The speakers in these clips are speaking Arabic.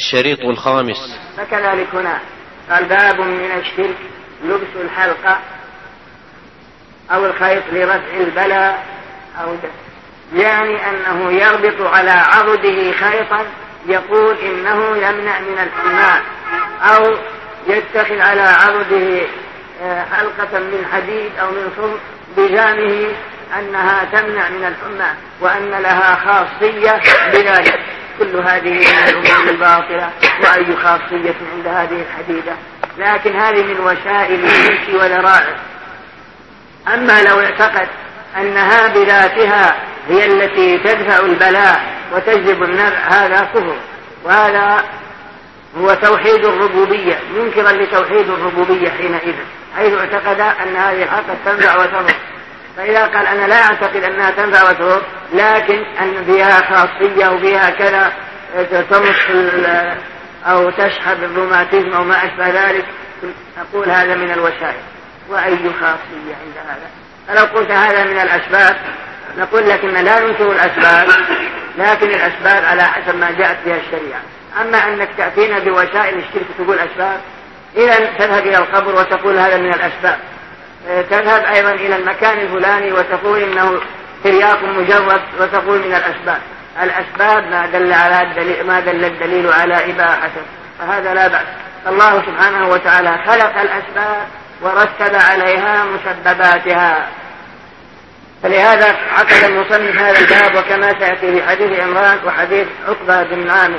الشريط الخامس. فكذلك هنا قال باب من الشرك لبس الحلقة أو الخيط لرفع البلاء أو يعني أنه يربط على عضده خيطا يقول إنه يمنع من الحمى، أو يتخذ على عضده حلقة من حديد أو من صلب بجانه أنها تمنع من الحمى وأن لها خاصية بذلك. كل هذه من الأمور الباطلة، وأي خاصية عند هذه الحديدة؟ لكن هذه من وسائل الشرك وذرائع. أما لو اعتقد أنها بذاتها هي التي تدفع البلاء وتجلب النفع هذا كفر، وهذا هو توحيد الربوبية، منكرا لتوحيد الربوبية حينئذ، حيث اعتقد أن هذه الحلقة تنفع وتضر. فإذا قال أنا لا أعتقد أنها تنفع وتضر، لكن أن فيها خاصية وفيها كذا تمص أو تشحب الروماتيزم أو ما أشبه ذلك، نقول هذا من الوسائل. وأي خاصية عند هذا؟ فلو قلت هذا من الأسباب نقول لك إن لا ننكر الأسباب، لكن الأسباب على حسب ما جاءت بها الشريعة. أما أنك تأتينا بوسائل الشرك تقول أسباب، إذا تذهب إلى القبر وتقول هذا من الأسباب، تذهب أيضا إلى المكان الفلاني وتقول إنه ترياق مجرد وتقول من الأسباب. الأسباب ما دل الدليل على إباحته، فهذا لا بأس. الله سبحانه وتعالى خلق الأسباب ورتب عليها مسبباتها، فلهذا عقد المصنف هذا الباب، وكما سيأتي في حديث عمران وحديث عقبة بن عامر.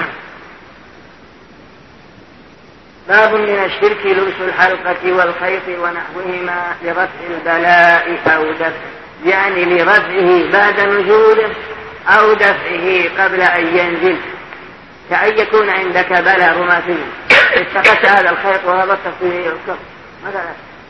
باب من الشرك لبس الحلقة والخيط ونحوهما لرفع البلاء أو دفعه، يعني لرفعه بعد نزوله أو دفعه قبل أن ينزل. كأن يكون عندك بلاء روماتيزم، اتخذت هذا الخيط وربطته في الكف مثلا،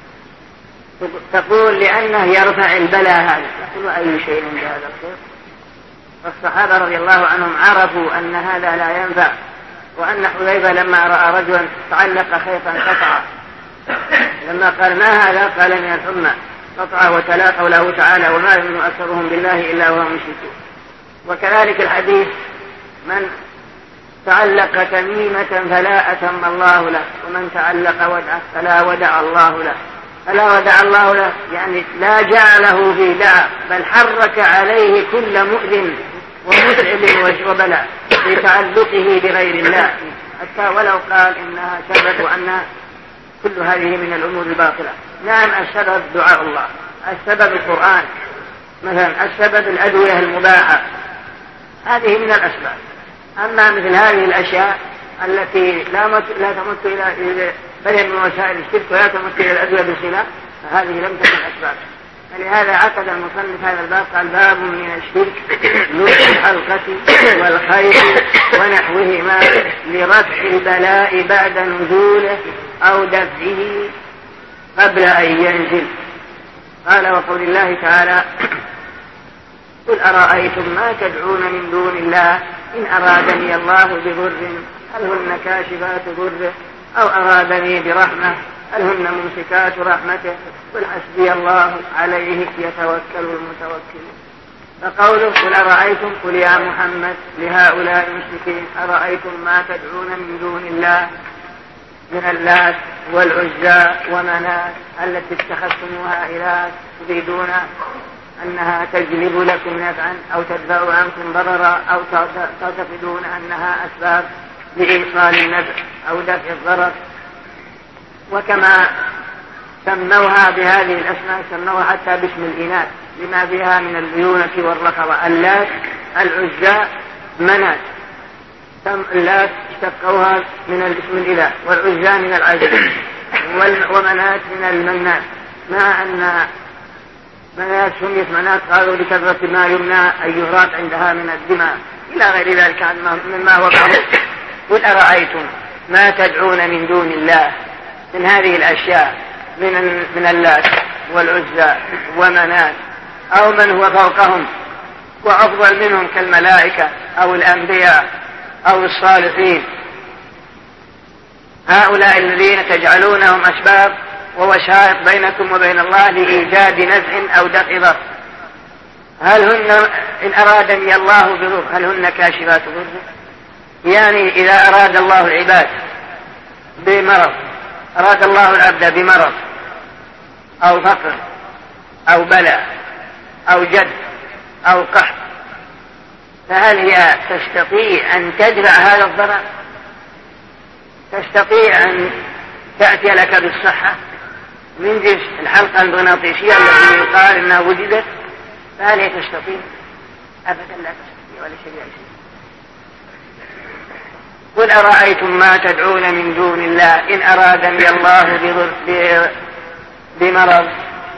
تقول لأنه يرفع البلاء هذا، تقول أي شيء عند هذا الخيط؟ والصحابة رضي الله عنهم عرفوا أن هذا لا ينفع، وأن حذيفة لما رأى رجلا تعلق خيطا قطعه، لما قال ما هذا؟ قال من الحمى، قطعه وتلا قوله تعالى وما يؤمن أكثرهم بالله إلا وهم مشركون. وكذلك الحديث من تعلق تميمة فلا أتم الله له، ومن تعلق ودعه فلا ودع الله له. فلا ودع الله له يعني لا جعله في دعاء، بل حرك عليه كل مؤذن ومتعب وبلاء بتعلقه بغير الله، حتى ولو قال إنها سبب وأن كل هذه من الأمور الباطلة. نعم السبب دعاء الله، السبب القرآن مثلا، السبب الأدوية المباحة، هذه من الأسباب. أما مثل هذه الأشياء التي لا تمت إلى بل من وسائل الشرك ولا تمت إلى الأدوية بصلة، فهذه لم تكن أسباب. فلهذا عقد المصنف هذا الباب قال باب من الشرك لبس الحلقة والخيط ونحوهما لرفع البلاء بعد نزوله أو دفعه قبل أن ينزل. قال وقول الله تعالى قل أرأيتم ما تدعون من دون الله إن أرادني الله بضر هل هن كاشفات ضره أو أرادني برحمة هل هن ممسكات رحمته قل حسبي الله عليه يتوكل المتوكلون. فقوله قل أرأيتم، قل يا محمد لهؤلاء المشركين أرأيتم ما تدعون من دون الله من اللات والعزى ومنات التي اتخذتموها إله تريدون أنها تجلب لكم نفعا أو تدفع عنكم ضررا أو تعتقدون أنها أسباب لإيصال النفع أو دفع الضرر. وكما سموها بهذه الأسماء سموها حتى باسم الإناث لما فيها من الليونة والرخوة. اللات العزى منات، اللات اشتقوها من الاسم الإله، والعزى من العزى، ومنات من المنات، مع أن منات سميت منات قالوا لكثرة ما يمنى أن يهراق عندها من الدماء إلى غير ذلك مما هو معروف. قل أرأيتم ما تدعون من دون الله من هذه الأشياء من اللات والعزى ومنات أو من هو فوقهم وأفضل منهم كالملائكة أو الأنبياء أو الصالحين، هؤلاء الذين تجعلونهم أسباب ووسائط بينكم وبين الله لإيجاد نفع أو دفع ضر، هل هن إن أرادني الله بضر هل هن كاشفات ضره؟ يعني إذا أراد الله العباد بمرض، أراد الله العبد بمرض أو فقر أو بلاء أو جد أو قحط، فهل هي تستطيع أن تدفع هذا الضرر؟ تستطيع أن تأتي لك بالصحة من جنس الحلقة المغناطيسية التي يقال إنها وجدت؟ فهل هي تستطيع؟ أبدا لا تستطيع ولا شيء. قل أرأيتم ما تدعون من دون الله إن أرادني الله بمرض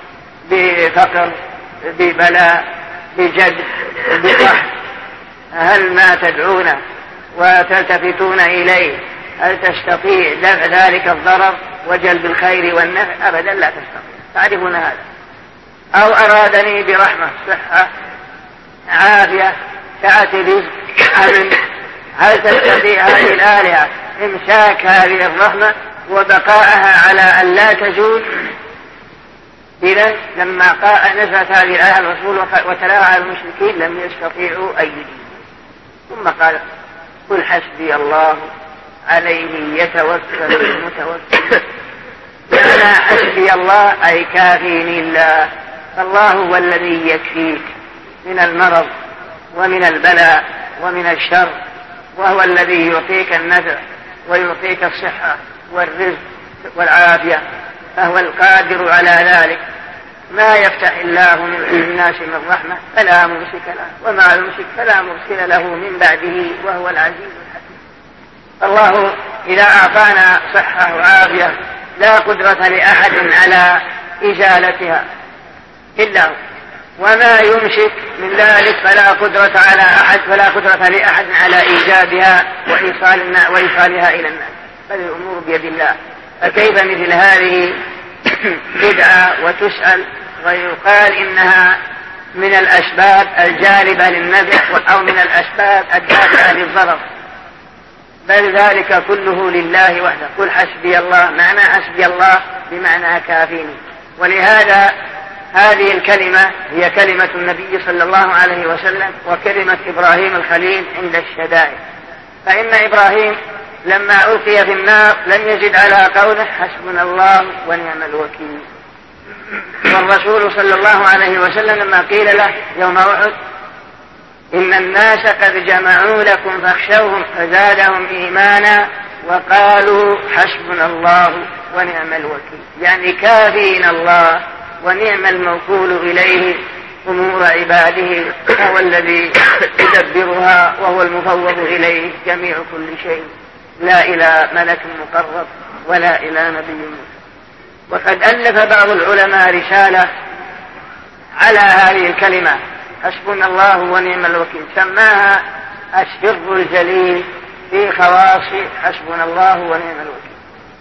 بفقر ببلاء بجد بقحط، هل ما تدعون وتلتفتون إليه هل تستطيع دفع ذلك الضرر وجلب الخير والنفع؟ أبدا لا تستطيع. تعرفون هذا. أو أرادني برحمة صحة عافية سعة رزق أمن، هل تستطيع هذه الآلهة إمساك هذه الرحمة وبقاءها على أن لا تزول؟ إذن لما نزلت هذه الآية الرسول وتلاها على المشركين لم يستطيعوا أن يجيبوا. ثم قال قل حسبي الله عليه يتوكل المتوكل. معنى حسبي الله أي كافيني الله، فالله هو الذي يكفيك من المرض ومن البلاء ومن الشر، وهو الذي يعطيك النفع ويعطيك الصحة والرزق والعافية، فهو القادر على ذلك. ما يفتح الله للناس من رحمة فلا ممسك له، وما يمسك فلا مرسل له من بعده، وهو العزيز الحكيم. الله إذا أعطانا صحة وعافية لا قدرة لأحد على إزالتها إلا هو، وما يمسك من ذلك فلا قدرة لأحد على إيجادها وإيصالها إلى الناس، بل الأمور بيد الله. فكيف مثل هذه بدعة وتسأل ويقال إنها من الأسباب الجالبة للنفع أو من الأسباب الدافعة للضرر؟ بل ذلك كله لله وحده. قل حسبي الله، معنى حسبي الله بمعنى كافيني. ولهذا هذه الكلمة هي كلمة النبي صلى الله عليه وسلم وكلمة إبراهيم الخليل عند الشدائد. فإن إبراهيم لما ألقي في النار لم يزد على قوله حسبنا الله ونعم الوكيل. والرسول صلى الله عليه وسلم لما قيل له يوم أحد إن الناس قد جمعوا لكم فاخشوهم فزادهم إيمانا وقالوا حسبنا الله ونعم الوكيل، يعني كافينا الله ونعم الموكول إليه أمور عباده، وهو الذي يدبرها وهو المفوض إليه جميع كل شيء، لا إلى ملك مقرب ولا إلى نبي مرسل. وقد ألف بعض العلماء رسالة على هذه الكلمة حسبنا الله ونعم الوكيل، سماها السر الجليل في خواص حسبنا الله ونعم الوكيل،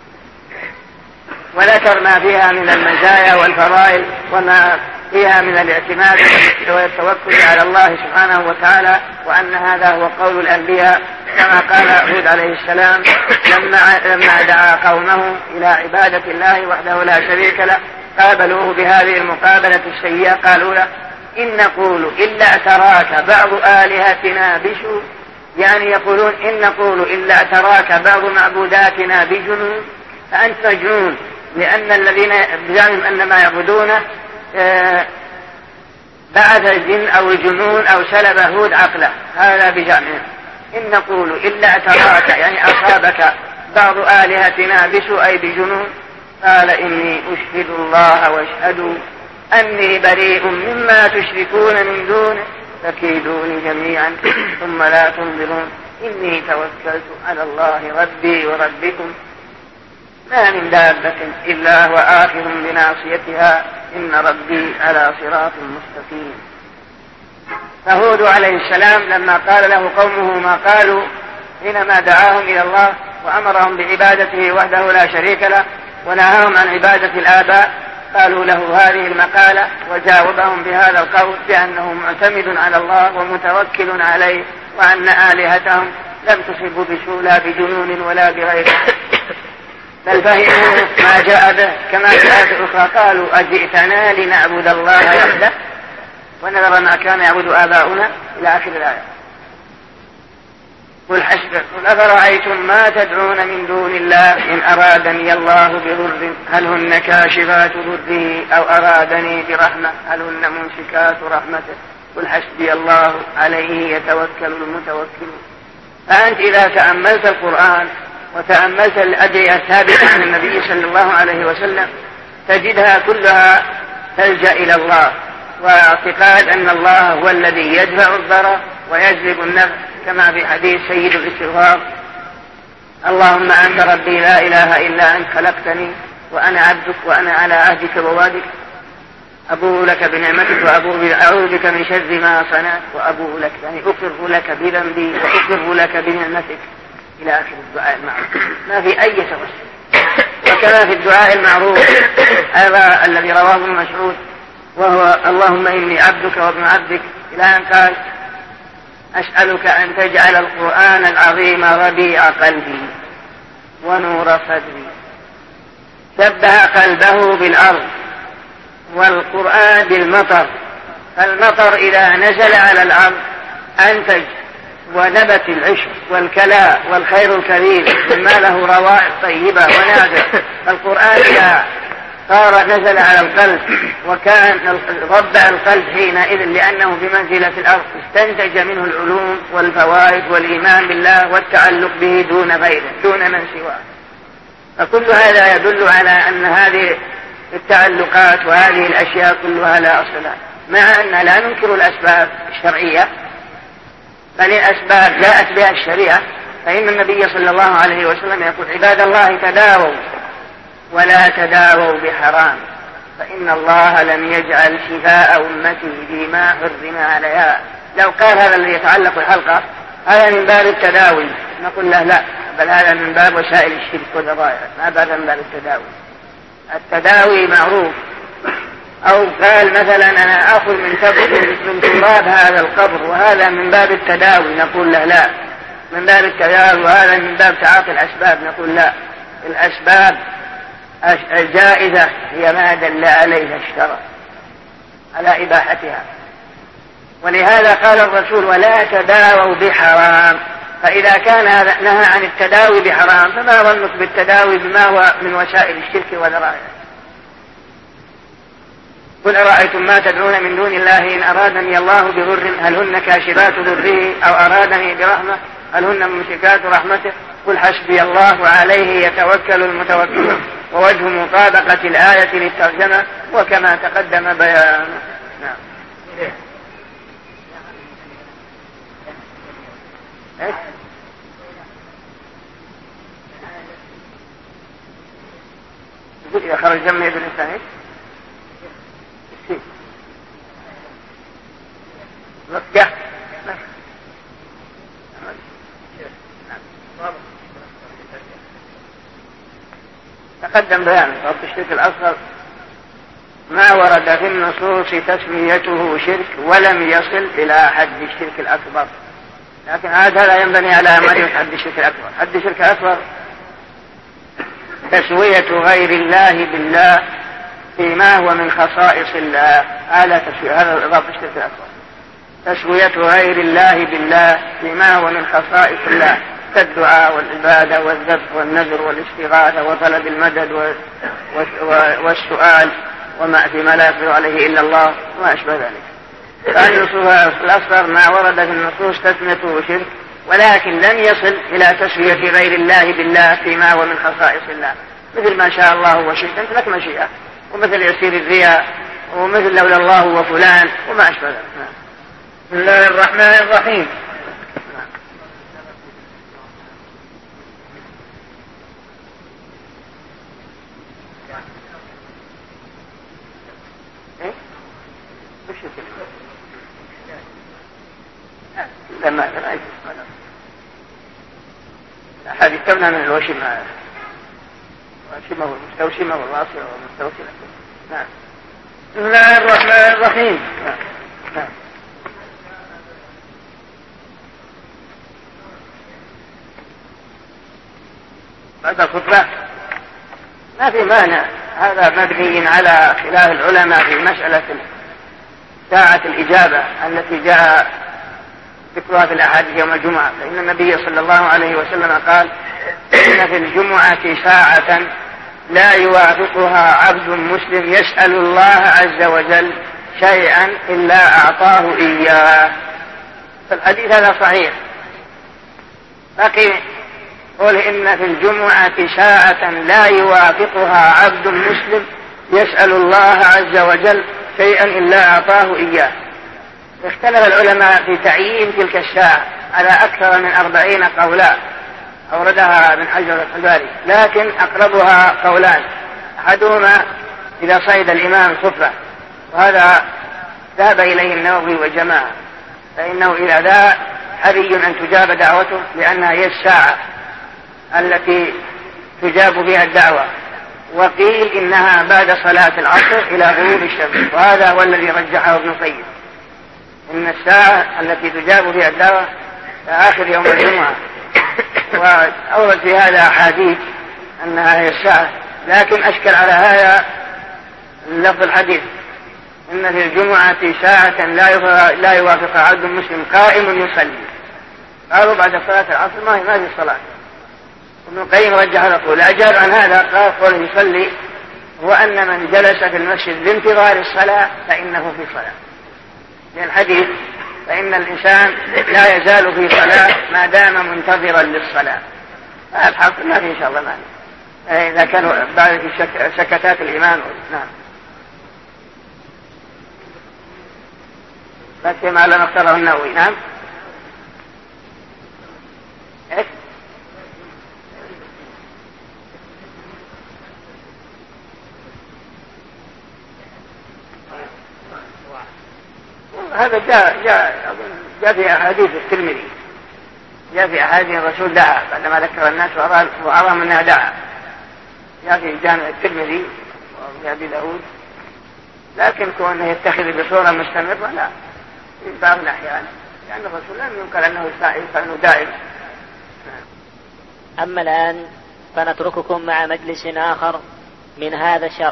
وذكر ما فيها من المزايا والفضائل وما فيها من الاعتماد والتوكل على الله سبحانه وتعالى، وأن هذا هو قول الأنبياء، كما قال هود عليه السلام لما دعا قومه إلى عبادة الله وحده لا شريك له قابلوه بهذه المقابلة السيئة، قالوا له إن نقول إلا اعتراك بعض آلهتنا بسوء، يعني يقولون إن نقول إلا اعتراك بعض معبوداتنا بجنون، فأنت مجنون، لأن الذين بزعمهم أن ما يعبدونه بعث الجن أو الجنون أو سلب هود عقله، هذا بزعمهم. إن نقول إلا اعتراك يعني أصابك بعض آلهتنا بسوء أي بجنون، قال إني أشهد الله واشهدوا أني بريء مما تشركون من دونه فكيدوني جميعا ثم لا تنظرون إني توكلت على الله ربي وربكم ما من دابة إلا هو آخذ بناصيتها إن ربي على صراط مستقيم. فهود عليه السلام لما قال له قومه ما قالوا حينما دعاهم إلى الله وأمرهم بعبادته وحده لا شريك له ونهاهم عن عبادة الآباء، قالوا له هذه المقالة وجاوبهم بهذا القول بأنه معتمد على الله ومتوكل عليه، وأن آلهتهم لم تصب بسوء لا بجنون ولا بغيره، بل فهموا ما جاء به. كما في آية أخرى قالوا أجئتنا لنعبد الله وحده ونذر ما كان يعبد آباؤنا إلى آخر الآية. قل حسبك. قل أفرأيتم ما تدعون من دون الله إن أرادني الله بضر هل هن كاشفات ضره أو أرادني برحمة هل هن ممسكات رحمته قل حسبي الله عليه يتوكل المتوكلون. فأنت إذا تأملت القرآن وتأملت الأدعية الثابتة عن النبي صلى الله عليه وسلم تجدها كلها تلجأ إلى الله، واعتقاد أن الله هو الذي يدفع الضرر ويجلب النفع، كما في حديث سيد الاستغفار: اللهم أنت ربي لا إله إلا أنت خلقتني وأنا عبدك وأنا على عهدك ووعدك أبوء لك بنعمتك وأعوذ بك من شر ما صنعت وأبوء لك، يعني أقر لك بذنبي وأقر لك بنعمتك إلى آخر الدعاء المعروف، ما في أي توسل. وكما في الدعاء المعروف هذا الذي رواه ابن مسعود وهو: اللهم إني عبدك وابن عبدك، إلى أن قال: أسألك أن تجعل القرآن العظيم ربيع قلبي ونور صدري. شبه قلبه بالأرض والقرآن بالمطر، فالمطر إذا نزل على الأرض أنتج ونبت العشب والكلاء والخير الكريم مما له روائح طيبة ونادر. القرآن إذا صار نزل على القلب وكان ربع القلب حينئذ لأنه بمنزلة الأرض استنتج منه العلوم والفوائد والإيمان بالله والتعلق به دون غيره دون من سواه. فكل هذا يدل على أن هذه التعلقات وهذه الأشياء كلها لا أصل لها، مع أن لا ننكر الأسباب الشرعية، بل الأسباب جاءت بها الشريعة. فإن النبي صلى الله عليه وسلم يقول: عباد الله تداووا ولا تداووا بحرام فإن الله لم يجعل شفاء أمتي بما حرم عليها. لو قال هذا الذي يتعلق بالحلقة هذا من باب التداوي نقول له لا، بل هذا من باب وسائل الشرك والضرائع، ما باب من باب التداوي. التداوي معروف. أو قال مثلا أنا أخذ من تراب هذا القبر وهذا من باب التداوي، نقول له لا، من باب التداوي، وهذا من باب تعاطي الأسباب، نقول لا، الأسباب الجائزة هي ما دل عليها الشرع على إباحتها. ولهذا قال الرسول: ولا تداووا بحرام. فإذا كان هذا نهى عن التداوي بحرام فما ظنك بالتداوي بما هو من وسائل الشرك وذرائعه. قل أرأيتم ما تدعون من دون الله إن أرادني الله بضر هل هن كاشفات ضره أو أرادني برحمة هل هن ممسكات رحمته قل حسبي الله عليه يتوكل المتوكلون. ووجه مطابقة الآية للترجمة وكما تقدم بيان. نعم. يقول إذا خرج دم يد الإنسان رجع تقدم بيان ضبط الشرك الأصغر ما ورد في النصوص تسميته شرك ولم يصل إلى حد الشرك الأكبر، لكن هذا لا ينبني على معرفة حد الشرك الأكبر. حد الشرك الأكبر تسوية غير الله بالله فيما هو من خصائص الله، هذا ضبط الشرك الأكبر. تسوية غير الله بالله فيما هو من خصائص الله كالدعاء والعبادة والذبح والنذر والاستغاثة وطلب المدد والسؤال وما فيما لا يقدر عليه إلا الله وما أشبه ذلك. فالنصوص الأصغر ما ورد في النصوص تسميته شرك ولكن لم يصل إلى تسوية غير الله بالله فيما هو من خصائص الله، مثل ما شاء الله وشئت أنت لك مشيئة، ومثل يسير الرياء، ومثل لولا الله وفلان وما أشبه ذلك. بسم الله الرحمن الرحيم. لما أحد يتبنى من الوشمة والمستوشمة والواصلة والمستوصلة. نعم. بسم الله الرحمن الرحيم. نعم. بعد الخطبة ما في مانع، هذا مبني على خلاف العلماء في مسألة ساعة الإجابة التي جاء ذكرها في الأحاديث يوم الجمعة، فإن النبي صلى الله عليه وسلم قال إن في الجمعة ساعة لا يوافقها عبد مسلم يسأل الله عز وجل شيئا إلا أعطاه إياه. فالحديث هذا صحيح. بقي قول إن في الجمعة ساعة لا يوافقها عبد مسلم يسأل الله عز وجل شيئا إلا أعطاه إياه. اختلف العلماء في تعيين تلك الساعة على أكثر من 40 قولا أوردها ابن حجر الحلباري، لكن أقربها قولان. أحدهما إذا صعد الإمام الخطبة، وهذا ذهب إليه النووي وجماعة، فإنه إذا ذا حري أن تجاب دعوته، لأنها هي الساعة التي تجاب فيها الدعوة. وقيل إنها بعد صلاة العصر إلى غروب الشمس، وهذا هو الذي رجحه ابن القيم، إن الساعة التي تجاب فيها الدعوة آخر يوم الجمعة. وأورد في هذا أحاديث أنها هي الساعة، لكن أشكل على هذا لفظ الحديث إن في الجمعة ساعة لا يوافق عبد مسلم قائم يصلي. قالوا بعد صلاة العصر ما في صلاة. ابن القيم رجح يقول أجاب عن هذا، قال قوله يصلي هو أن من جلس في المسجد لانتظار الصلاة فإنه في صلاة، من الحديث فإن الإنسان لا يزال في صلاة ما دام منتظرا للصلاة. الحق ما في إن شاء الله معنى إذا كانوا بعد سكتات الإمام. نعم. لكن ما لم اختاره النووي. نعم. إيش؟ هذا جاء في أحاديث الترمذي، جاء في أحاديث الرسول دعا بعدما ذكر الناس وأراهم أنها دعا، جاء في جامع الترمذي وفي أبي داود. لكن كونه يتخذ بصورة مستمرة لا، في بعض الأحيان، لأن الرسول لم ينكر أنه كأنه دائم. أما الآن فنترككم مع مجلس آخر من هذا الشرح.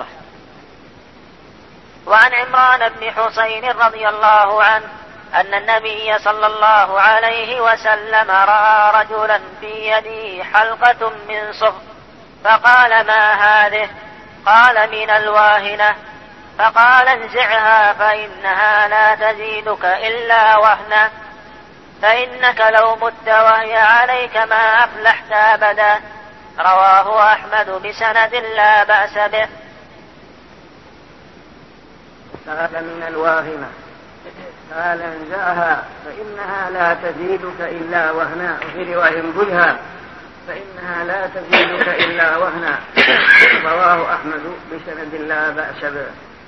وعن عمران بن حسين رضي الله عنه أن النبي صلى الله عليه وسلم رأى رجلا في يده حلقة من صفر، فقال ما هذه؟ قال من الواهنة. فقال انزعها فإنها لا تزيدك إلا وهنا، فإنك لو مت وهي عليك ما أفلحت أبدا. رواه أحمد بسند لا بأس به. قال من الواهنة، قال انزعها فإنها لا تزيدك إلا وهنا، وفي رواية انبذها فإنها لا تزيدك إلا وهنا. رواه أحمد بسند لا بأس به.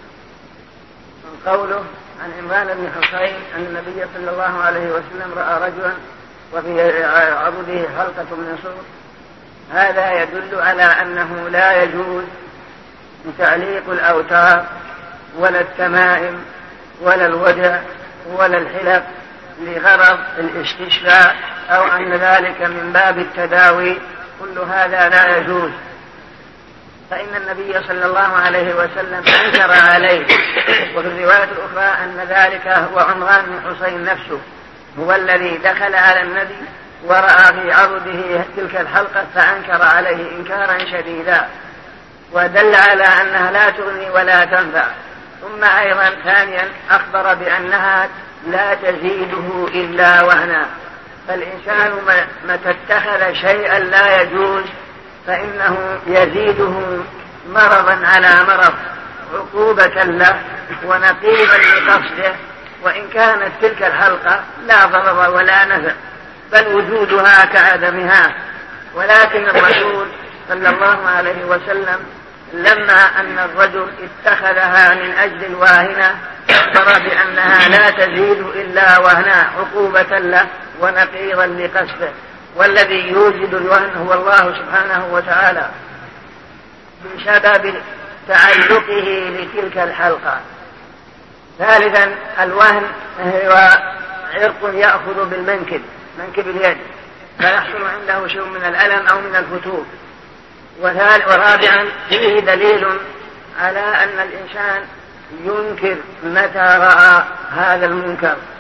من قوله عن عمران بن حسين أن النبي صلى الله عليه وسلم رأى رجلا وفي عضده حلقة من صفر، هذا يدل على أنه لا يجوز تعليق الأوتار ولا التمائم ولا الودع ولا الحلق لغرض الاستشفاء أو أن ذلك من باب التداوي، كل هذا لا يجوز. فإن النبي صلى الله عليه وسلم أنكر عليه. وفي الرواية الأخرى أن ذلك هو عمران بن حسين نفسه، هو الذي دخل على النبي ورأى في عضده تلك الحلقة فأنكر عليه إنكارا شديدا، ودل على أنها لا تغني ولا تنفع. ثم أيضا ثانيا أخبر بأنها لا تزيده إلا وهنا. فالإنسان متى اتخذ شيئا لا يجوز فإنه يزيده مرضا على مرض، عقوبة له ونقيضا لقصده، وإن كانت تلك الحلقة لا ضرر ولا نفع بل وجودها كعدمها. ولكن الرسول صلى الله عليه وسلم لما أن الرجل اتخذها من أجل الواهنة أخبر بأنها لا تزيد إلا وهنا، عقوبة له ونقيضا لقصده. والذي يوجد الوهن هو الله سبحانه وتعالى بسبب تعلقه لتلك الحلقة. ثالثا الوهن هو عرق يأخذ بالمنكب، منكب اليد، فيحصل عنده شيء من الألم أو من الفتور. ورابعا فيه دليل على أن الإنسان ينكر متى رأى هذا المنكر،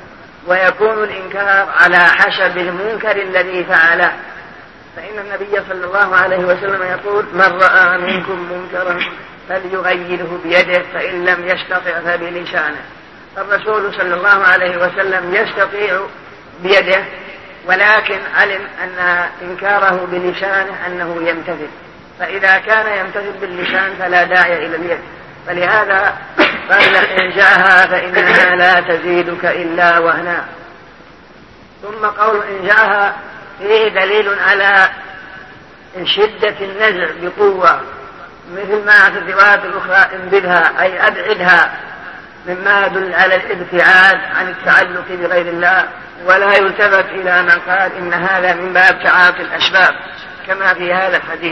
ويكون الإنكار على حسب المنكر الذي فعله. فإن النبي صلى الله عليه وسلم يقول: من رأى منكم منكرا فليغيره بيده، فإن لم يستطع فبلسانه. الرسول صلى الله عليه وسلم يستطيع بيده، ولكن علم أن إنكاره بلسانه أنه يمتثل، فإذا كان يمتثل باللسان فلا داعي إلى اليد. فلهذا قال: إن جاءها فإنها لا تزيدك إلا وهنا. ثم قول إن جاءها فيه دليل على شدة النزع بقوة، مثل ما في الروايات الأخرى: انبذها، أي أبعدها، مما يدل على الابتعاد عن التعلق بغير الله. ولا يلتفت إلى من قال إن هذا من باب تعاطي الأسباب كما في هذا الحديث.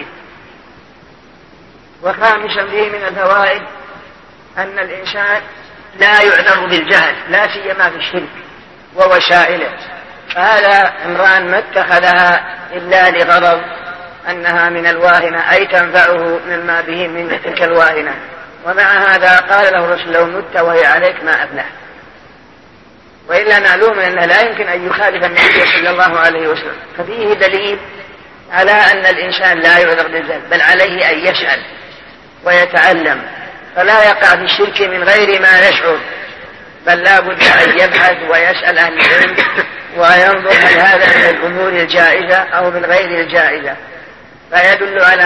وخامسا فيه من الفوائد أن الإنسان لا يعذر بالجهل، لا سيما في الشرك ووسائله. فهذا عمران ما اتخذها إلا لغرض أنها من الواهنة، أي تنفعه مما به من تلك الواهنة. ومع هذا قال له الرسول: لو مت وهي عليك ما أفلح. وإلا معلوم أنه لا يمكن أن يخالف النبي صلى الله عليه وسلم. ففيه دليل على أن الإنسان لا يعذر بالجهل، بل عليه أن يسأل ويتعلم، فلا يقع في الشرك من غير ما يشعر، بل لا بد أن يبحث ويسأل أهل العلم وينظر هل هذا من الأمور الجائزة أو من غير الجائزة. فيدل على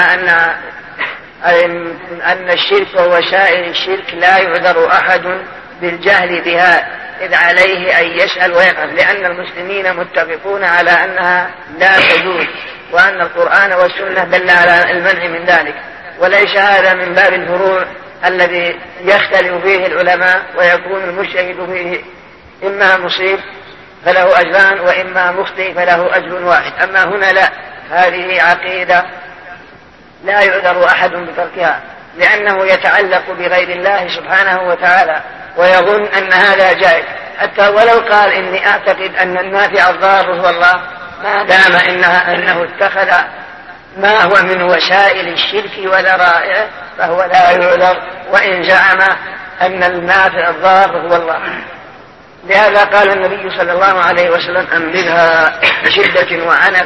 أن الشرك ووسائل الشرك لا يعذر أحد بالجهل بها، إذ عليه أن يسأل ويقف، لأن المسلمين متفقون على أنها لا تجوز، وأن القرآن والسنة دل على المنع من ذلك. وليس هذا من باب الفروع الذي يختلف فيه العلماء ويكون المجتهد فيه إما مصيب فله أجران، وإما مخطئ فله أجر واحد. أما هنا لا، هذه عقيدة لا يعذر أحد بتركها، لأنه يتعلق بغير الله سبحانه وتعالى ويظن أن هذا جائز، حتى ولو قال إني أعتقد أن النافع الضار هو الله، ما دام أنه اتخذ ما هو من وسائل الشرك وذرائعه فهو لا يعذر، وإن زعم أن النافع الضار هو الله. لهذا قال النبي صلى الله عليه وسلم: أنبذها بشدة وعنف.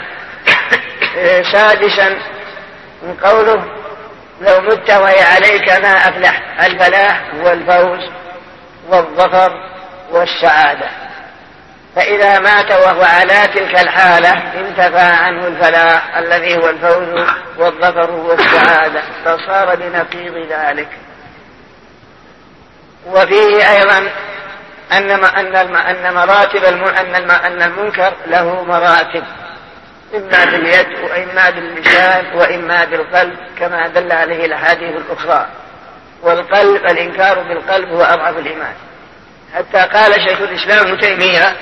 سادسا من قوله: لو مت وهي عليك ما أفلح. الفلاح هو الفوز والظفر والسعادة، فإذا مات وهو على تلك الحالة انتفى عنه الفلاح الذي هو الفوز والظفر والسعادة، فصار بنقيض ذلك. وفيه أيضا أن المنكر له مراتب، إما باليد وإما باللسان وإما بالقلب، كما دل عليه الأحاديث الأخرى. والقلب، الإنكار بالقلب هو أضعف الإيمان. حتى قال شيخ الإسلام ابن تيمية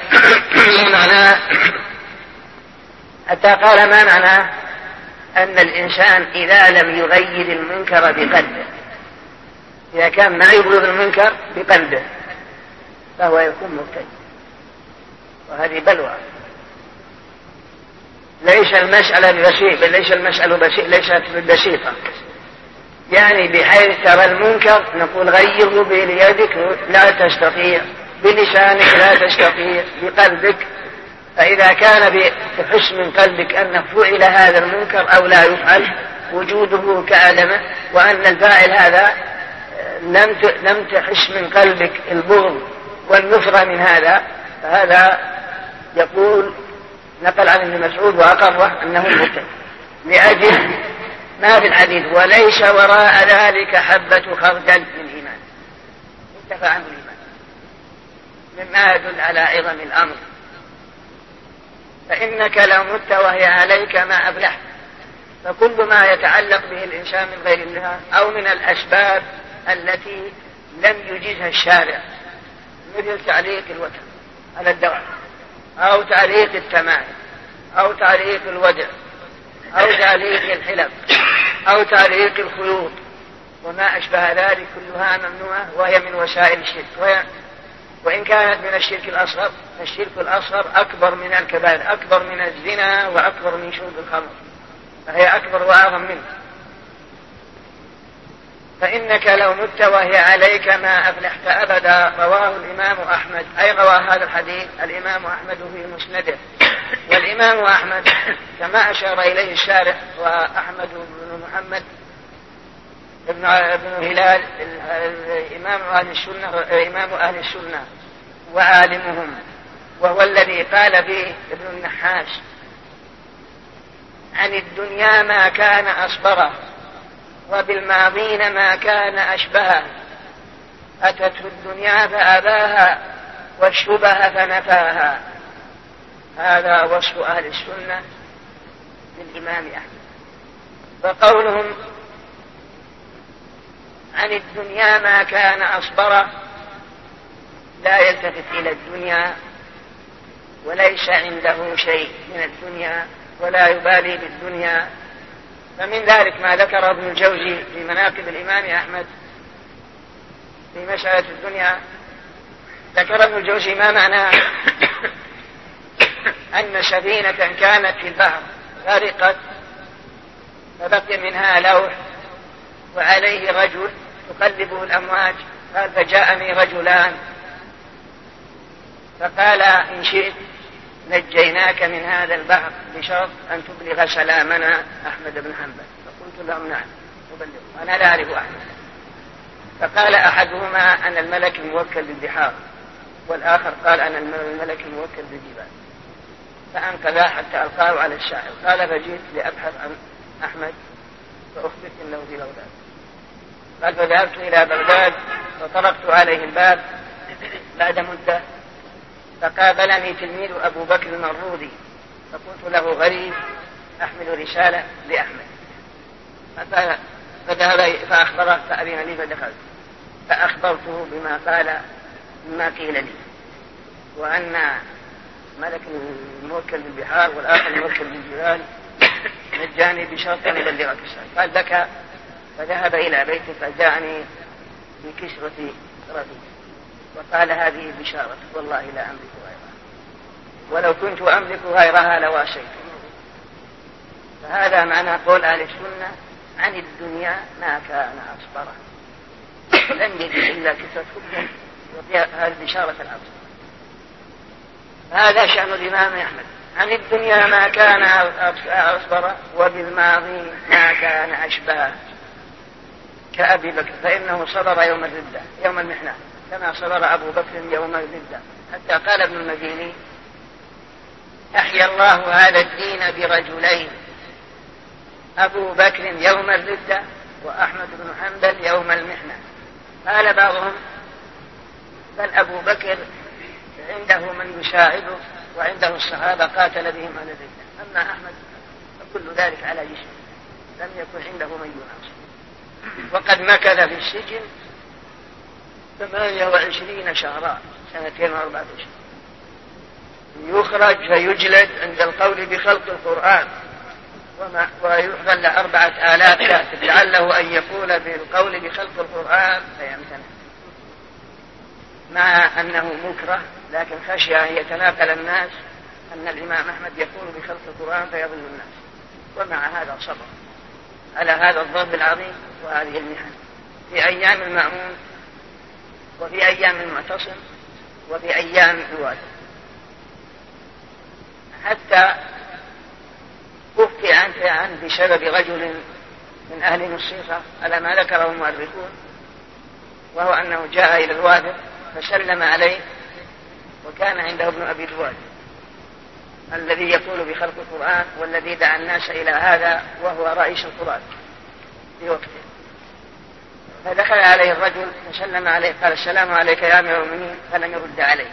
ما معناه أن الإنسان إذا لم يغير المنكر بقلبه، إذا كان ما يبغض المنكر بقلبه فهو يكون مبتدع، وهذه بلوى. ليس المسألة بسيطة، ليست بسيطة، يعني بحيث ترى المنكر نقول غيره بيدك لا تستطيع، بلسانك لا تستطيع، بقلبك. فإذا كان تحس من قلبك أن فعل هذا المنكر أو لا يفعل، وجوده كعدمه، وأن الفاعل هذا لم تحس من قلبك البغض والنفرة من هذا، فهذا يقول نقل عن ابن مسعود وأقره أنه مبتدع، لأجل ما في الحديث: وليس وراء ذلك حبة خردل من إيمان، انتفى عنه الإيمان، مما يدل على عظم الأمر. فإنك لو مت وهي عليك ما أفلحت. فكل ما يتعلق به الإنسان من غير الله أو من الأسباب التي لم يجيزها الشارع، مثل تعليق الوتر على الدواء، أو تعليق التمائم، أو تعليق الودع، أو تعليق الحلم، أو تعليق الخيوط، وما أشبه ذلك، كلها ممنوعة وهي من وسائل الشرك. وإن كانت من الشرك الأصغر، فالشرك الأصغر أكبر من الكبائر، أكبر من الزنا وأكبر من شرب الخمر، فهي أكبر وأعظم منه. فإنك لو مت وهي عليك ما أفلحت أبدا. رواه الإمام أحمد، أي روى هذا الحديث الإمام أحمد في مسنده. والإمام أحمد كما أشار إليه الشارح وأحمد بن محمد ابن هلال إمام أهل السنة وعالمهم، وهو الذي قال فيه ابن النحاس: عن الدنيا ما كان أصبره، وبالماضين ما كان أشبهه، أتته الدنيا فأباها، والشبه فنفاها. هذا وصف أهل السنة للإمام أحمد. فقولهم عن الدنيا ما كان أصبره لا يلتفت إلى الدنيا وليس عنده شيء من الدنيا ولا يبالي بالدنيا. فمن ذلك ما ذكر ابن الجوزي في مناقب الإمام أحمد في مسألة الدنيا. ذكر ابن الجوزي ما معناه أن سفينة كانت في البحر غرقت فبقي منها لوح وعليه رجل تقلبه الأمواج، قال: فجاءني رجلان فقال: إن شئت نجيناك من هذا البحر بشرط أن تبلغ سلامنا أحمد بن حنبل. فقلت لهم: نعم أبلغ، أنا لا أعرف أحمد. فقال أحدهما: أنا الملك الموكل بالبحار، والآخر قال: أنا الملك الموكل بالجبال. فأنقذا حتى ألقاه على الساحل. قال: فجئت لأبحث عن أحمد فأخبرت أنه في بغداد. قال: فذهبت إلى بغداد فطرقت عليه الباب بعد مدة، فقابلني تلميذ أبو بكر المرودي، فقلت له: غريب أحمل رسالة لأحمد. فذهب فأخبره فأذن لي فدخلت، فأخبرته بما قيل لي، وأن ملك الموكل بالبحار والآخر الموكل بالجبال نجاني بشرط أن يبلغك السلام. قال: بكى، فذهب إلى بيته فجاءني بكسرة رضي وقال: هذه بشارة، والله لا أملك غيرها، ولو كنت أملك غيرها لواسيت. فهذا معنى قول أهل السنة: عن الدنيا ما كان أصبره، لم يجد إلا كسرة حب وهذه بشارة العصر. هذا شأن الإمام أحمد: عن الدنيا ما كان أصبره، وبالماضي ما كان أشبهه، كأبي بكر، فإنه صبر يوم الردة يوم المحنة كما صبر أبو بكر يوم الردة. حتى قال ابن المديني: أحيا الله هذا الدين برجلين، أبو بكر يوم الردة وأحمد بن حنبل يوم المحنة. قال بعضهم: بل أبو بكر عنده من يساعده وعنده الصحابة قاتل بهم على الردة، أما أحمد فكل ذلك على جسمه، لم يكن عنده من يناصر. وقد مكث في السجن 28 شهرا، 2 و4 أشهر. يخرج فيجلد عند القول بخلق القرآن، ويحضر 4000 كاتب لعله أن يقول بالقول بخلق القرآن فيمتنع، مع أنه مكره، لكن خشي أن يتناقل الناس أن الإمام أحمد يقول بخلق القرآن فيضل الناس. ومع هذا صبر على هذا الضرب العظيم وهذه المحن في أيام المأمون وفي أيام المعتصم وفي أيام الوالد، حتى أفتي عنه بسبب رجل من أهل الصيغة على ما ذكره المؤرخون، وهو أنه جاء إلى الوادر فسلم عليه، وكان عنده ابن أبي دواد الذي يقول بخلق القرآن والذي دعا الناس إلى هذا، وهو رئيس القرآن في وقته. فدخل عليه الرجل فسلم عليه، قال: السلام عليك يا أمير المؤمنين، فلم يرد عليه.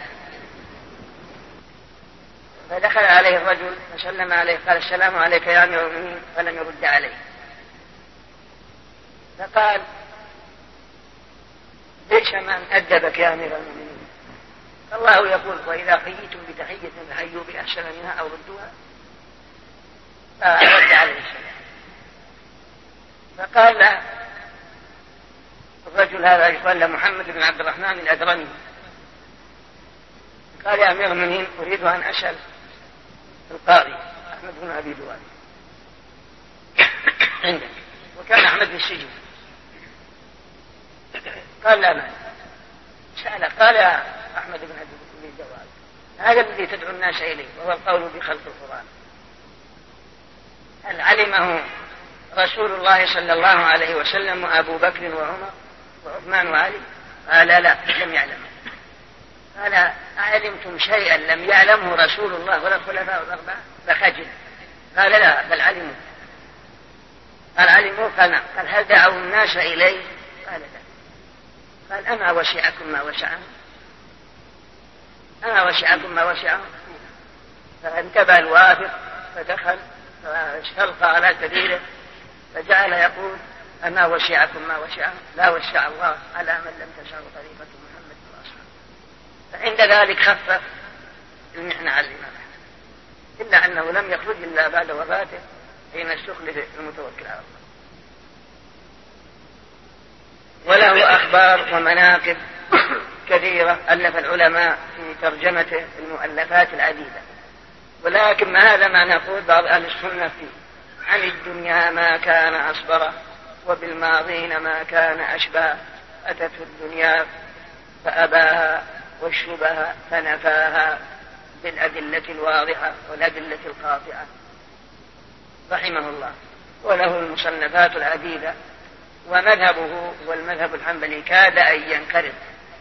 فدخل عليه الرجل فسلم عليه، قال: السلام عليك يا أمير المؤمنين، فلم يرد عليه. فقال: ليس من أدبك يا أمير المؤمنين؟ الله يقول: وإذا حييتم بتحية فحيوا بأحسن منها أو ردوها. فرد عليه السلام. فقال له الرجل هذا يقال له محمد بن عبد الرحمن الأدرمي، قال: يا أمير المؤمنين، أريد أن أسأل القاضي أحمد بن أبي دواد عندك. وكان أحمد في السجن، قال لا مانع. سأل قال يا أحمد بن أبي جواد هذا الذي تدعو الناس إليه وهو القول بخلق القرآن هل علمه رسول الله صلى الله عليه وسلم وأبو بكر وعمر وعثمان وعلي؟ قال لا لم يعلم. قال أعلمتم شيئا لم يعلمه رسول الله ولا الخلفاء الأربعة؟ فخجل. قال لا بل علموا. قال علموا؟ قال نعم. قال هل دعوا الناس إليه؟ قال لا. قال أما وسعكم ما وسعهم؟ أما وسعكم ما وسعهم؟ فانتبه الوافد فدخل فاستلقى على سبيله فجعل يقول أما وسعكم ما وسعهم؟ لا وسع الله على من لم تشعر طريقة محمد وأصحابه. فعند ذلك خفف المحنة على الإمام أحمد إلا أنه لم يخرج إلا بعد وفاته حين استخلف المتوكل على الله. وله أخبار ومناقب كثيرة ألف العلماء في ترجمته المؤلفات العديدة. ولكن ما هذا ما نقول بعض أهل السنة فيه عن الدنيا ما كان أصبره وبالماضين ما كان أشبه أتته الدنيا فأباها والشبه فنفاها بالأدلة الواضحة والأدلة القاطعة رحمه الله. وله المصنفات العديدة ومذهبه والمذهب الحنبلي كاد أن ينقرض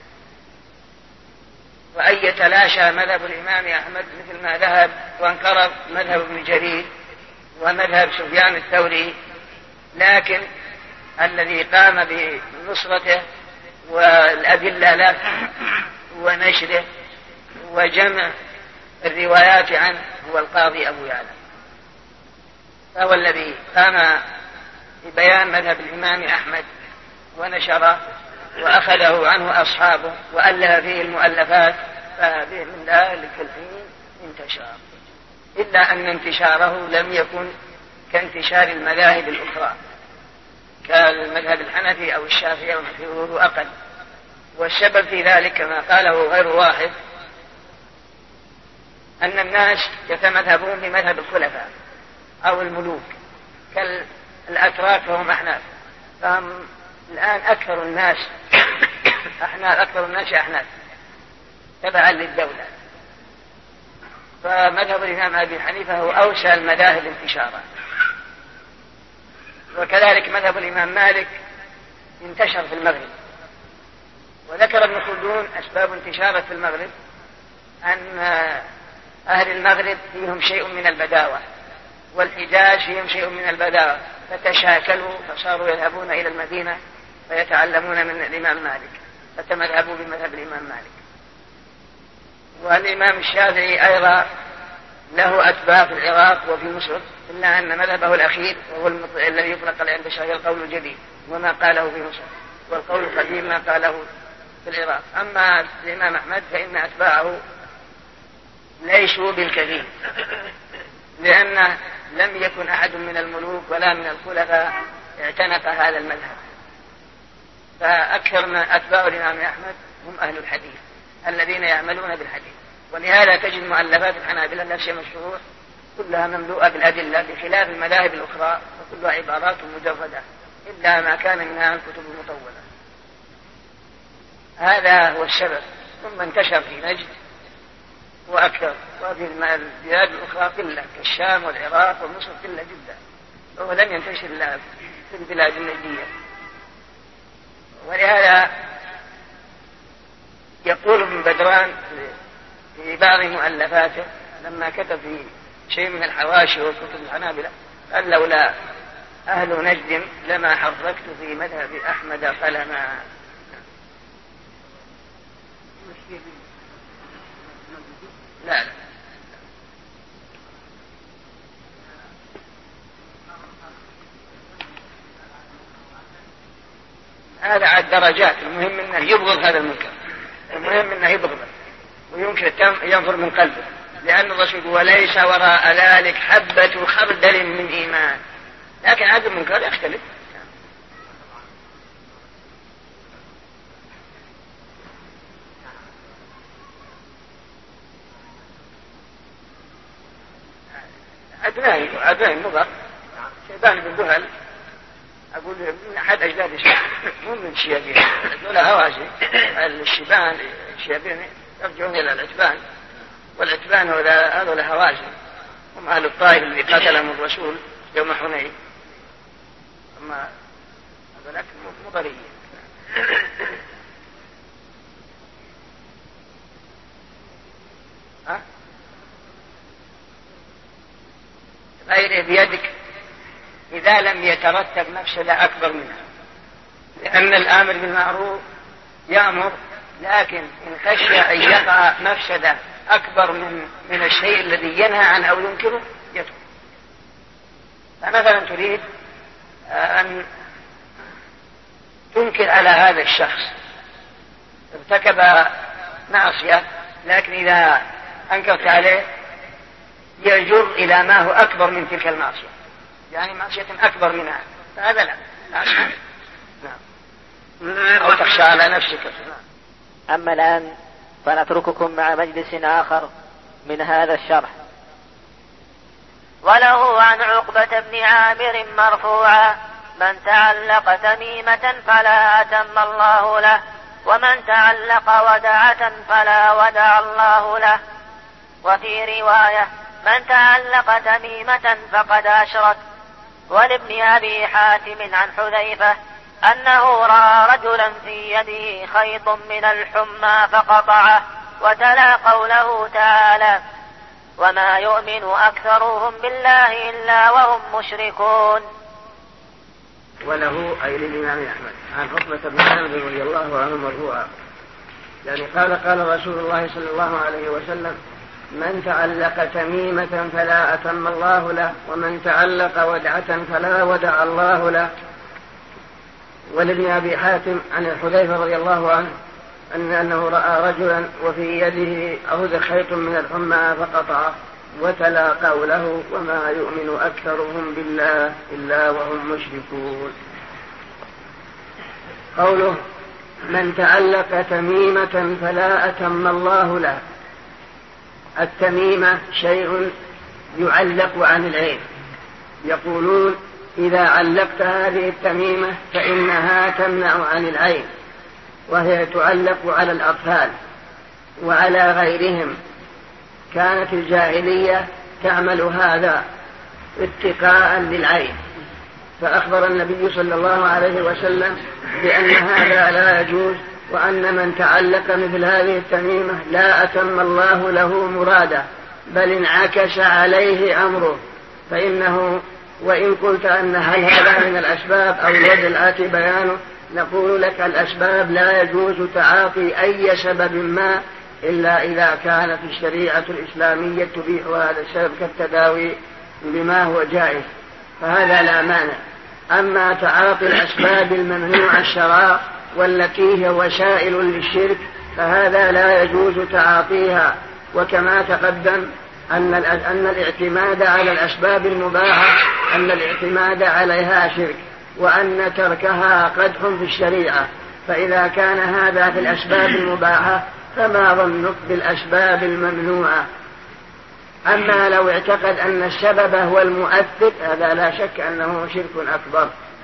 وأن يتلاشى مذهب الإمام أحمد مثل ما ذهب وانقرض مذهب ابن جرير ومذهب سفيان الثوري. لكن الذي قام بنصرته والأدلة له ونشره وجمع الروايات عنه هو القاضي أبو يعلى، فهو الذي قام ببيان مذهب الإمام أحمد ونشره وأخذه عنه أصحابه وألف فيه المؤلفات. فهذه من ذلك الحين انتشار، إلا أن انتشاره لم يكن كانتشار المذاهب الأخرى كالمذهب الحنفي أو الشافعي أو غيره أقل. والسبب في ذلك كما قاله غير واحد أن الناس يتمذهبون بمذهب الخلفاء أو الملوك كالأتراك فهم أحناف، فهم الآن أكثر الناس أحناف تبعا للدولة. فمذهب الإمام أبي حنيفة هو أوسع المذاهب انتشارا. وكذلك مذهب الإمام مالك انتشر في المغرب. وذكر ابن خلدون أسباب انتشاره في المغرب أن أهل المغرب فيهم شيء من البداوة والحجاز فيهم شيء من البداوة فتشاكلوا فصاروا يذهبون إلى المدينة فيتعلمون من الإمام مالك فتمذهبوا بمذهب الإمام مالك. والإمام الشافعي أيضا له أتباع في العراق وفي مصر، إلا أن مذهبه الأخير وهو الذي يطلق عند الشافعي القول الجديد وما قاله في مصر، والقول القديم ما قاله في العراق. أما الإمام أحمد فإن أتباعه ليسوا بالكثير، لأن لم يكن أحد من الملوك ولا من الخلفاء اعتنق هذا المذهب. فأكثر من أتباع الإمام أحمد هم أهل الحديث الذين يعملون بالحديث. ولهذا تجد مؤلفات الحنابلة لا سيما الشروح كلها مملوءة بالأدلة بخلاف المذاهب الأخرى وكلها عبارات مجردة إلا ما كان منها الكتب المطولة. هذا هو السبب. ثم انتشر في نجد وأكثر، وفي البلاد الأخرى قلة كالشام والعراق ومصر قلة جدا، وهو لم ينتشر إلا في البلاد النجدية. ولهذا يقول ابن بدران في بعض مؤلفاته لما كتب في شيء من الحواشي وكتب الحنابلة قال لولا أهل نجد لما حركت في مذهب أحمد قلما. لا هذا على الدرجات. المهم انه يبغض هذا المنكر، المهم انه يبغضه ويمكن ينفر من قلبه، لأن الرسول وليس وراء ذلك حبة خردل من إيمان. لكن هذا المنكر يختلف. عدنان مضر شيبان بن دهل أقول من أحد أجداد الشيخ مو من الشيابين، دول هوازي الشيبان الشيابين يرجعون إلى العتبان، والعتبان هذول هوازي هم أهل الطائف اللي قتلهم الرسول يوم حنين، أما هذولاك مضريين. غيره بيدك إذا لم يترتب مفسدة أكبر منها، لأن الآمر بالمعروف يأمر، لكن إن خشي أن يقع مفسدة أكبر من الشيء الذي ينهى عنه أو ينكره يترك. فمثلا تريد أن تنكر على هذا الشخص ارتكب معصية، لكن إذا أنكرت عليه يجر إلى ما هو أكبر من تلك المعصية، يعني معصية أكبر منها، فهذا لا نعم. أو تخشى على نفسك. أما الآن فنترككم مع مجلس آخر من هذا الشرح. وله عن عقبة بن عامر مرفوعا: من تعلق تميمة فلا أتم الله له، ومن تعلق ودعة فلا ودع الله له. وفي رواية: من تعلق تميمة فقد أشرك. ولابن أبي حاتم عن حذيفة أنه رأى رجلا في يده خيط من الحمى فقطعه، وتلا قوله تعالى: وما يؤمن أكثرهم بالله إلا وهم مشركون. وله أي للإمام أحمد عن عقبة بن عامر رضي الله عنه مرفوعا، يعني قال رسول الله صلى الله عليه وسلم: من تعلق تميمة فلا أتم الله له، ومن تعلق ودعة فلا ودع الله له. ولابن أبي حاتم عن الحذيفة رضي الله عنه أنه رأى رجلا وفي يده أخذ خيط من الحمى فقطعه، وتلا قوله: وما يؤمن أكثرهم بالله إلا وهم مشركون. قوله: من تعلق تميمة فلا أتم الله له. التميمة شيء يعلق عن العين، يقولون: إذا علقت هذه التميمة فإنها تمنع عن العين، وهي تعلق على الأطفال وعلى غيرهم. كانت الجاهلية تعمل هذا اتقاء للعين، فأخبر النبي صلى الله عليه وسلم بأن هذا لا يجوز، وأن من تعلق مثل هذه التميمة لا أتم الله له مراده، بل انعكس عليه أمره. فإنه وإن قلت أن هل هذا من الأسباب أو الوجه الآتي بيانه، نقول لك: الأسباب لا يجوز تعاطي أي سبب ما إلا إذا كانت الشريعة الإسلامية تبيح هذا السبب كالتداوي بما هو جائز، فهذا لا مانع. أما تعاطي الأسباب الممنوع الشرع والتي هي وسائل للشرك فهذا لا يجوز تعاطيها. وكما تقدم أن الاعتماد على الأسباب المباحة أن الاعتماد عليها شرك، وأن تركها قدح في الشريعة. فإذا كان هذا في الأسباب المباحة فما ظنك بالأسباب الممنوعة؟ أما لو اعتقد أن السبب هو المؤثر هذا لا شك أنه شرك أكبر.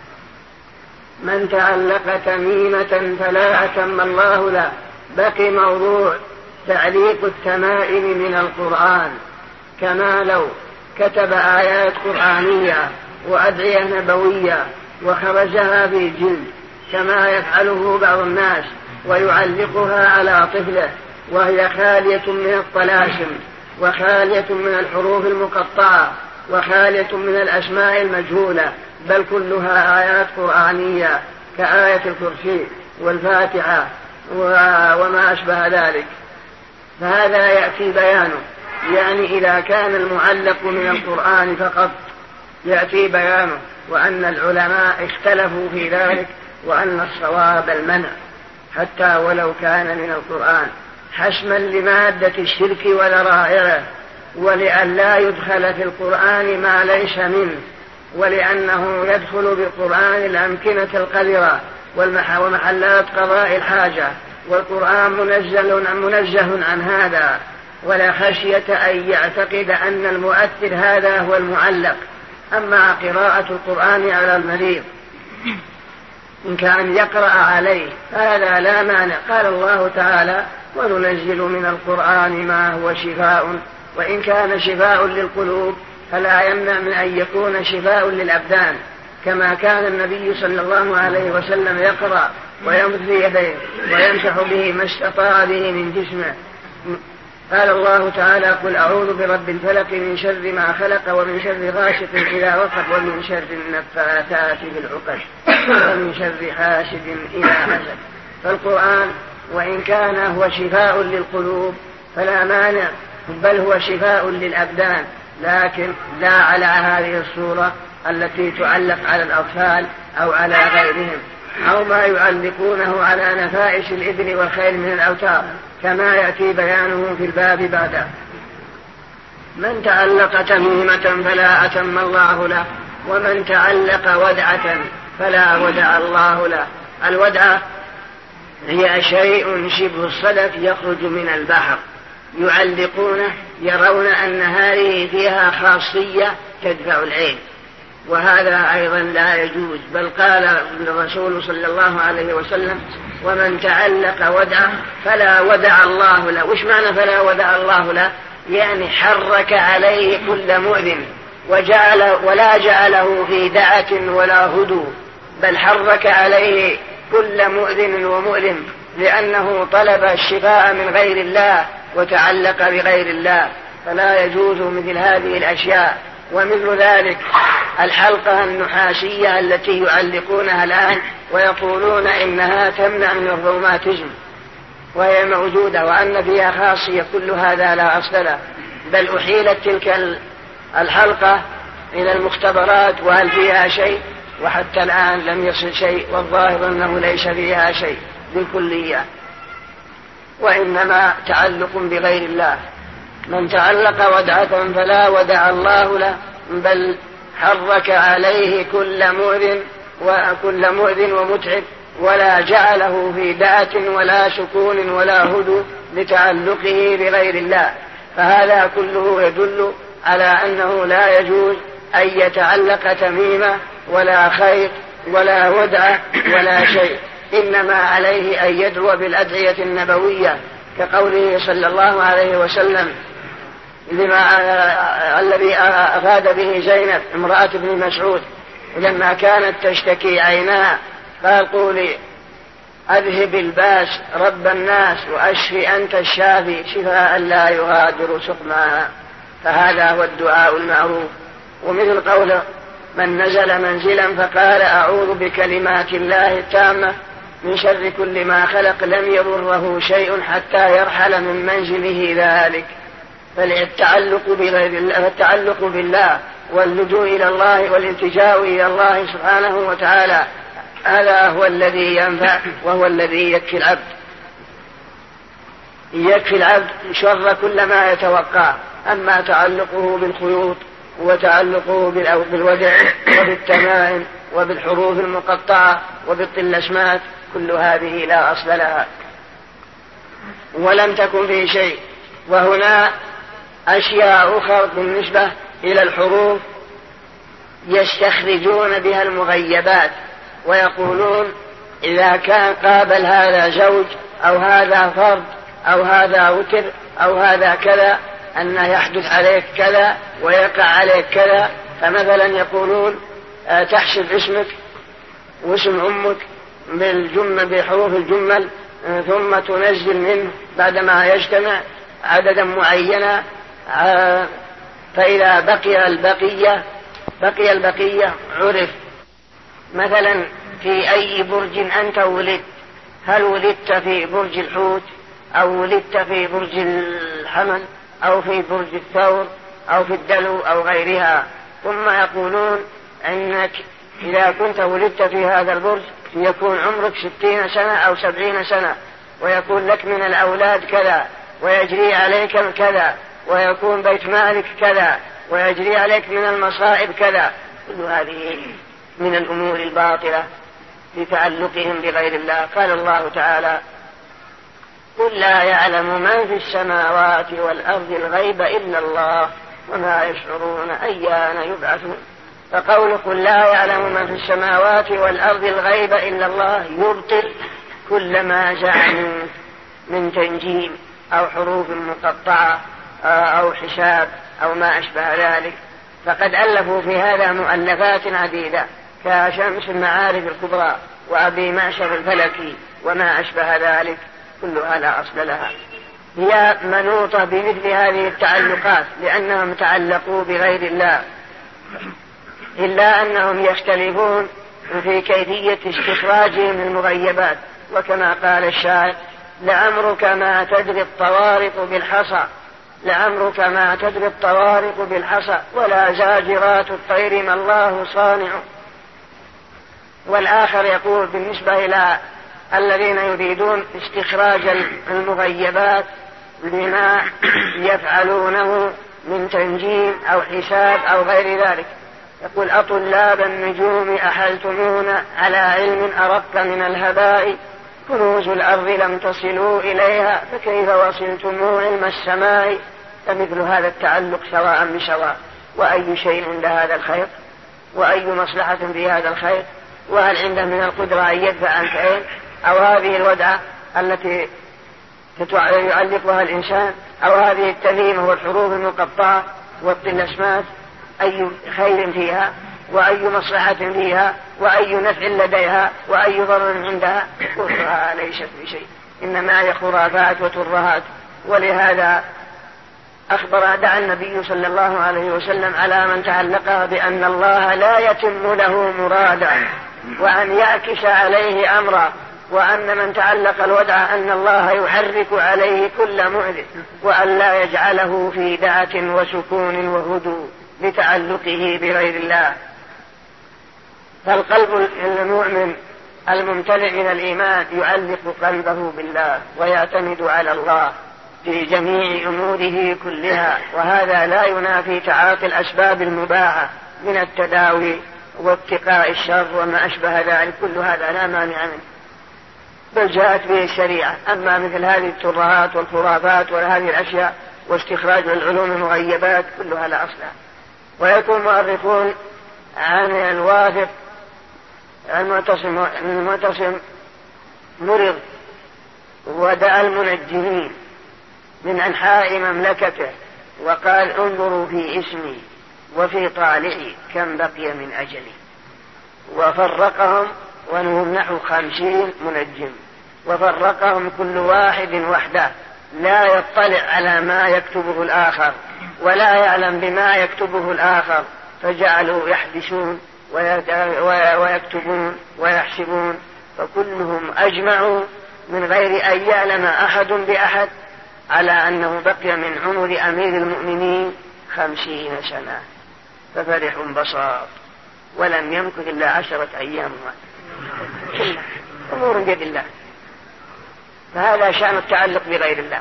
من تعلق تميمة فلا أتم الله له. بقي موضوع تعليق التمائم من القرآن، كما لو كتب آيات قرآنية وأدعية نبوية وخرجها في جلد كما يفعله بعض الناس، ويعلقها على طفله وهي خالية من الطلاسم وخالية من الحروف المقطعة وخالية من الأسماء المجهولة، بل كلها آيات قرآنية كآية الكرسي والفاتحة وما أشبه ذلك. فهذا يأتي بيانه، يعني إذا كان المعلق من القرآن فقط يأتي بيانه، وأن العلماء اختلفوا في ذلك، وأن الصواب المنع حتى ولو كان من القرآن، حسما لمادة الشرك وذرائعه، ولئلا يدخل في القرآن ما ليس منه، ولأنه يدخل بالقرآن الأمكنة القذرة ومحلات قضاء الحاجة، والقرآن منزه عن هذا، ولا خشية أن يعتقد أن المؤثر هذا هو المعلق. أما قراءة القرآن على المريض إن كان يقرأ عليه هذا لا مانع. قال الله تعالى وننزل من القرآن ما هو شفاء، وإن كان شفاء للقلوب فلا يمنع من أن يكون شفاء للأبدان، كما كان النبي صلى الله عليه وسلم يقرأ ويمد يديه ويمسح به ما استطاع به من جسمه. قال الله تعالى قل أعوذ برب الفلق من شر ما خلق ومن شر غاسق إذا وقب ومن شر النفاثات في العقد ومن شر حاسد إذا حسد. فالقرآن وإن كان هو شفاء للقلوب فلا مانع، بل هو شفاء للأبدان، لكن لا على هذه الصورة التي تعلق على الأطفال أو على غيرهم، أو ما يعلقونه على نفائس الإبل والخيل من الأوتار، كما يأتي بيانه في الباب بعده. من تعلق تميمة فلا أتم الله له، ومن تعلق ودعة فلا ودع الله له. الودعة هي شيء شبه الصدف يخرج من البحر، يعلقونه، يرون أن هذه فيها خاصية تدفع العين، وهذا أيضا لا يجوز. بل قال الرسول صلى الله عليه وسلم ومن تعلق ودعه فلا ودع الله له. وش معنى فلا ودع الله له؟ يعني حرك عليه كل مؤذن ولا جعله في دعة ولا هدوء، بل حرك عليه كل مؤذن ومؤلم، لأنه طلب الشفاء من غير الله وتعلق بغير الله، فلا يجوز مثل هذه الأشياء. ومثل ذلك الحلقة النحاسية التي يعلقونها الآن ويقولون إنها تمنع من الروماتيزم، وهي موجودة وأن فيها خاصية، كل هذا لا أصل له. بل أحيلت تلك الحلقة إلى المختبرات وهل فيها شيء، وحتى الآن لم يصل شيء، والظاهر أنه ليس فيها شيء بالكلية، وإنما تعلق بغير الله. من تعلق ودعة فلا ودع الله له، بل حرك عليه كل مؤذن ومتعب، ولا جعله في دعة ولا سكون ولا هدوء لتعلقه بغير الله. فهذا كله يدل على أنه لا يجوز أن يتعلق تميمة ولا خيط ولا ودعة ولا شيء، إنما عليه أن يدعو بالأدعية النبوية، كقوله صلى الله عليه وسلم الذي أفاد به زينب امرأة ابن مسعود لما كانت تشتكي عينها، قال قولي أذهب الباس رب الناس وأشفي أنت الشافي شفاء لا يغادر سقما. فهذا هو الدعاء المعروف. ومثل قوله من نزل منزلا فقال أعوذ بكلمات الله التامة من شر كل ما خلق لم يضره شيء حتى يرحل من منزله ذلك. فالتعلق بالله واللجوء إلى الله والالتجاء إلى الله سبحانه وتعالى هذا هو الذي ينفع، وهو الذي يكفي العبد شر كل ما يتوقع. أما تعلقه بالخيوط وتعلقه بالودع وبالتمائم وبالحروف المقطعة وبالطلسمات كل هذه لا أصل لها ولم تكن فيه شيء. وهنا أشياء أخرى بالنسبة إلى الحروف يستخرجون بها المغيبات، ويقولون إذا كان قابل هذا زوج أو هذا فرد أو هذا وتر أو هذا كذا أن يحدث عليك كذا ويقع عليك كذا. فمثلا يقولون تحسب اسمك واسم أمك بحروف الجمل ثم تنزل منه بعدما يجتمع عددا معينا، فإذا بقي البقية عرف. مثلا في أي برج أنت ولدت، هل ولدت في برج الحوت أو ولدت في برج الحمل أو في برج الثور أو في الدلو أو غيرها. ثم يقولون أنك إذا كنت ولدت في هذا البرج يكون عمرك 60 سنة أو 70 سنة، ويكون لك من الأولاد كذا، ويجري عليك كذا، ويكون بيت مالك كذا، ويجري عليك من المصائب كذا. كل هذه من الأمور الباطلة لتعلقهم بغير الله. قال الله تعالى قل لا يعلم من في السماوات والأرض الغيب إلا الله وما يشعرون أيان يبعثون. فقول قل لا يعلم من في السماوات والأرض الغيب إلا الله يبطل كل ما جعلوا من تنجيم أو حروف مقطعة أو حساب أو ما أشبه ذلك. فقد ألفوا في هذا مؤلفات عديدة كشمس المعارف الكبرى وأبي معشر الفلكي وما أشبه ذلك، كلها لا أصل لها، هي منوطة بمثل هذه التعلقات لأنهم تعلقوا بغير الله، إلا أنهم يختلفون في كيفية استخراجهم المغيبات. وكما قال الشاعر لعمرك ما تدري الطوارق بالحصى، لعمرك ما تدري الطوارق بالحصى ولا زاجرات الطير ما الله صانع. والآخر يقول بالنسبة إلى الذين يريدون استخراج المغيبات بما يفعلونه من تنجيم أو حساب أو غير ذلك، يقول أطلاب النجوم أحلتمون على علم أرق من الهباء، كنوز الأرض لم تصلوا إليها فكيف وصلتم علم السماء. فمثل هذا التعلق سواء بسواء، وأي شيء لهذا الخير وأي مصلحة في هذا الخير، وهل عنده من القدرة أن يدفع عن فعل، أو هذه الودعة التي يعلقها الإنسان، أو هذه التميمة والحروف المقطعة والطلسمات، أي خير فيها وأي مصلحة فيها وأي نفع لديها وأي ضرر عندها، كلها ليست بشيء، إنما هي خرافات وترهات. ولهذا دعا النبي صلى الله عليه وسلم على من تعلقها بأن الله لا يتم له مرادا، وأن يعكس عليه أمرا، وأن من تعلق الودع أن الله يحرك عليه كل مؤذن، وأن لا يجعله في دعة وسكون وهدوء لتعلقه بغير الله. فالقلب المؤمن الممتلئ من الإيمان يعلق قلبه بالله ويعتمد على الله في جميع أموره كلها، وهذا لا ينافي تعاطي الأسباب المباحة من التداوي واتقاء الشر وما أشبه ذلك، كل هذا لا مانع منه، بل جاءت به الشريعة. أما مثل هذه الترهات والخرافات وهذه الأشياء واستخراج العلوم المغيبات كلها لا أصلها. ويكون مؤرخون عن الواثق المعتصم مرض ودعا المنجمين من أنحاء مملكته وقال انظروا في اسمي وفي طالعي كم بقي من أجلي، وفرقهم وهم نحو 50 منجم، وفرقهم كل واحد وحده لا يطلع على ما يكتبه الآخر ولا يعلم بما يكتبه الآخر، فجعلوا يحدثون ويكتبون ويحسبون، فكلهم أجمعوا من غير أن يعلم أحد بأحد على أنه بقي من عمر أمير المؤمنين 50 سنة، ففرحوا انبساط ولم يمكث إلا 10 أيام، أمور بيد الله. فهذا شأن التعلق بغير الله.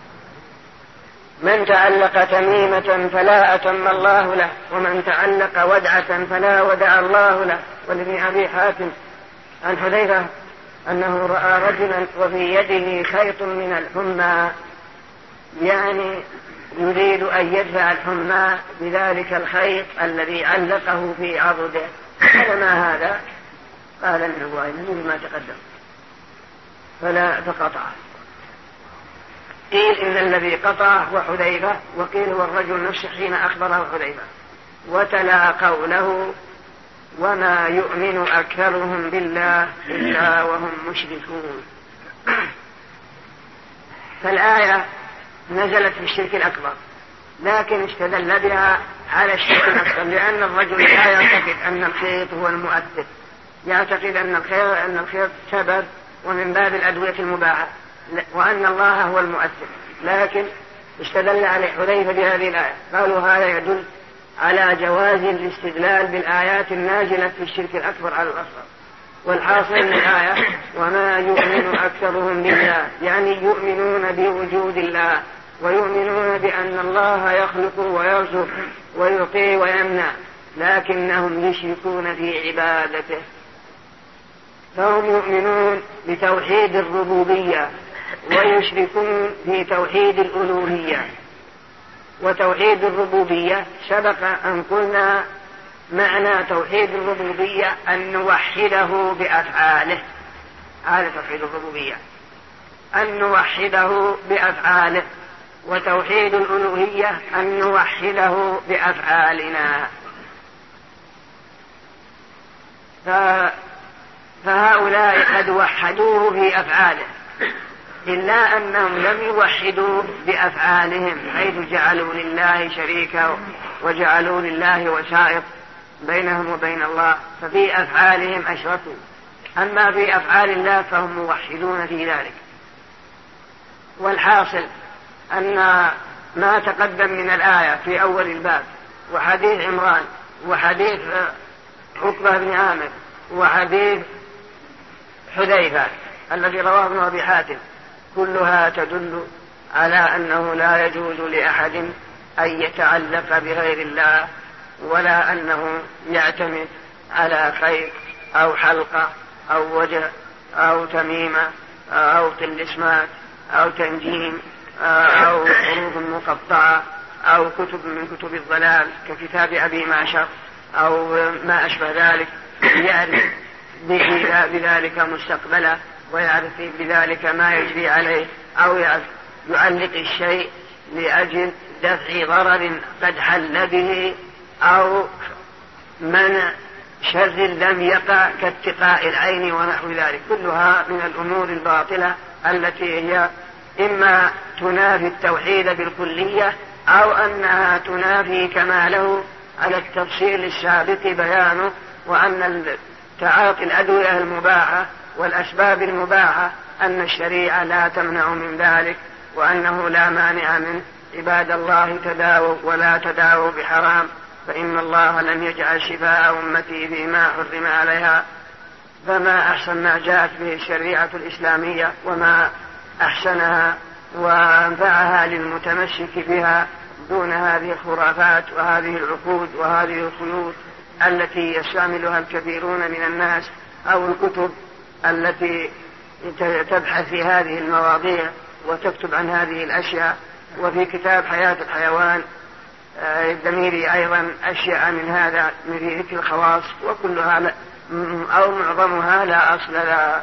من تعلق تميمة فلا أتم الله له، ومن تعلق ودعة فلا ودع الله له. ولابن أبي حاتم عن حذيفة أنه رأى رجلا وفي يده خيط من الحمى، يعني يريد أن يدفع الحمى بذلك الخيط الذي علقه في عضده. قال ما هذا؟ قال إنه ما تقدم، فلا فقطعه. قيل إن الذي قطعه هو حذيفة، وقيل هو الرجل نفسه حين أخبره حذيفة. وتلا قوله وما يؤمن أكثرهم بالله إلا وهم مشركون. فالآية نزلت في الشرك الأكبر، لكن استدل بها على الشرك الأكبر، لأن الرجل لا يعتقد أن الخيط هو المؤثر، يعتقد أن الخيط سبب ومن باب الأدوية المباحة، وأن الله هو المؤثر. لكن استدل عليه حذيفة بهذه الآية، قالوا هذا يدل على جواز الاستدلال بالآيات النازلة في الشرك الأكبر على الأصغر. والحاصل من الآية وما يؤمن أكثرهم بالله، يعني يؤمنون بوجود الله ويؤمنون بأن الله يخلق ويرزق ويعطي ويمنع، لكنهم يشركون في عبادته. فهم يؤمنون بتوحيد الربوبية ويشركون في توحيد الألوهية. وتوحيد الربوبية سبق أن قلنا معنى توحيد الربوبية أن نوحده بأفعاله. هذا توحيد الربوبية، أن نوحده بأفعاله. وتوحيد الألوهية أن نوحده بأفعالنا. فهؤلاء قد وحدوه في أفعاله، إلا أنهم لم يوحدوا بأفعالهم، حيث جعلوا لله شريكا وجعلوا لله وسائط بينهم وبين الله، ففي أفعالهم أشركوا. أما في أفعال الله فهم موحدون في ذلك. والحاصل أن ما تقدم من الآية في أول الباب، وحديث عمران، وحديث عقبة بن عامر، وحديث حذيفة الذي رواه ابن أبي حاتم، كلها تدل على أنه لا يجوز لأحد أن يتعلق بغير الله، ولا أنه يعتمد على خير أو حلقة أو وجه أو تميمة أو تلسمات أو تنجيم أو حروف مقطعة أو كتب من كتب الضلال ككتاب أبي معشر أو ما أشبه ذلك، يعرف بذلك مستقبله ويعرف بذلك ما يجري عليه، أو يعلق الشيء لأجل دفع ضرر قد حل به أو منع شر لم يقع كاتقاء العين ونحو ذلك. كلها من الأمور الباطلة التي هي إما تنافي التوحيد بالكلية أو أنها تنافي كماله على التفصيل السابق بيانه، وأن تعاطي الأدوية المباحة والأسباب المباحة أن الشريعة لا تمنع من ذلك، وأنه لا مانع منه. عباد الله تداووا ولا تداووا بحرام، فإن الله لم يجعل شفاء أمتي فيما حرم عليها. فما أحسن ما جاءت به الشريعة الإسلامية، وما أحسنها وأنفعها للمتمسك بها دون هذه الخرافات وهذه العقود وهذه الخيوط التي يستعملها الكثيرون من الناس، أو الكتب التي تبحث في هذه المواضيع وتكتب عن هذه الأشياء. وفي كتاب حياة الحيوان الدميري أيضا أشياء من هذا من ذكر الخواص، وكلها أو معظمها لا أصل لها.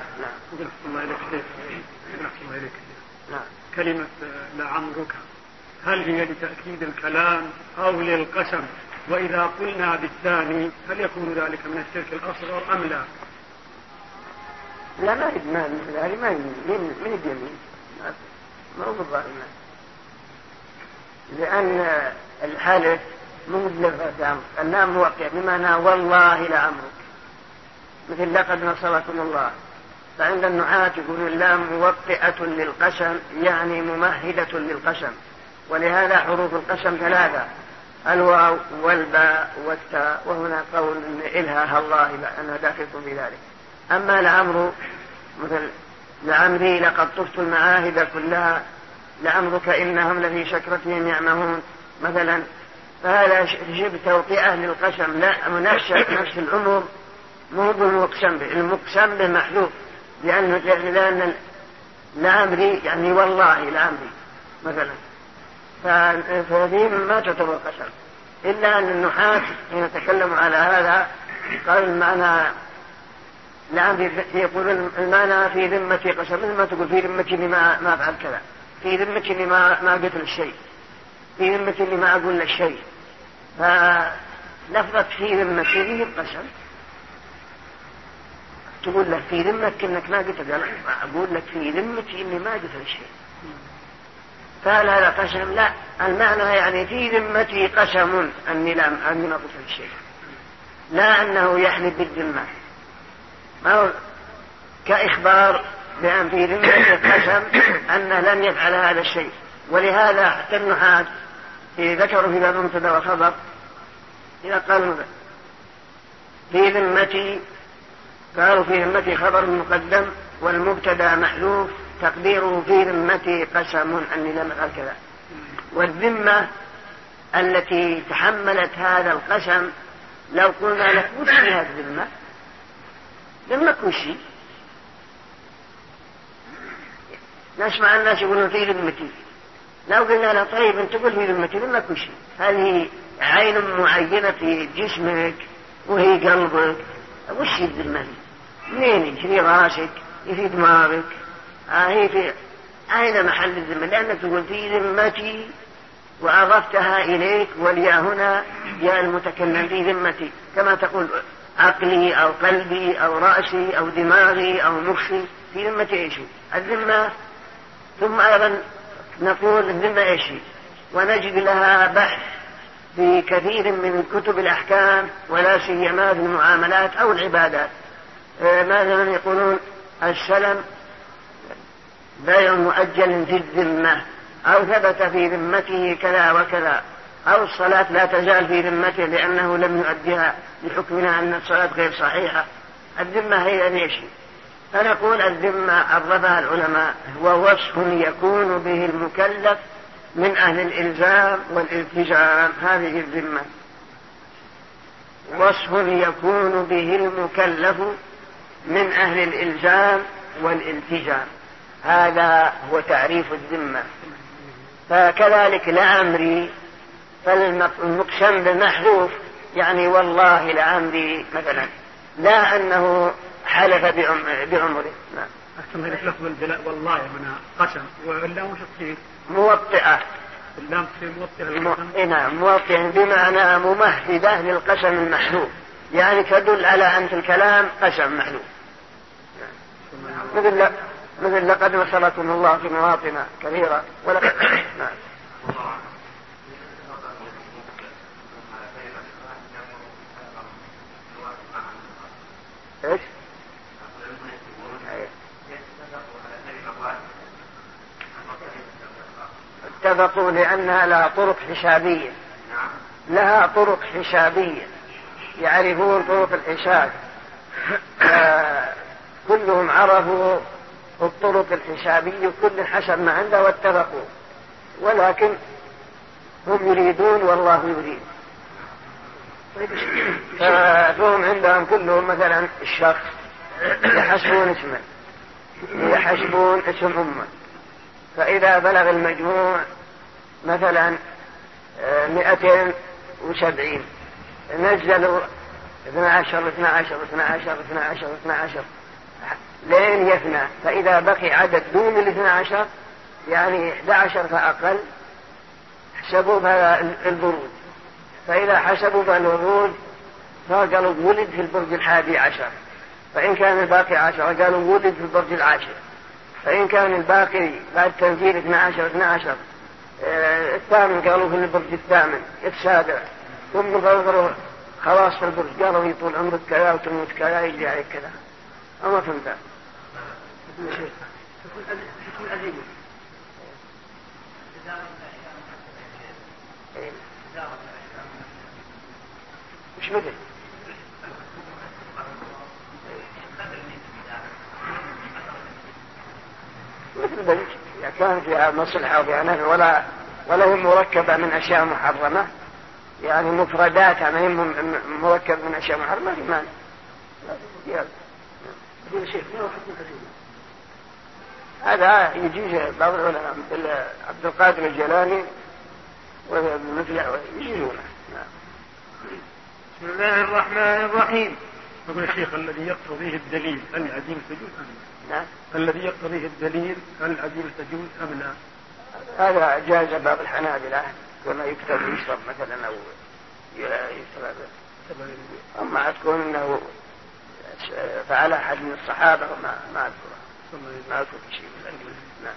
كلمة لعمرك هل هي لتأكيد الكلام أو للقسم؟ وإذا قلنا بالثاني هل يكون ذلك من الشرك الأصغر أم لا؟ لا، ما من اليمين ما هو بالظاهر، لأن الحلف مجلد اللام موقع بمعنى والله لعمرك، مثل لقد نصركم الله. فعند النحاة يقول اللام موقعة للقسم، يعني ممهدة للقسم. ولهذا حروف القسم ثلاثة، الواو والباء والتاء، وهنا قول إلها الله أنا داخل في ذلك. أما لعمر مثل لعمري لقد طفت المعاهد كلها، لعمرك إنهم لفي سكرتهم يعمهون مثلا، فهذا شبه توطئة للقسم، لا نفس الأمور مو بالمقسم به، المقسم به محذوف، لأن لعمري يعني والله لعمري مثلا، فهذه ما تعتبر قسم. إلا أن النحاة حين يتكلموا على هذا قال المعنى لعمري، يقول المعنى في ذمتي قسم، مثل ما تقول في ذمتي ما أفعل كذا، في ذمتي ما قتل الشيء، في ذمتي ما أقول للشيء. فلفظة في ذمتي فيه القسم، تقول لك في ذمتك إنك ما قتل، أقول لك في ذمتي إني ما قتل الشيء، فهل هذا قسم؟ لا، المعنى يعني في ذمتي قسم أني ما قتل الشيء، لا أنه يحلف بالذمة، ما هو كإخبار بأن في ذمتي قسم أن لن يفعل هذا الشيء. ولهذا حتى النحاة ذكروا في باب المبتدا والخبر، إذا قالوا في ذمتي قالوا في ذمتي خبر مقدم والمبتدا محذوف تقديره في ذمتي قسم أني لم أفعل كذا. والذمة التي تحملت هذا القسم لو قلنا لك وش في هذه الذمة؟ ذمك وشي؟ نسمع الناس يقولون في ذمتي، لو قلنا له طيب انت تقول في ذمتي، ذمك وشي؟ هذه عين معينة في جسمك وهي قلبك، وش الذمة دي؟ منين في راسك في دماغك؟ هي في أين محل الذمة؟ لأنك تقول في ذمتي وأضفتها إليك، والياء هنا يا المتكلم في ذمتي، كما تقول عقلي أو قلبي أو رأسي أو دماغي أو مخي، في ذمة إيش الذمة. ثم أيضا نقول الذمة إيش، ونجد لها بحث في كثير من كتب الأحكام، ولا سيما في المعاملات أو العبادات. مثلا يقولون السلم بيع مؤجل في الذمة، أو ثبت في ذمته كذا وكذا، أو الصلاة لا تزال في ذمته لأنه لم يؤديها لحكمنا أن الصلاة غير صحيحة. الذمة هي ليش؟ فنقول الذمة عرفها العلماء هو وصف يكون به المكلف من أهل الإلزام والالتزام. هذه الذمة وصف يكون به المكلف من أهل الإلزام والالتزام، هذا هو تعريف الذمة. فكذلك لعمري، فالمقسم بالمحذوف يعني والله لعمري مثلا، لا أنه حلف بعمره. نعم. أحسن لك لفظ البلاء والله من قسم، واللام وش تصير؟ موطئة. اللام تصير موطئة. نعم موطئة بمعنى ممهدة للقسم المحذوف، يعني تدل على أن الكلام قسم محذوف. مثل لقد نصركم الله في مواطن كثيرة ولقد نعم. ايش؟ اتفقوا لأنها لها طرق حسابية، لها طرق حسابية، يعرفون طرق الحساب، كلهم عرفوا الطرق الحسابية كل حسب ما عنده واتفقوا، ولكن هم يريدون والله يريد. فهم عندهم كلهم مثلا الشخص يحسبون اسمه، يحسبون اسم أمه، فإذا بلغ المجموع مثلا 270 نزلوا 12 لين يفنى، فإذا بقي عدد دون 12 يعني 11 فأقل حسبوا البرود، فإذا حسبوا فالورود فقالوا ولد في البرج 11، فإن كان الباقي 10 قالوا ولد في البرج 10، فإن كان الباقي بعد تنزيل 12 الثامن قالوا في البرج 8 السابع، ثم قالوا خلاص في البرج قالوا يطول عمرك كذا وتموت كذا يجي عليك كذا. أما فهمت مش مثل ذلك إذا كان فيها مصلحة وفيها نفع ولا هي مركبة من أشياء محرمة، يعني مفرداتها ما هي مركبة من أشياء محرمة، في معنى هذا يجيز بعض العلماء مثل عبد القادر الجيلاني ومثل يجيزونه. بسم الله الرحمن الرحيم. يقول الشيخ الذي يقتضيه الدليل هل العديم تجوز أم لا؟ نعم. الذي يقتضيه الدليل هل العديم تجوز أم لا؟ هذا جاز باب الحنابلة وما يكتب يشرب مثلا أو يشرب، أما تكون أنه فعل أحد من الصحابة ما أذكر شيء. نعم.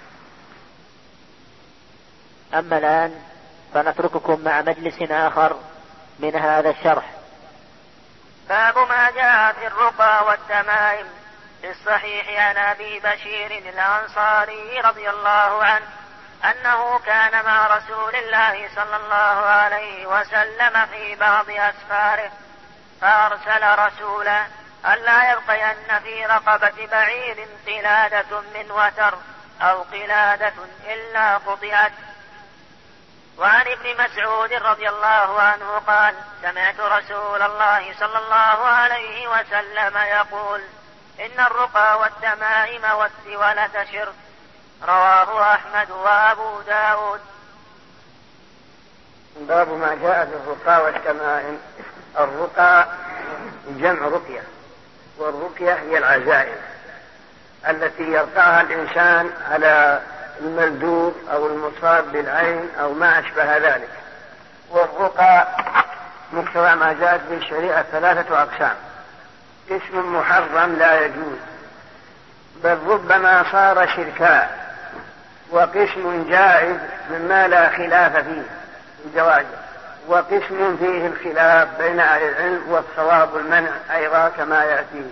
أما الآن فنترككم مع مجلس آخر من هذا الشرح. باب ما جاء في الرقى والتمائم. في الصحيح عن أبي بشير الأنصاري رضي الله عنه أنه كان مع رسول الله صلى الله عليه وسلم في بعض أسفاره، فأرسل رسولا ألا يبقين في رقبة بعير قلادة من وتر أو قلادة إلا قطعت. وعن ابن مسعود رضي الله عنه قال: سمعت رسول الله صلى الله عليه وسلم يقول: إن الرقى والتمائم والسولة شرك. رواه أحمد وأبو داود. باب ما جاء في الرقى والتمائم. الرقى جمع رقية، والرقية هي العزائم التي يرقاها الإنسان على الملدوب أو المصاب بالعين أو ما أشبه ذلك. والرقى مقتضى ما جاءت به الشريعة 3 أقسام: قسم محرم لا يجوز بل ربما صار شركاء، وقسم جائز مما لا خلاف فيه الجوازه، وقسم فيه الخلاف بين أهل العلم والصواب المنع أيضا كما يأتي.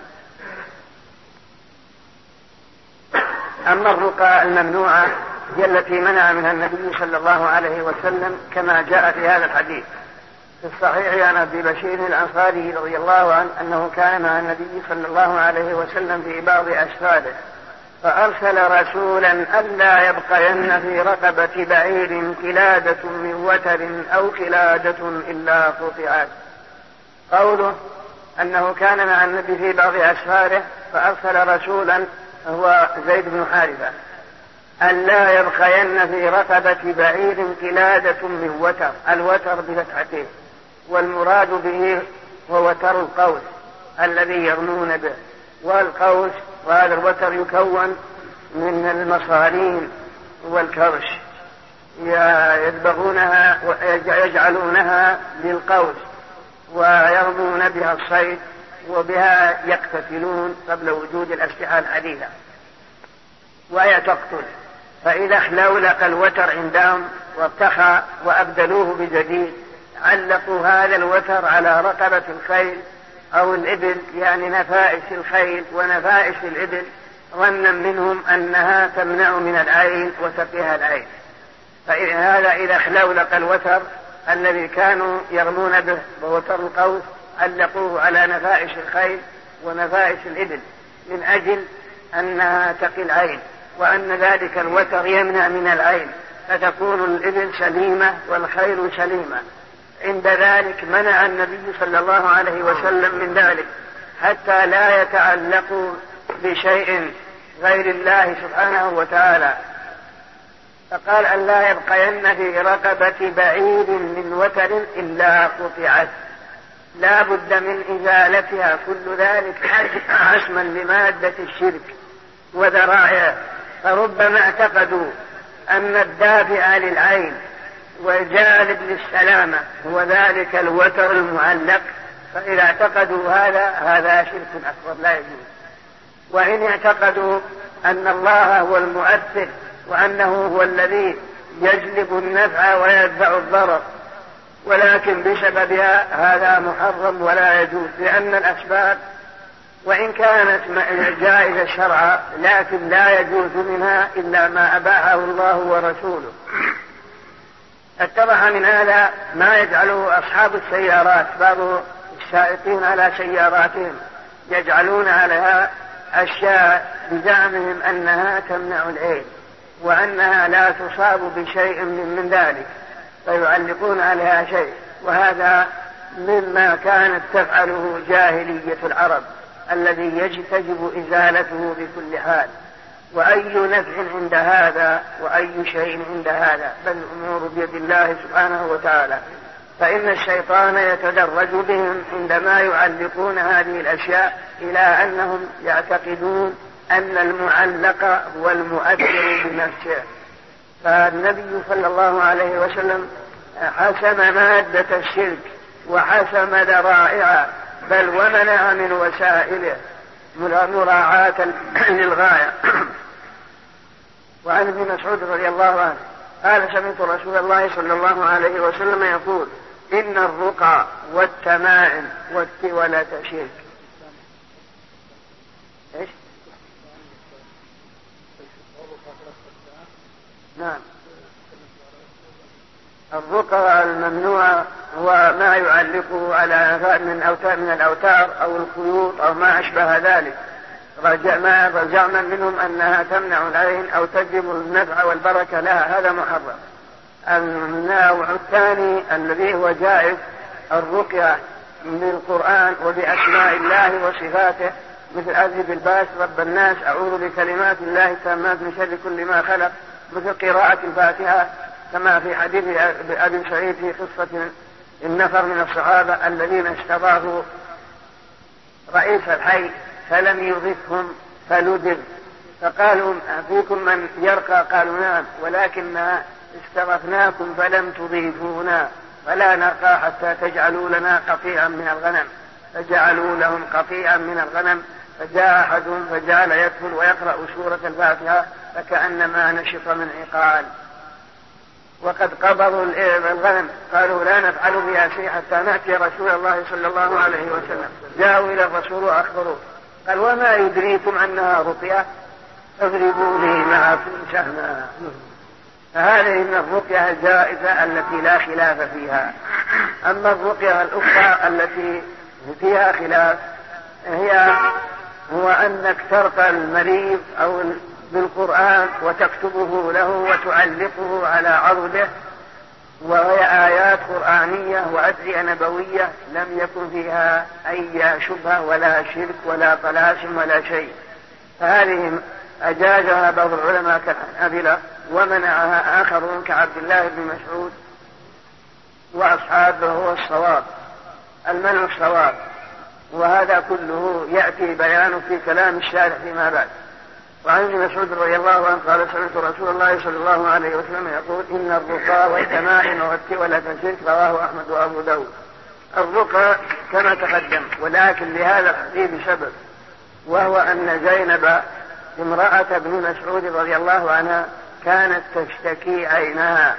أما الرقى الممنوعة هي التي منع منها النبي صلى الله عليه وسلم كما جاء في هذا الحديث في الصحيح عن أبي بشير الأنصاري رضي الله عنه أنه كان مع النبي صلى الله عليه وسلم في بعض أسفاره فأرسل رسولا ألا يبقين في رقبة بعير قلادة من وتر أو قلادة إلا قطعت. قوله أنه كان مع النبي في بعض أسفاره فأرسل رسولا هو زيد بن حارثة ألا يبقين في رقبة بعير قلادة من وتر، الوتر بفتحتين، والمراد به هو وتر القوس الذي يرمون به، والقوس وهذا الوتر يكون من المصارين والكرش يدبغونها ويجعلونها للقوس ويرمون بها الصيد وبها يقتتلون قبل وجود الأسلحة الحديثة، وهي تقتل. فإذا اخلولق الوتر عندهم وارتخى وأبدلوه بجديد علقوا هذا الوتر على رقبة الخيل أو الإبل، يعني نفائس الخيل ونفائس الإبل، ظنا منهم أنها تمنع من العين وتقيها العين. فهذا إذا اخلولق الوتر الذي كانوا يرمون به ووتر القوس علقوه على نفائس الخيل ونفائس الإبل من أجل أنها تقي العين، وأن ذلك الوتر يمنع من العين فتكون الإبل سليمة والخيل سليمة. عند ذلك منع النبي صلى الله عليه وسلم من ذلك حتى لا يتعلقوا بشيء غير الله سبحانه وتعالى، فقال أن لا يبقين في رقبة بعير من وتر إلا قطعت، لا بد من إزالتها، كل ذلك حسما لمادة الشرك وذرائعه. فربما اعتقدوا أن الدافع للعين والجالب للسلامة هو ذلك الوتر المعلق، فإذا اعتقدوا هذا شرك أكبر لا يجوز. وإن اعتقدوا أن الله هو المؤثر وأنه هو الذي يجلب النفع ويدفع الضرر ولكن بسببها، هذا محرم ولا يجوز، لأن الأسباب وإن كانت جائزة شرعا لكن لا يجوز منها إلا ما أباحه الله ورسوله. اتضح من هذا ما يجعله أصحاب السيارات، بعض السائقين على سياراتهم يجعلون عليها أشياء بزعمهم أنها تمنع العين وأنها لا تصاب بشيء من ذلك، فيعلقون عليها شيء، وهذا مما كانت تفعله جاهلية العرب الذي تجب إزالته بكل حال. وأي نفع عند هذا وأي شيء عند هذا، بل الأمور بيد الله سبحانه وتعالى. فإن الشيطان يتدرج بهم عندما يعلقون هذه الأشياء إلى أنهم يعتقدون أن المعلق هو المؤثر بنفسه. فالنبي صلى الله عليه وسلم حسم مادة الشرك وحسم ذرائعه، بل ومنع من وسائله مراعاة للغاية. وعن ابن مسعود رضي الله عنه قال سمعت رسول الله صلى الله عليه وسلم يقول إن الرقى والتمائم والتولة شرك. إيش؟ نعم، الرقى الممنوعة هو ما يعلقه على من الأوتار أو الخيوط أو ما أشبه ذلك رجعنا منهم أنها تمنع العين أو تجلب النفع والبركة لها، هذا محرم. النوع الثاني الذي هو جائز الرقية من القرآن وبأسماء الله وصفاته، مثل أذهب الباس رب الناس أعوذ بكلمات الله التامات من شر كل ما خلق، مثل قراءة الفاتحة كما في حديث أبي سعيد في قصة النفر من الصحابة الذين استضافوا رئيس الحي فلم يضفهم فلدغ، فقالوا فيكم من يرقى؟ قالوا نعم، ولكننا استغفناكم فلم تضيفونا، فلا نرقى حتى تجعلوا لنا قطيعا من الغنم. فجعلوا لهم قطيعا من الغنم، فجاء أحدهم فجعل يدخل ويقرأ سورة الفاتحة فكأنما نشط من عقال. وقد قبضوا الغنم، قالوا لا نفعل بها شيء حتى نأتي رسول الله صلى الله عليه وسلم. جاءوا إلى الرسول وأخبروه، قال وما يدريكم أنها رقية؟ اضربوا لي معكم سهما. فهذه من الرقية الجائزة التي لا خلاف فيها. أما الرقية الأخرى التي فيها خلاف هو أنك ترقى المريض أو بالقرآن وتكتبه له وتعلقه على عضده، وهي آيات قرآنية وأدعية نبوية لم يكن فيها أي شبهة ولا شرك ولا طلاسم ولا شيء. فهذه أجازها بعض العلماء كالحنابلة، ومنعها آخرون كعبد الله بن مسعود وأصحابه. هو الصواب، المنع الصواب، وهذا كله يأتي بيانه في كلام الشارح فيما بعد. وعن ابن مسعود رضي الله عنه قال سمعت رسول الله صلى الله عليه وسلم يقول إن الرقى والتمائم والتولة شرك، رواه أحمد وأبو داود. الرقى كما تقدم، ولكن لهذا الحديث سبب، وهو أن زينب امرأة ابن مسعود رضي الله عنها كانت تشتكي عينها،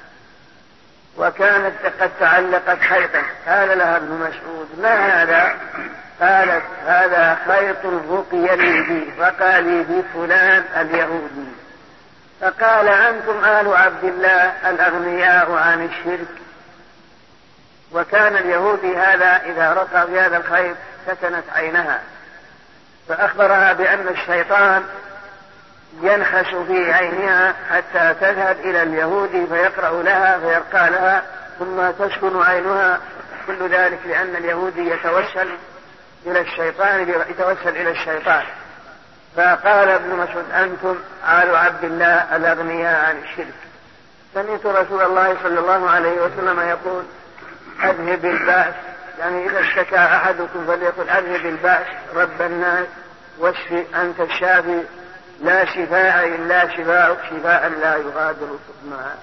وكانت قد تعلقت خيطا. قال لها ابن مسعود ما هذا؟ قالت هذا خيط رقي لي به، رقى لي بفلان اليهودي. فقال أنتم آل عبد الله الأغنياء عن الشرك. وكان اليهودي هذا إذا رقى بهذا الخيط فتنت عينها، فأخبرها بأن الشيطان ينخس في عينها حتى تذهب إلى اليهودي فيقرأ لها فيرقى لها ثم تسكن عينها. كل ذلك لأن اليهودي يتوسل إلى الشيطان. فقال ابن مسعود أنتم آل عبد الله الأغنياء عن الشرك. سمعت رسول الله صلى الله عليه وسلم يقول أذهب البأس، يعني إذا اشتكى أحدكم فليقل أذهب البأس رب الناس واشف أنت الشافي لا شفاء إلا شفاءك شفاء لا يغادر سقما.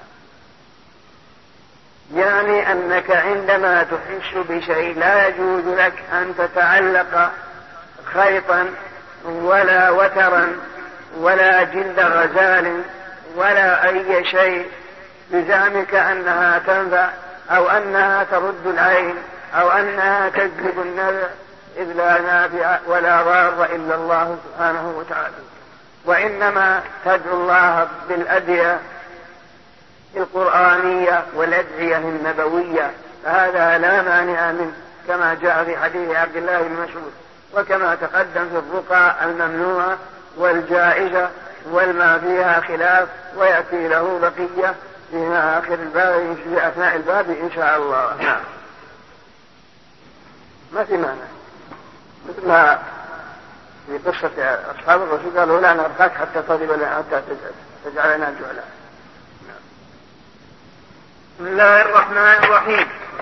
يعني أنك عندما تحس بشيء لا يجوز لك أن تتعلق خيطا ولا وترا ولا جلد غزال ولا أي شيء بزعمك أنها تنفع أو أنها ترد العين أو أنها تجلب النفع، إذ لا نافع ولا ضار إلا الله سبحانه وتعالى. وإنما تدعو الله بالأدعية القرآنية والأدعية النبوية، فهذا لا مانع منه كما جاء في حديث عبد الله بن مسعود، وكما تقدم في الرقى الممنوعة والجائزة والما فيها خلاف، ويأتي له بقية في آخر الباب في أثناء الباب إن شاء الله. ما في مانع، مثل ما في قصة أصحاب الرسول قالوا لا نرقاك حتى تضرب لنا حتى تجعلنا جعلا. بسم الله الرحمن الرحيم.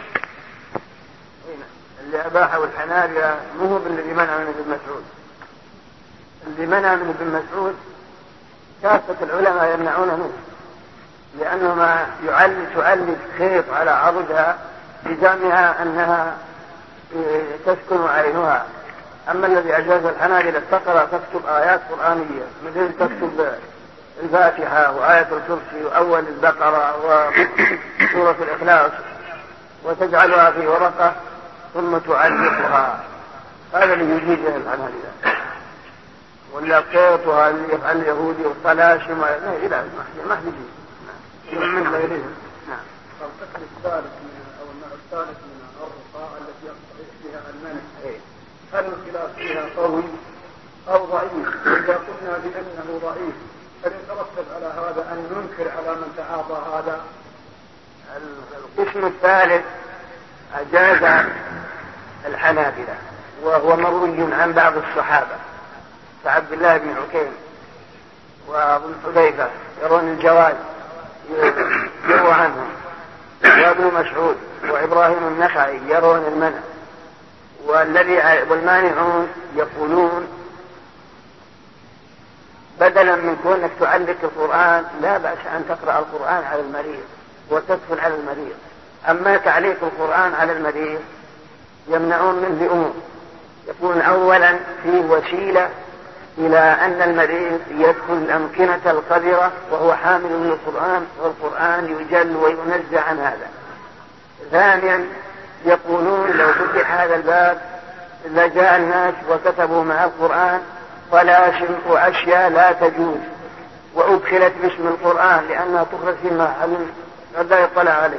اللي أباحه الحنابلة مو بالذي منع من ابن مسعود، اللي منع من ابن مسعود كافة العلماء يمنعون منه، لأنه ما تعلق خيط على عضدها بزعمها أنها تسكن عينها. أما الذي أجاز الحنابلة تكتب آيات قرآنية مثل تكتب الفاتحة وآية الكرسي وأول البقرة وسورة الإخلاص وتجعلها في ورقة ثم تعلقها، هذا اللي يجيزه الحنابلة. واللقيط وهذا يفعل اليهودي والطلاسم إلى ما يجيز من غيرهم. نعم. القسم الثالث أو النوع الثالث من الرقى التي يصح فيها المنع، هل الخلاف فيها قوي أو ضعيف؟ إذا قلنا بأنه ضعيف هل يترتب على هذا أن ننكر على من تعاطى هذا؟ القسم الثالث أجاز الحنابلة، وهو مروي عن بعض الصحابة كعبد الله بن عكيم وابن حذيفة يرون الجواز يروى عنهم، وابن مسعود وإبراهيم النخعي يرون المنع، والمانعون يقولون بدلا من كونك تعلق القرآن لا بأس أن تقرأ القرآن على المريض وتدخل على المريض. أما تعليق القرآن على المريض يمنعون منه لأمور. يكون أولا فيه وسيلة إلى أن المريض يدخل الأمكنة القذرة وهو حامل للقرآن، والقرآن يجل وينزع عن هذا. ثانيا يقولون لو فتح هذا الباب لجاء الناس وكتبوا مع القرآن طلاسم وأشياء لا تجوز وأدخلت باسم القرآن لأنها تخرج في محل لا يطلع عليه.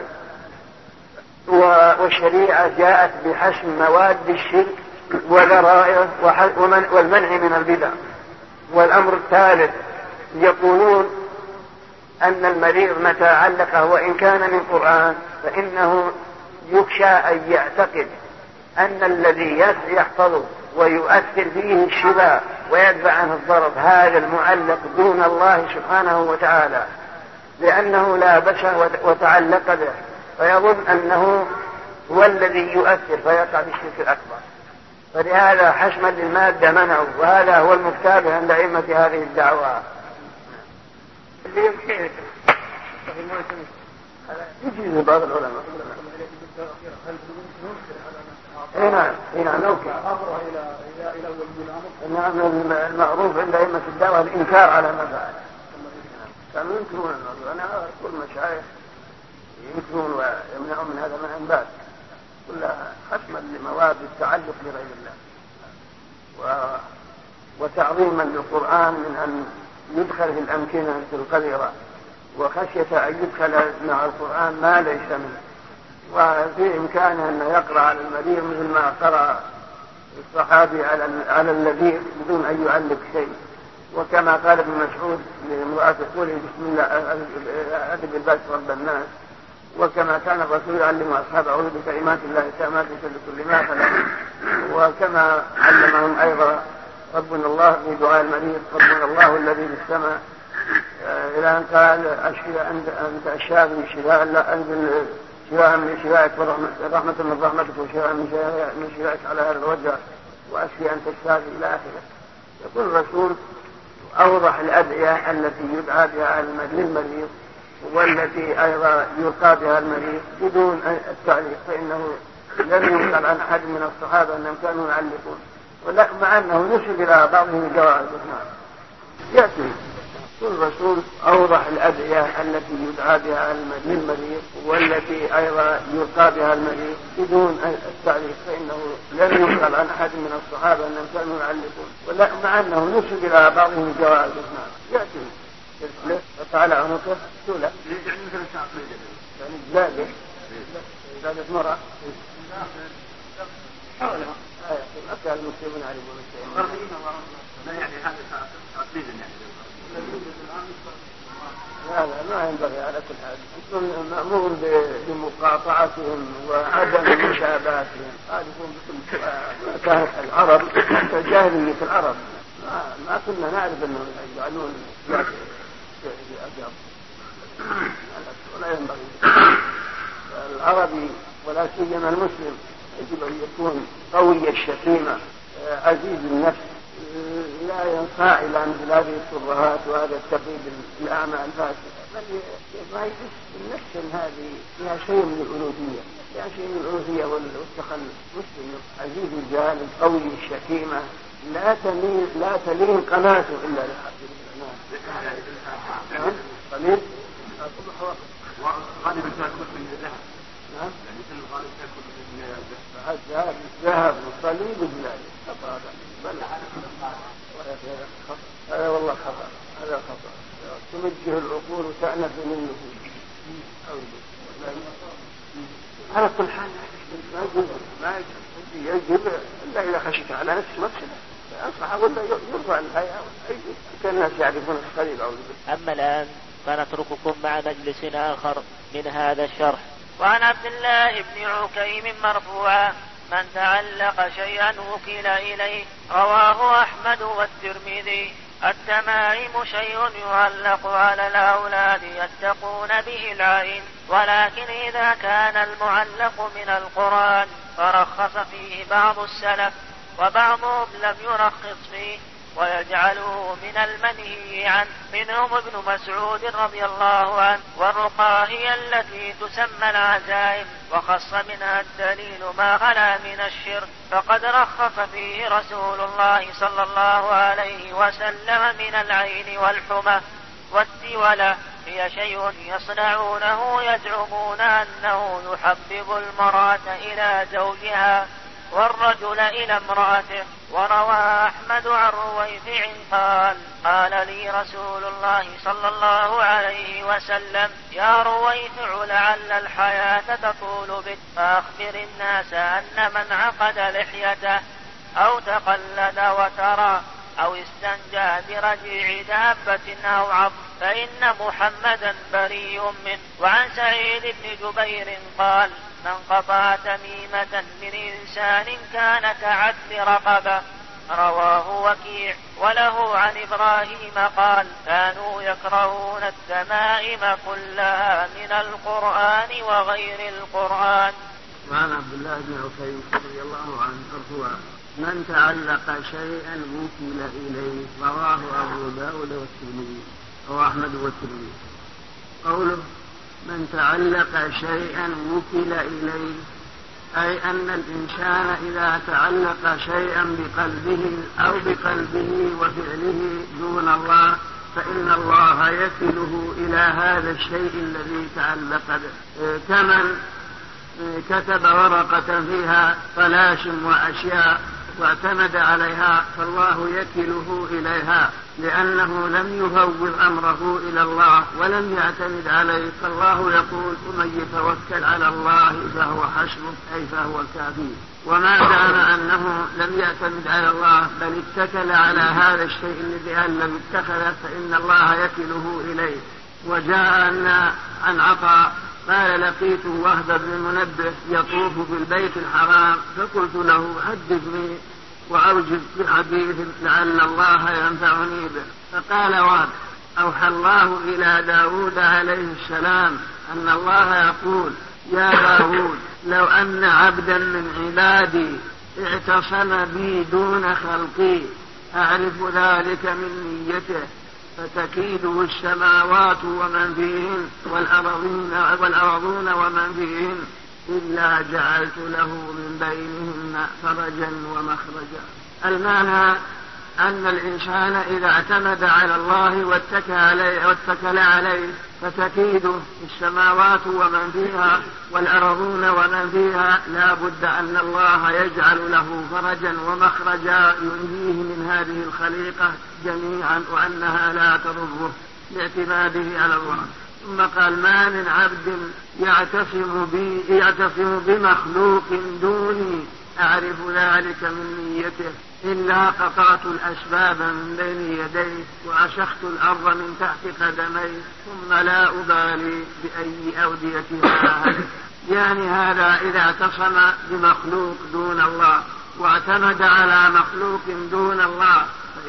والشريعة جاءت بحسم مواد الشرك وذرائعه والمنع من البدع. والأمر الثالث يقولون أن المريض متى علقه وإن كان من قرآن فإنه يخشى أن يعتقد أن الذي يحفظه ويؤثر فيه الشفاء ويدفع عنه الضرر هذا المعلق دون الله سبحانه وتعالى، لأنه لا بشر وتعلق به، فيظن أنه هو الذي يؤثر فيقع بالشرك الأكبر. فلهذا حشما للمادة منعوا، وهذا هو المختار عند أئمة هذه الدعوة. يجيز بعض العلماء نعم المعروف عند أئمة الدعوة الإنكار على ما فعل. كانوا ينكرون. أنا أقول مشايخ ينكرون ويمنعون من هذا من أنبات كلها حسما لمواد التعلق بغير الله وتعظيما للقرآن من أن يدخل في الأمكنة القذرة وخشية أن يدخل مع القرآن ما ليس منه. وفي إمكانه أن يقرأ على المريض مثل ما قرأ الصحابي على اللذيذ بدون أن يعلق شيء. وكما قال ابن مسعود لامرأة قوله بسم الله أدب الباس رب الناس. وكما كان الرسول يعلم أصحابه أعوذ بكلمات الله التامات من شر كل ما خلق. وكما علمهم أيضا ربنا الله في دعاء المريض ربنا الله الذي في السماء إلى أن قال أشفي أنت الشافي من شفاء لا أنزل شفاء من شفائك ورحمة من رحمتك وشفاء من شفائك على هذا الوجه وأشفي أنت الشافي إلى آخره. يقول الرسول أوضح الأدعية التي يدعى بها للمريض والتي أيضا يلقى بها المريض بدون التعليق، فإنه لم ينقل عن أحد من الصحابة أنهم كانوا يعلقون، مع أنه نسب إلى بعضهم الجوائز. يأتي الرسول أوضح الأدعية التي يدعى بها للمريض والتي أيضا يلقى بها المريض بدون التعليق، فإنه لم ينقل عن أحد من الصحابة أنهم كانوا يعلقون، مع أنه نسب إلى بعضهم الجوائز. يأتي تعالى عنقه سولة يعني زادت مرة أكثر المسلمين يعرفون الشيء لا يعني هذا تعطيل لا ما ينبغي على كل حال. أنتم مأمور بمقاطعتهم وعدم مشابهتهم. هذه كانت العرب جاهلية العرب ما كنا نعرف أنهم يجعلون ولا ينبغي العربي ولا سيما المسلم يجب أن يكون قوي الشتيمة عزيز النفس لا ينصاع إلى مثل هذه الترهات وهذا التقييد الأعمى الفاسدة، بل ما يحس بالنفس هذه فيها شيء من الألوهية، فيها شيء من الألوهية والتخلف. مسلم عزيز الجانب قوي الشتيمة لا تلين قناته إلا لحق الناس. قليل غالب تأكل من الذهب. نعم يعني مثل الغالب تأكل من الذهب والصليب وجلال خطأ. بل هذا والله خطأ. هذا خطأ تمجه العقول وتأنف منه على كل حال. ما يجب إلا إذا خشيت على نفسك مفسدة أصبح ولا يرضى الحياة كان الناس يعرفون الصليب. أما الآن فنترككم مع مجلس آخر من هذا الشرح. وعن عبد الله بن عكيم مرفوعا من تعلق شيئا وكل إليه. رواه أحمد والترمذي. التمائم شيء يعلق على الأولاد يتقون به العين، ولكن إذا كان المعلق من القرآن فرخص فيه بعض السلف، وبعضهم لم يرخص فيه ويجعله من المنهي عنه، منهم ابن مسعود رضي الله عنه. والرقى هي التي تسمى العزائم، وخص منها الدليل ما خلا من الشرك، فقد رخص فيه رسول الله صلى الله عليه وسلم من العين والحمى والتولة. هي شيء يصنعونه يزعمون أنه يحبب المرأة إلى زوجها والرجل إلى امرأته. وروى أحمد عن رويفع قال: قال لي رسول الله صلى الله عليه وسلم: يا رويفع لعل الحياة تطول بك، فأخبر الناس أن من عقد لحيته أو تقلد وترى أو استنجى برجيع دابة أو عظم فإن محمدا بريء منه. وعن سعيد بن جبير قال: من قطع تميمة من إنسان كان كعدل رقبة. رواه وكيع. وله عن إبراهيم قال: كانوا يكرهون التمائم كلها من القرآن وغير القرآن. وعن عبد الله بن عكيم رضي الله عنه مرفوعا: من تعلق شيئا وكل إليه. رواه أبو داود والترمذي وأحمد والترمذي. قوله من تعلق شيئا وكل إليه، أي أن الإنسان إذا تعلق شيئا بقلبه أو بقلبه وفعله دون الله فإن الله يكله إلى هذا الشيء الذي تعلق به، كمن كتب ورقة فيها طلاسم وأشياء واعتمد عليها فالله يكله إليها، لأنه لم يفوض أمره إلى الله ولم يعتمد عليه، فالله يقول: ومن يتوكل على الله فهو حسبه، أي فهو كافيه. وما دام أنه لم يعتمد على الله بل اتكل على هذا الشيء الذي اتخذه فإن الله يكله إليه. وجاء عن عطاء قال: لقيت وهب بن منبه يطوف بالبيت الحرام فقلت له: حدثني وأوجب بحديث لعل الله ينفعني به. فقال وهب: أوحى الله إلى داود عليه السلام أن الله يقول: يا داود لو أن عبدا من عبادي اعتصم بي دون خلقي أعرف ذلك من نيته فتكيده السماوات ومن فيهن والأرضون ومن فيهن إلا جعلت له من بينهن فرجا ومخرجا. المعنى أن الإنسان إذا اعتمد على الله واتكل عليه فتكيده السماوات ومن فيها والأرضون ومن فيها، لا بد أن الله يجعل له فرجا ومخرجا ينجيه من هذه الخليقة جميعا وأنها لا تضره لاعتماده على الله. ثم قال: ما من عبد يعتصم بمخلوق دوني أعرف ذلك من نيته إلا قطعت الأسباب من بين يديه وأشخت الأرض من تحت قدميه ثم لا أبالي بأي أوديتها. يعني هذا إذا اعتصم بمخلوق دون الله واعتمد على مخلوق دون الله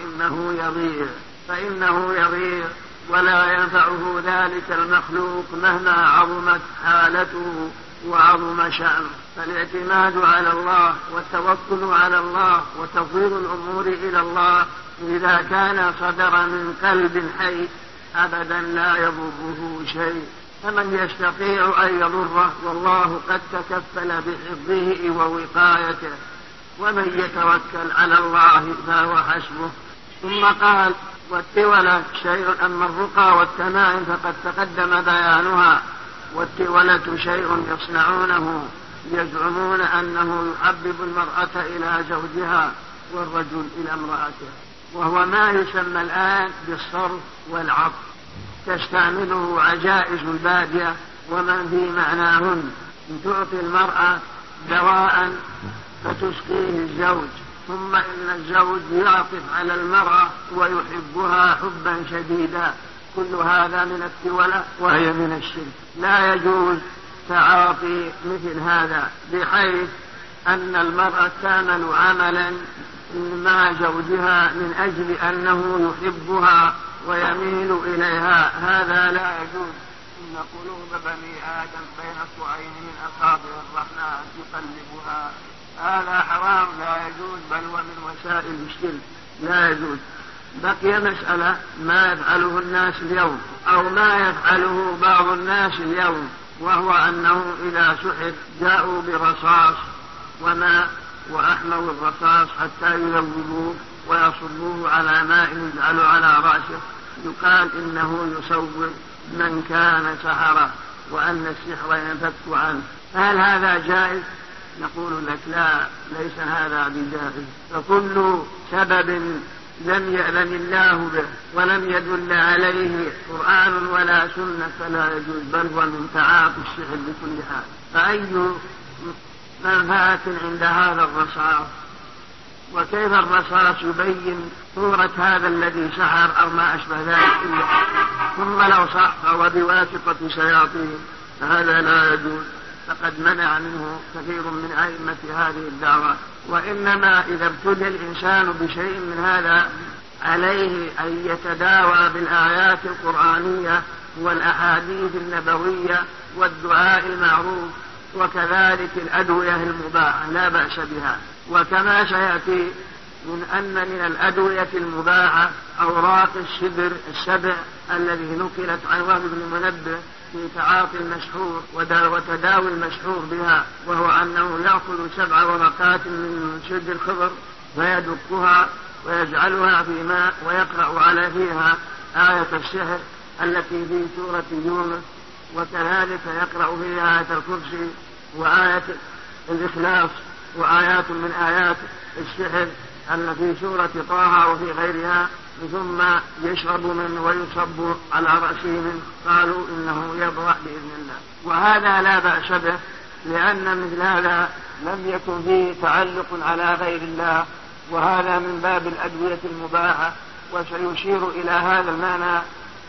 فإنه يضيع ولا ينفعه ذلك المخلوق مهما عظمت حالته وعظم شأنه. فالاعتماد على الله والتوكل على الله وتفويض الأمور إلى الله إذا كان صدر من قلب حي أبدا لا يضره شيء. فمن يستطيع أن يضره والله قد تكفل بحفظه ووقايته، ومن يتوكل على الله فهو حسبه. ثم قال: والتولة شيء، أما الرقى والتمائم فقد تقدم بيانها. والتولة شيء يصنعونه يزعمون أنه يحبب المرأة إلى زوجها والرجل إلى امرأته، وهو ما يسمى الآن بالصرف والعطف، تستعمله عجائز البادية ومن في معناهن. إن تعطي المرأة دواء فتسقيه الزوج، ثم إن الزوج يعطف على المرأة ويحبها حبا شديدا، كل هذا من التولة وهي من الشرك. لا يجوز تعاطي مثل هذا، بحيث أن المرأة تعمل عملا مع زوجها من أجل أنه يحبها ويميل إليها، هذا لا يجوز، إن قلوب بني آدم بين اصبعين من أصابع الرحمن يقلبها. هذا حرام لا يجوز، بل ومن وسائل الشرك لا يجوز. بقي مسألة ما يفعله الناس اليوم أو ما يفعله بعض الناس اليوم، وهو أنه إذا سحر جاءوا برصاص وماء وأحموا الرصاص حتى يذوبوه ويصبوه على ماء يجعل على رأسه، يقال إنه يصور من كان سحره وأن السحر ينفك عنه. هل هذا جائز؟ نقول لك لا، ليس هذا بجائز. فكل سبب لم يأذن الله به ولم يدل عليه قرآن ولا سنة فلا يجوز، بل هو من تعاطي السحر بكل حال. فأي منفعة عند هذا الرصاص؟ وكيف الرصاص يبين صورة هذا الذي سحر أو ما أشبه ذلك؟ ثم لو سحر وبواسطة شياطين فهذا لا يجوز، فقد منع منه كثير من أئمة هذه الدعوة. وإنما إذا ابتلي الإنسان بشيء من هذا عليه أن يتداوى بالآيات القرآنية والأحاديث النبوية والدعاء المعروف، وكذلك الأدوية المباحة لا بأس بها. وكما سيأتي من أن من الأدوية المباحة أوراق السبع الذي نقلت عن وهب بن منبه في تعاطي المسحور وتداوي المسحور بها، وهو أنه يأخذ 7 ورقات من شد الخضر فيدقها ويجعلها في ماء ويقرأ على فيها آية السحر التي في سورة يونس، وكذلك يقرأ فيها آية الكرسي وآية الإخلاص وآيات من آيات السحر التي في سورة طه وفي غيرها، ثم يشرب منه ويصب على رأسه منه، قالوا إنه يبرأ بإذن الله. وهذا لا بأس به، لأن مثل هذا لم يكن فيه تعلق على غير الله، وهذا من باب الأدوية المباحة. وسيشير إلى هذا المعنى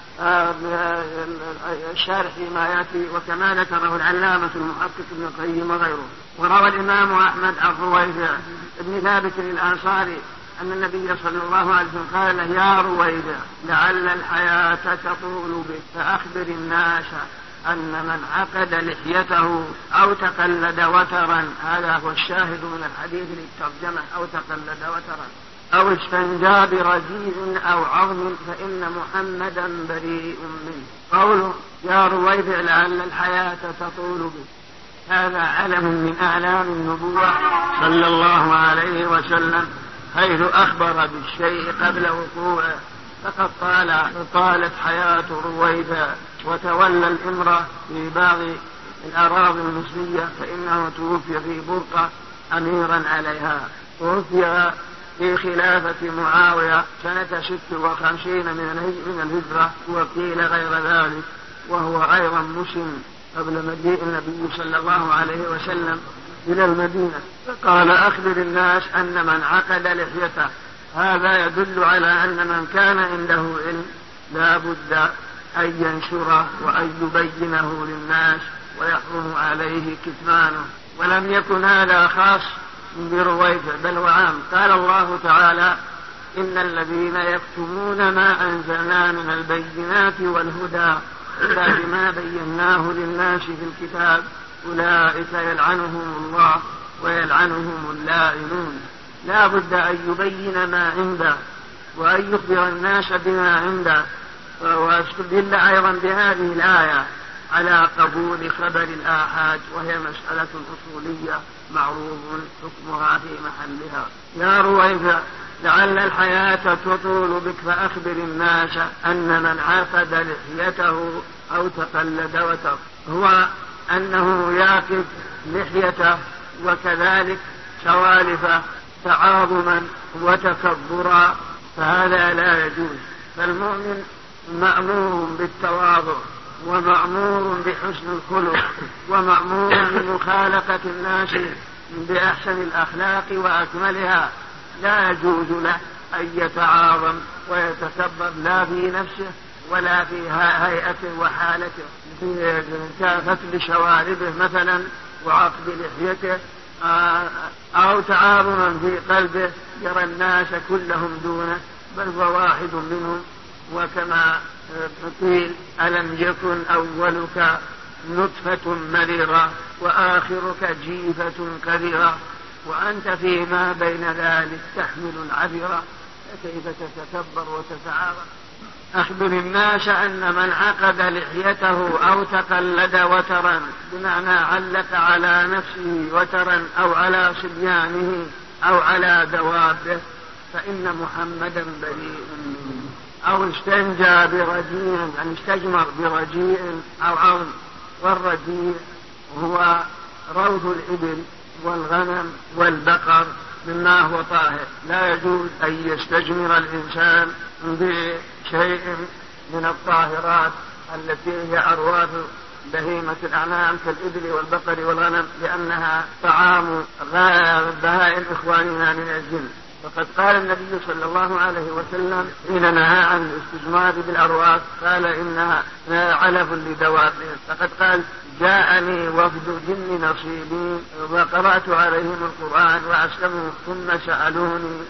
الشارح فيما يأتي، وكما ذكره العلامة المحقق ابن القيم وغيره. وروى الإمام أحمد عن رويفع ابن ثابت الأنصاري أن النبي صلى الله عليه وسلم قال له: يا رويفع لعل الحياة تطول بك فأخبر الناس أن من عقد لحيته أو تقلد وترا، هذا هو الشاهد من الحديث للترجمة، أو تقلد وترا أو استنجى برجيء أو عظم فإن محمدا بريء منه. قوله يا رويفع لعل الحياة تطول بك، هذا علم من أعلام النبوة صلى الله عليه وسلم، حيث أخبر بالشيء قبل وقوعه. فقد طالت حياة رويفع وتولى الإمرة في بعض الأراضي المصرية، فإنه توفي في برقة أميرا عليها. توفي في خلافة معاوية سنة 56 من الهجرة، وقيل غير ذلك، وهو أيضا مسلم قبل مجيء النبي صلى الله عليه وسلم إلى المدينة. فقال: أخبر الناس أن من عقد لحيته. هذا يدل على أن من كان عنده علم لا بد أن ينشره وأن يبينه للناس، ويحرم عليه كتمانه. ولم يكن هذا خاص برويفع بل هو عام. قال الله تعالى: إن الذين يكتمون ما أنزلنا من البينات والهدى إلا بما بيناه للناس في الكتاب أولئك يلعنهم الله ويلعنهم اللائنون. لا بد أن يبين ما عنده وأن يخبر الناس بما عنده. واستدل أيضا بهذه الآية على قبول خبر الآحاد، وهي مسألة أصولية معروف حكمها في محلها. يا رويفع لعل الحياة تطول بك فأخبر الناس أن من عقد لحيته أو تقلد وتر، هو أنه يعقد لحيته وكذلك سوالفه تعاظما وتكبرا، فهذا لا يجوز. فالمؤمن مأمور بالتواضع، ومأمور بحسن الخلق، ومأمور بمخالقة الناس بأحسن الأخلاق وأكملها. لا يجوز له أن يتعاظم ويتكبر لا في نفسه ولا في هيئته وحالته، في فتل شواربه مثلا وعقد لحيته، أو تعاظما في قلبه يرى الناس كلهم دونه بل هو واحد منهم. وكما قيل ألم يكن أولك نطفة مريرة وآخرك جيفة كبيرة وأنت فيما بين ذلك تحمل العذرة فكيف تتكبر وتتعاظم. أخبر الناس أن من عقد لحيته أو تقلد وترا بمعنى علق على نفسه وترا أو على صبيانه أو على دوابه فإن محمدا بريء منه. أو استنجى برجيع يعني استجمر برجيع أو عظم، والرجيع هو روث الإبل والغنم والبقر مما هو طاهر. لا يجوز أن يستجمر الإنسان بشيء من الطاهرات التي هي أرواث بهيمة الأنعام كالإبل والبقر والغنم لأنها طعام بهائم إخواننا من الجن. فقد قال النبي صلى الله عليه وسلم حين نهى عن الاستجمار بالأرواث قال إنها علف لدوابهم. فقد قال جاءني وفد جن نصيبين وقرأت عليهم القرآن وأسلموا ثم سألوني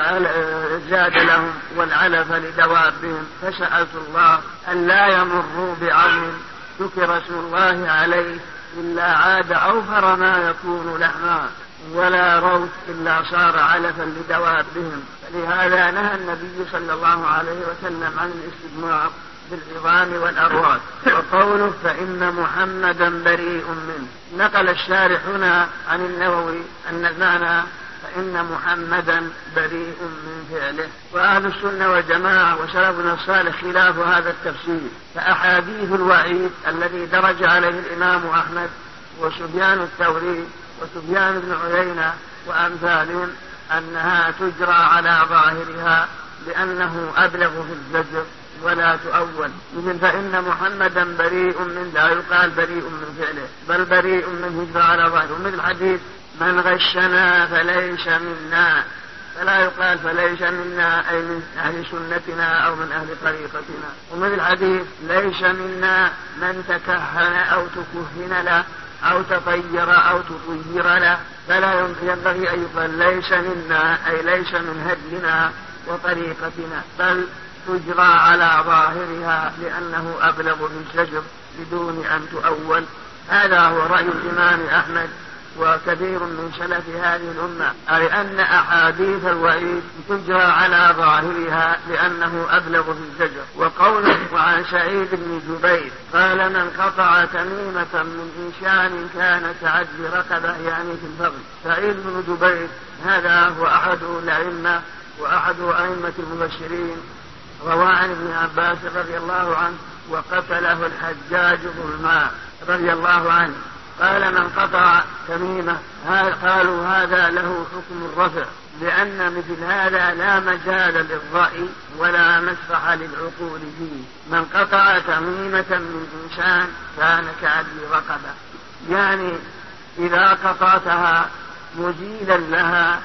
الزاد لهم والعلف لدوابهم فسألت الله أن لا يمروا بعظم ذكر اسم الله عليه إلا عاد أوفر ما يكون لحما ولا روث إلا صار علفا لدوابهم. فلهذا نهى النبي صلى الله عليه وسلم عن الاستجمار بالعظام والأرواث. وقوله فإن محمدا بريء منه نقل الشارح هنا عن النووي أن المعنى فإن محمدا بريء من فعله. وأهل السنة والجماعة وسلفنا الصالح خلاف هذا التفسير. فأحاديث الوعيد الذي درج عليه الإمام أحمد وسفيان الثوري وسفيان بن عيينة وأمثالهم أنها تجرى على ظاهرها لأنه أبلغ في الزجر ولا تؤول. مثل فإن محمدا بريء من لا يقال بريء من فعله بل بريء من هجرة على ظاهره. مثل الحديث من غشنا فليس منا فلا يقال فليس منا أي من أهل سنتنا أو من أهل طريقتنا. ومثل الحديث ليس منا من تكهن أو تكهن له أو تطير أو تطير له فلا ينبغي أن يقال ليس منا أي ليس من هدينا وطريقتنا بل تجرى على ظاهرها لأنه أبلغ في الزجر بدون أن تؤول. هذا هو رأي الإمام أحمد وكثير من سلف هذه الأمة أي أن أحاديث الوعيد تجرى على ظاهرها لأنه أبلغ في الزجر. وقوله وعن سعيد بن جبير قال من قطع تميمة من إنسان كان كعدل رقبة يعني في الفضل. سعيد بن جبير هذا هو أحد الأئمة وأحد أئمة المبشرين روى عن ابن عباس رضي الله عنه وقتله الحجاج ظلما رضي الله عنه. قال من قطع تميمة قالوا هذا له حكم الرفع لأن مثل هذا لا مجال للرأي ولا مسرح للعقول فيه. من قطع تميمة من إنسان كان كعدل رقبة يعني إذا قطعتها مزيلا لها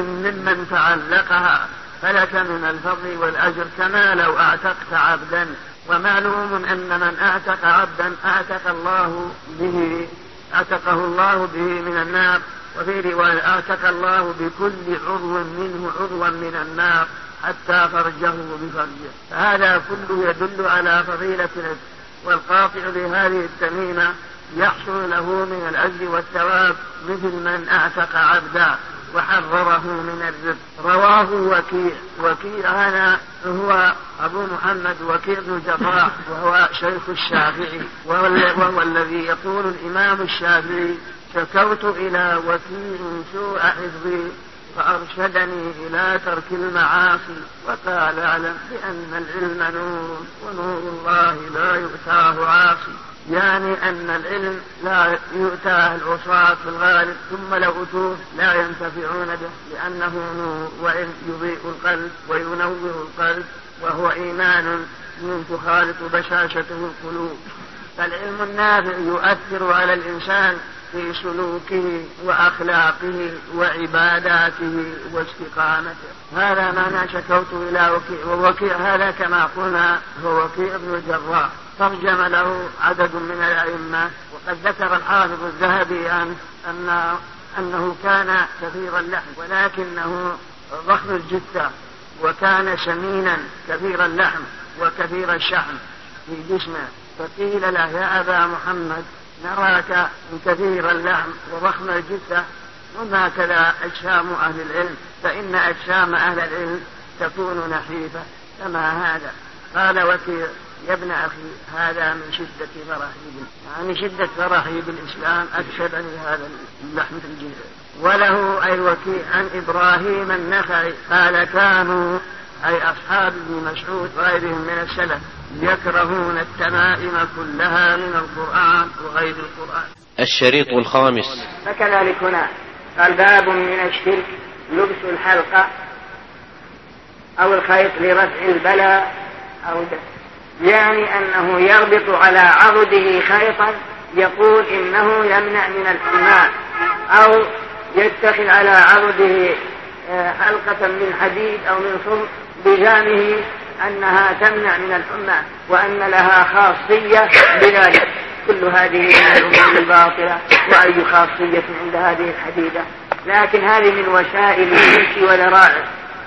ممن تعلقها فلك من الفضل والأجر كما لو أعتقت عبدا. ومعلوم أن من أعتق عبدا أعتقه الله به من النار. وفي رواية أعتق الله بكل عضو منه عضوا من النار حتى فرجه بفرجه. فهذا كله يدل على فضيلة الأجر. والقاطع بهذه التميمة يحصل له من الأجر والثواب مثل من أعتق عبدا وحرره من الرزق. رواه وكيع هذا هو أبو محمد وكيع بن جراح وهو شيخ الشافعي وهو الذي يقول الإمام الشافعي شكوت إلى وكيع سوء حفظي فأرشدني إلى ترك المعاصي وقال اعلم بأن العلم نور ونور الله لا يؤتاه عاصي. يعني أن العلم لا يؤتاه العصاة في الغالب ثم لو أتوه لا ينتفعون به لأنه نور وعلم يضيء القلب وينور القلب وهو إيمان تخالط بشاشته القلوب. فالعلم النافع يؤثر على الإنسان في سلوكه وأخلاقه وعباداته واستقامته. هذا ما شكوت إلى وكيع. ووكيع هذا كما قلنا هو وكيع بن الجراح ترجم له عدد من الأئمة. وقد ذكر الحافظ الذهبي أنه كان كثير اللحم ولكنه ضخم الجثة وكان سمينا كثير اللحم وكثير الشحم في جسمه، فقيل له يا أبا محمد نراك كثير اللحم وضخم الجثة، وما كذا أجسام أهل العلم، فإن أجسام أهل العلم تكون نحيفة كما هذا. قال وكيع يا ابن أخي هذا من شدة فرحي، يعني شدة فرحي بالإسلام أكسبني هذا اللحم في الجثة. وله أي وكيع عن إبراهيم النخعي قال كانوا أي أصحاب ابن مسعود وغيرهم من السلف يكرهون التمائم كلها من القرآن وغير القرآن. الشريط الخامس. فكذلك هنا قال باب من الشرك لبس الحلقة أو الخيط لرفع البلاء أو دفع، يعني أنه يربط على عضده خيطا يقول إنه يمنع من الحماء، أو يتخذ على عضده حلقة من حديد أو من صلب بجانه أنها تمنع من الحمى وأن لها خاصية بذلك. كل هذه من الأمور الباطلة، وأي خاصية عند هذه الحديدة؟ لكن هذه من وسائل الشرك وذرائع.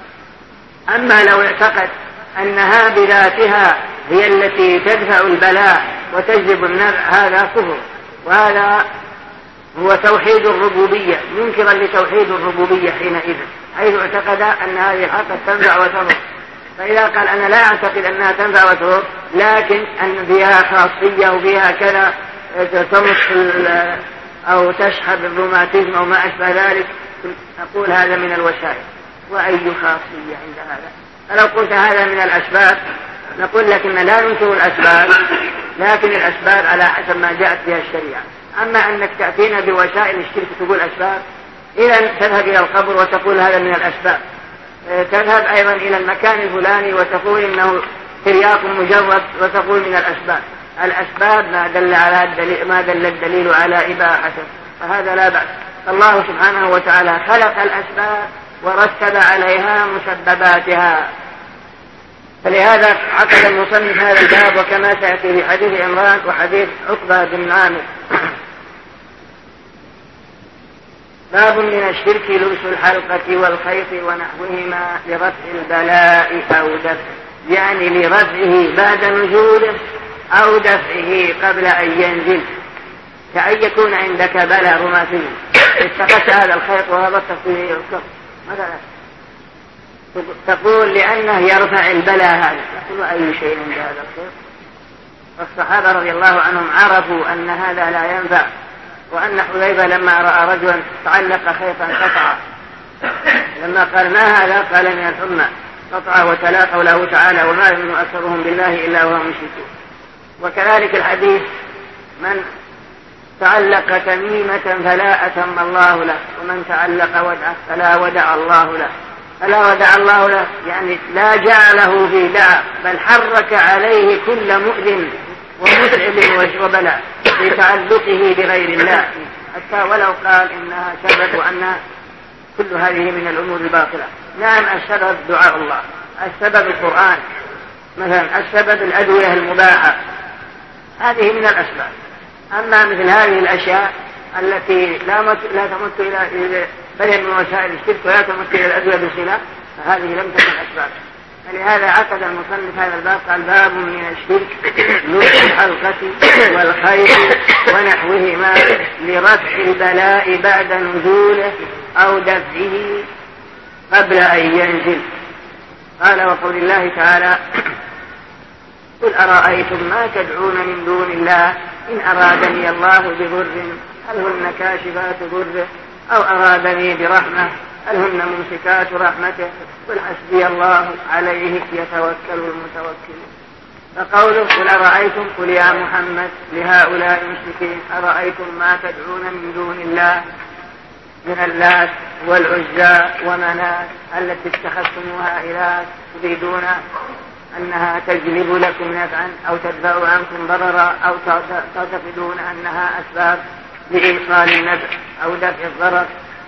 أما لو اعتقد أنها بذاتها هي التي تدفع البلاء وتجلب النفع هذا كفر، وهذا هو توحيد الربوبية، منكرا لتوحيد الربوبية حينئذ، حيث اعتقد أن هذه الحلقة تنفع وتضر. فإذا قال أنا لا أعتقد أنها تنفع وتضر، لكن أن فيها خاصية وفيها كذا تمص أو تشحب الروماتيزم أو ما أشبه ذلك، أقول هذا من الوسائل. وأي خاصية عند هذا؟ فلو قلت هذا من الأسباب نقول لك إن لا ننكر الأسباب، لكن الأسباب على حسب ما جاءت بها الشريعة. أما أنك تأتينا بوسائل الشرك تقول أسباب، إذا تذهب إلى القبر وتقول هذا من الأسباب، تذهب أيضا إلى المكان الفلاني وتقول إنه ترياق مجرد وتقول من الأسباب. الأسباب ما دل الدليل على إباحته، فهذا لا بأس. الله سبحانه وتعالى خلق الأسباب ورتب عليها مسبباتها، فلهذا عقد المصنف هذا الباب، وكما سيأتي في حديث عمران وحديث عقبة بن عامر. باب من الشرك لبس الحلقة والخيط ونحوهما لرفع البلاء أو دفعه، يعني لرفعه بعد نزوله أو دفعه قبل أن ينزل، كأن يكون عندك بلاء روماتيزم اتخذت هذا الخيط وهبطت فيه الكف مثلا، تقول لأنه يرفع البلاء هذا، تقول أي شيء عند هذا الخيط؟ الصحابة رضي الله عنهم عرفوا أن هذا لا ينفع، وأن حذيفة لما رأى رجلا تعلق خيطا قطعه، لما قال ما هذا؟ قال من الحمى، قطعه وتلا قوله تعالى وما يؤمن أكثرهم بالله إلا وهم مشركون. وكذلك الحديث من تعلق تميمة فلا أتم الله له، ومن تعلق ودعه فلا ودع الله له. فلا ودع الله له يعني لا جعله في داع، بل حرك عليه كل مؤذن ومتعب وبلاء بتعلقه بغير الله، حتى ولو قال إنها سبب وأن كل هذه من الأمور الباطلة. نعم السبب دعاء الله، السبب القرآن مثلا، السبب الأدوية المباحة، هذه من الأسباب. أما مثل هذه الأشياء التي لا تمت إلى بل من وسائل الشرك ولا تمت إلى الأدوية بصلة، فهذه لم تكن أسباب. فلهذا عقد المصنف هذا الباب قال باب من الشرك لبس الحلقة والخيط ونحوهما لرفع البلاء بعد نزوله أو دفعه قبل أن ينزل. قال وقول الله تعالى قل أرأيتم ما تدعون من دون الله إن أرادني الله بضر هل هن كاشفات ضره أو أرادني برحمة هل هن ممسكات رحمته قل حسبي الله عليه يتوكل المتوكلون. فقوله قل أرأيتم قل يا محمد لهؤلاء المشركين أرأيتم ما تدعون من دون الله من اللات والعزى ومنات التي اتخذتموها إله تريدون أنها تجلب لكم نفعا أو تدفع عنكم ضررا أو تعتقدون أنها أسباب لإيصال النفع أو دفع الضرر.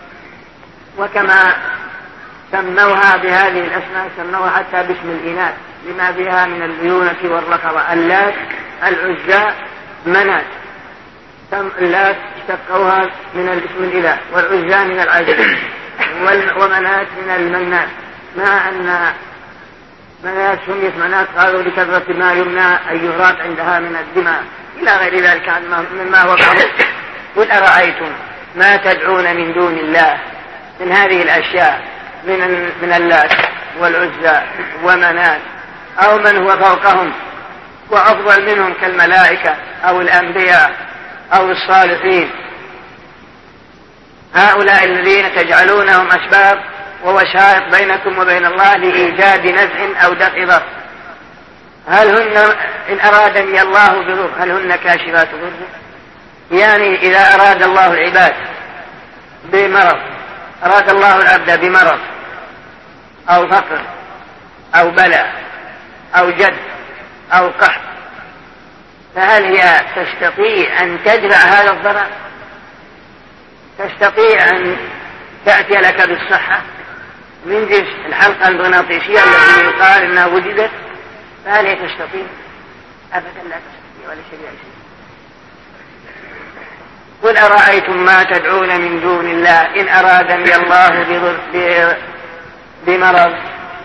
وكما سموها بهذه الأسماء سموها حتى باسم الإناث لما فيها من الليونة والرخوة. اللات العزى منات، اللات اشتقوها من الاسم الإله، والعزى من العزى، ومنات من المنات، مع أن منات سميت منات قالوا لكثرة ما يمنع أن يهراق عندها من الدماء إلى غير ذلك مما هو معروف. قل أرأيتم ما تدعون من دون الله من هذه الأشياء من اللات والعزى ومنات أو من هو فوقهم وأفضل منهم كالملائكة أو الأنبياء أو الصالحين، هؤلاء الذين تجعلونهم أسباب ووسائط بينكم وبين الله لإيجاد نفع أو دفع ضر، هل هن إن أرادني الله بضر هل هن كاشفات ضر؟ يعني إذا أراد الله العباد بمرض، أراد الله العبد بمرض أو فقر أو بلاء أو جد أو قحط، فهل هي تستطيع أن تدفع هذا الضرر؟ تستطيع أن تأتي لك بالصحة من جنس الحلقة المغناطيسية التي يقال إنها وجدت؟ فهل هي تستطيع؟ أبدا لا تستطيع ولا شيء. قل أرأيتم ما تدعون من دون الله إن أرادني الله بمرض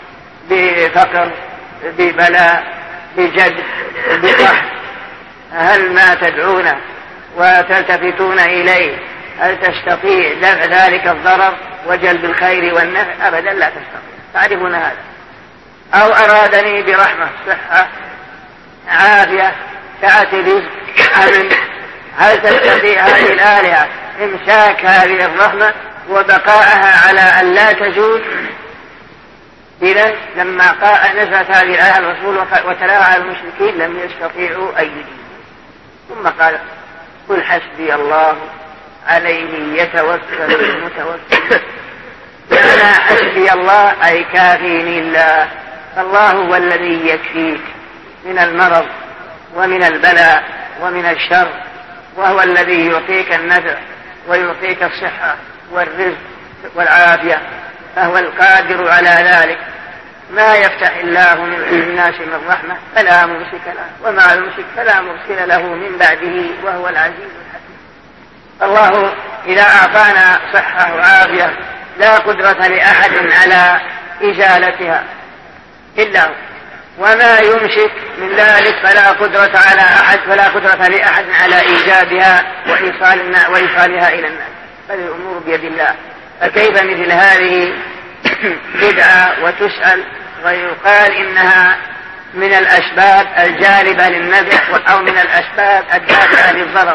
بفقر ببلاء بجد بقحط، هل ما تدعون وتلتفتون إليه هل تستطيع دفع ذلك الضرر وجلب الخير والنفع؟ أبدا لا تستطيع، تعرفون هذا. أو أرادني برحمة صحة عافية سعة رزق أمن، هل تستطيع هذه الآلهة إمساك هذه الرحمة وبقاءها على أن لا تزول؟ إذن لما نزلت هذه الآية الرسول وتلاها على المشركين لم يستطيعوا أن يجيبوا، ثم قال قل حسبي الله عليه يتوكل المتوكل. معنى حسبي الله أي كافيني الله، الله هو الذي يكفيك من المرض ومن البلاء ومن الشر، وهو الذي يعطيك النفع ويعطيك الصحة والرزق والعافية، فهو القادر على ذلك. ما يفتح الله للناس من رحمة فلا ممسك له وما يمسك فلا مرسل له من بعده وهو العزيز الحكيم. الله إذا أعطانا صحة وعافية لا قدرة لأحد على إزالتها إلا هو، وما يمسك من ذلك فلا قدرة لأحد على إيجادها وإيصالها إلى الناس، فالأمور بيد الله. فكيف مثل هذه بدعة وتسأل ويقال إنها من الأسباب الجالبة للنفع أو من الأسباب الدافعة للضرر،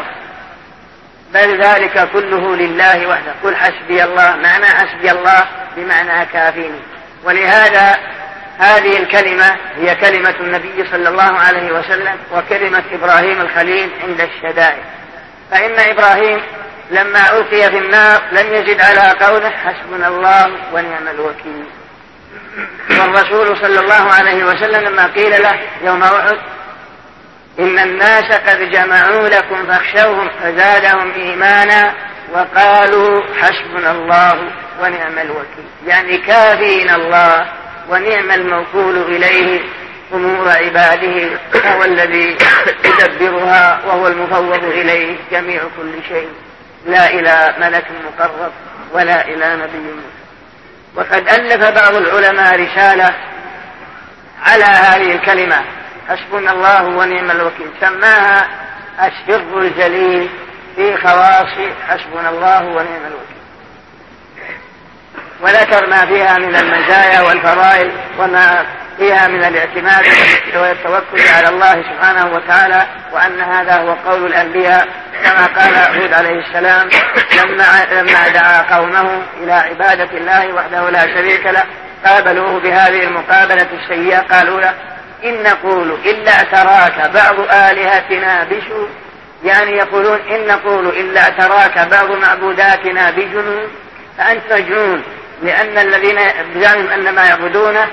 بل ذلك كله لله وحده. قل حسبي الله، معنى حسبي الله بمعنى كافيني. ولهذا هذه الكلمة هي كلمة النبي صلى الله عليه وسلم وكلمة إبراهيم الخليل عند الشدائد. فإن إبراهيم لما ألقي في النار لم يزد على قوله حسبنا الله ونعم الوكيل. والرسول صلى الله عليه وسلم لما قيل له يوم أحد إن الناس قد جمعوا لكم فاخشوهم فزادهم إيمانا وقالوا حسبنا الله ونعم الوكيل، يعني كافينا الله ونعم الموكول إليه أمور عباده، وهو الذي يدبرها وهو المفوض إليه جميع كل شيء، لا إلى ملك مقرب ولا إلى نبي مرسل. وقد ألف بعض العلماء رسالة على هذه الكلمة حسبنا الله ونعم الوكيل، سماها السر الجليل في خواص حسبنا الله ونعم الوكيل، وذكر ما فيها من المزايا والفضائل وما فيها من الاعتماد والتوكل على الله سبحانه وتعالى، وأن هذا هو قول الأنبياء كما قال هود عليه السلام لما دعا قومه إلى عبادة الله وحده لا شريك له قابلوه بهذه المقابلة السيئة، قالوا له إن نقول إلا اعتراك بعض آلهتنا بسوء، يعني يقولون إن نقول إلا اعتراك بعض معبوداتنا بجنون، فأنت مجنون، لأن الذين بزعمهم أن ما يعبدونه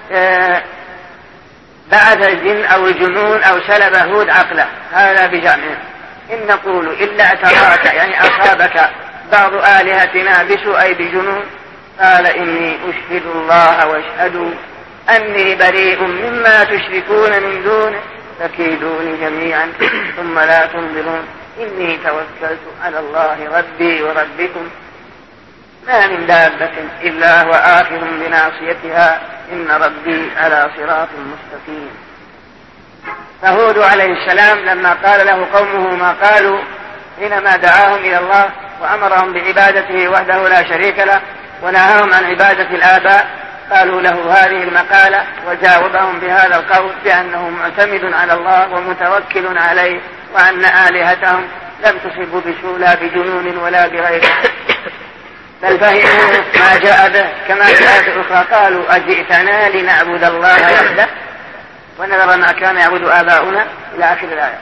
بعث الجن أو الجنون أو سلب هود عقله، هذا بزعمهم. إن نقول إلا اعتراك يعني أصابك بعض آلهتنا بسوء أي بجنون، قال إني أشهد الله واشهدوا أني بريء مما تشركون من دونه فكيدوني جميعا ثم لا تنظرون إني توكلت على الله ربي وربكم ما من دابة إلا هو آخذ بناصيتها إن ربي على صراط مستقيم. فهود عليه السلام لما قال له قومه ما قالوا حينما دعاهم إلى الله وأمرهم بعبادته وحده لا شريك له ونهاهم عن عبادة الآباء، قالوا له هذه المقالة وجاوبهم بهذا القول بأنه معتمد على الله ومتوكل عليه، وأن آلهتهم لم تصب بسوء لا بجنون ولا بغيره، بل فهموا ما جاء به. كما في آية أخرى قالوا أجئتنا لنعبد الله وحده ونذر ما كان يعبد آباؤنا إلى آخر الآية.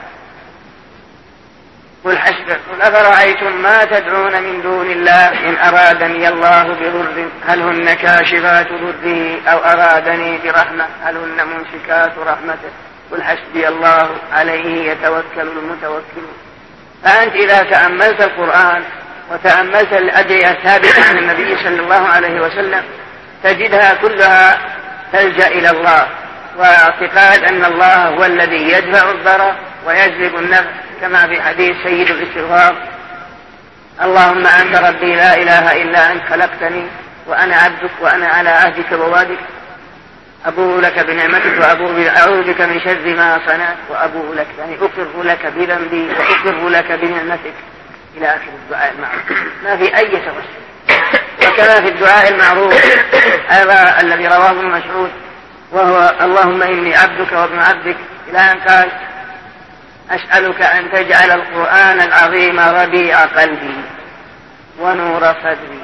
قل أفرأيتم ما تدعون من دون الله إن أرادني الله بضر هل هن كاشفات ضره أو أرادني برحمة هل هن ممسكات رحمته قل حسبي الله عليه يتوكل المتوكلون. فأنت إذا تأملت القرآن وتأملت الأدعية الثابتة عن النبي صلى الله عليه وسلم تجدها كلها تلجأ إلى الله، واعتقاد أن الله هو الذي يدفع الضرر ويجلب النفع، كما في حديث سيد الاستغفار اللهم أنت ربي لا إله إلا أنت خلقتني وأنا عبدك وأنا على عهدك ووعدك أبوء لك بنعمتك وأعوذ بك من شر ما صنعت وأبوء لك، يعني أقر لك بذنبي وأقر لك بنعمتك إلى آخر الدعاء المعروف، ما في أي توسل. وكما في الدعاء المعروف هذا الذي رواه ابن مسعود وهو اللهم إني عبدك وابن عبدك، إلى أن قال أسألك أن تجعل القرآن العظيم ربيع قلبي ونور صدري.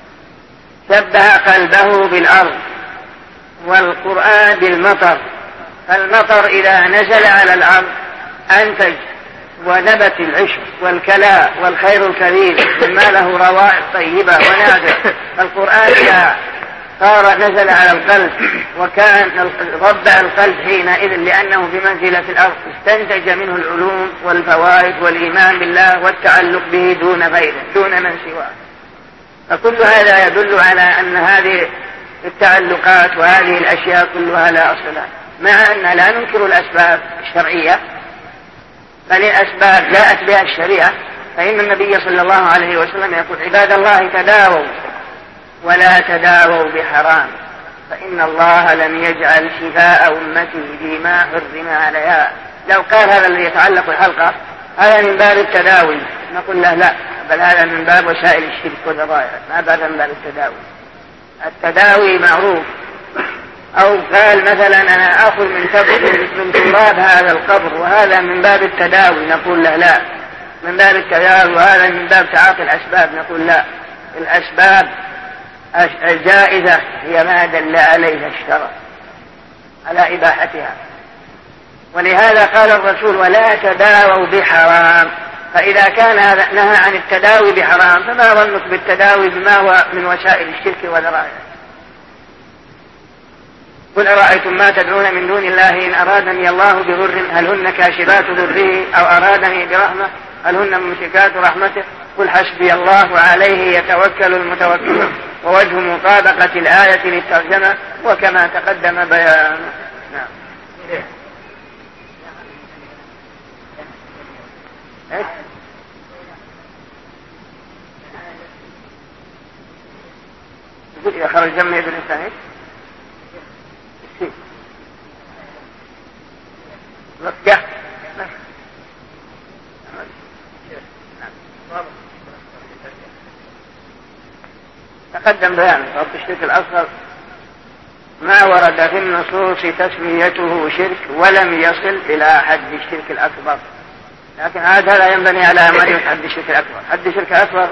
شبه قلبه بالأرض والقرآن بالمطر، فالمطر إذا نزل على الأرض أنتج ونبت العشب والكلاء والخير الكريم مما له روائح طيبة ونافع. القرآن إذا نزل على القلب وكان ربع القلب حينئذ لأنه بمنزلة الأرض استنتج منه العلوم والفوائد والإيمان بالله والتعلق به دون غيره دون من سواه. فكل هذا يدل على أن هذه التعلقات وهذه الأشياء كلها لا أصل لها، مع أن لا ننكر الأسباب الشرعية بل الأسباب جاءت بها الشريعة. فإن النبي صلى الله عليه وسلم يقول عباد الله تداووا ولا تداووا بحرام فإن الله لم يجعل شفاء أمتي بما حرم عليها. لو قال هذا الذي يتعلق بالحلقة هذا من باب التداوي نقول له لا، بل هذا من باب وسائل الشرك والضرائع، ما باب من باب التداوي. التداوي معروف. أو قال مثلا أنا أخذ من تراب هذا القبر وهذا من باب التداوي، نقول له لا، من باب التداوي وهذا من باب تعاطي الأسباب، نقول لا، الأسباب الجائزة هي ما دل عليها الشرع على إباحتها. ولهذا قال الرسول ولا تداووا بحرام، فإذا كان هذا نهى عن التداوي بحرام فما ظنك بالتداوي بما هو من وسائل الشرك والذرائع. قل أرأيتم ما تدعون من دون الله إن أرادني الله بضر هل هن كاشفات ضره أو أرادني برحمة هل هن ممسكات رحمته قل حسبي الله وعليه يتوكل المتوكلون. ووجه مطابقة الآية للترجمة وكما تقدم بيان. نعم. يقول إذا خرج دم ابن الإنسان رجع تقدم بيان رب الشرك الأصغر ما ورد في النصوص تسميته شرك ولم يصل إلى حد الشرك الأكبر، لكن هذا لا ينبني على معرفة حد الشرك الأكبر. حد الشرك الأكبر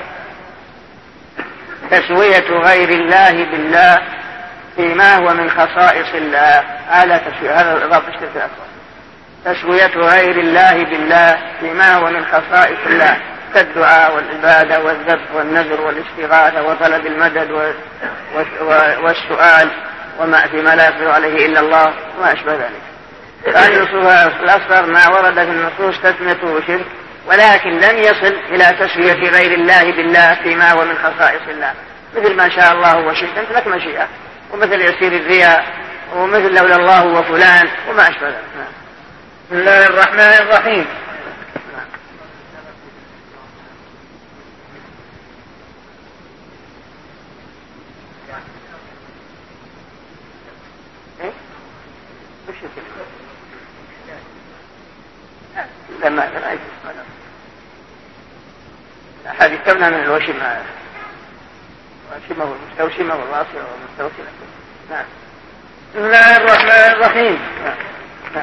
تسوية غير الله بالله فيما هو من خصائص الله، هذا رب الشرك الأكبر، تسوية غير الله بالله فيما هو من خصائص الله كالدعاء والعبادة والذبح والنذر والاستغاثة وطلب المدد والسؤال وما فيما لا يقدر عليه إلا الله وما أشبه ذلك. فالنصوص الأصغر ما ورد في النصوص تسميته شرك ولكن لم يصل إلى تسوية غير الله بالله فيما هو من خصائص الله، مثل ما شاء الله وشئت أنت لك مشيئة، ومثل يسير الرياء، ومثل لولا الله وفلان وما أشبه ذلك. بسم الله الرحمن الرحيم. لما لا يجوز الأحاديث تمنع من الوشمة والمستوشمة والواصلة والمستوصلة. نعم. بسم الله الرحمن الرحيم. نعم.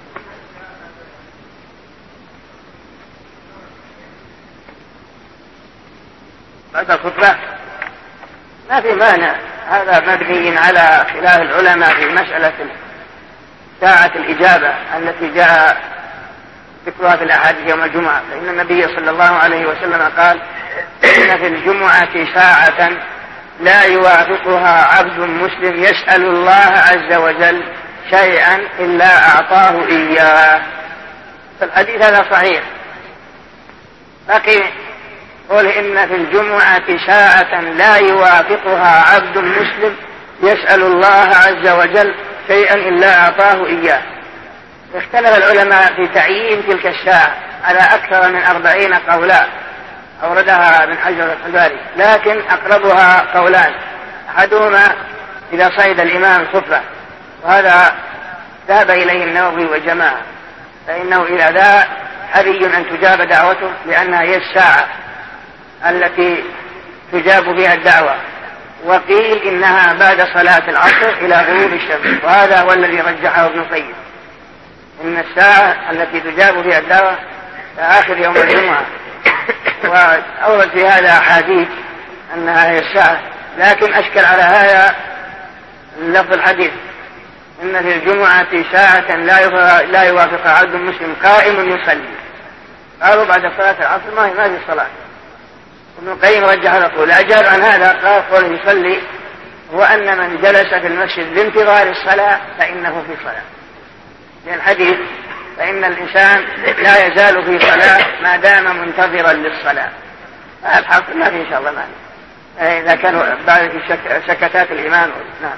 بعد الخطبة ما في مانع، هذا مبني على خلاف العلماء في مسألة ساعة الإجابة التي جاء ذكرها في الأحاديث يوم الجمعة، فإن النبي صلى الله عليه وسلم قال إن في الجمعة ساعة لا يوافقها عبد مسلم يسأل الله عز وجل شيئا إلا أعطاه إياه. فالحديث هذا صحيح. لكن قل إن في الجمعة ساعة لا يوافقها عبد مسلم يسأل الله عز وجل شيئا إلا أعطاه إياه. اختلف العلماء في تعيين تلك الساعة على أكثر من 40 قولا أوردها ابن حجر الحجاري، لكن أقربها قولان. أحدهما إذا صعد الإمام الخطبة، وهذا ذهب إليه النووي وجماعة، فإنه إذا ذا حري أن تجاب دعوته لأنها هي الساعة التي تجاب فيها الدعوة. وقيل إنها بعد صلاة العصر إلى غروب الشمس، وهذا هو الذي رجحه ابن القيم، إن الساعة التي تجاب فيها الدعوة آخر يوم الجمعة. وأورد في هذا أحاديث أنها هي الساعة، لكن أشكل على هذا لفظ الحديث إن في الجمعة ساعة لا يوافق عبد مسلم قائم يصلي. قالوا بعد صلاة العصر ما في الصلاة. ابن القيم رجح يقول أجاب عن هذا قال قوله يصلي هو أن من جلس في المسجد لانتظار الصلاة فإنه في صلاة، لأن الحديث فإن الإنسان لا يزال في صلاة ما دام منتظرا للصلاة. الحاصل ما في إن شاء الله معنى إذا كانوا بعد سكتات الإمام. نعم.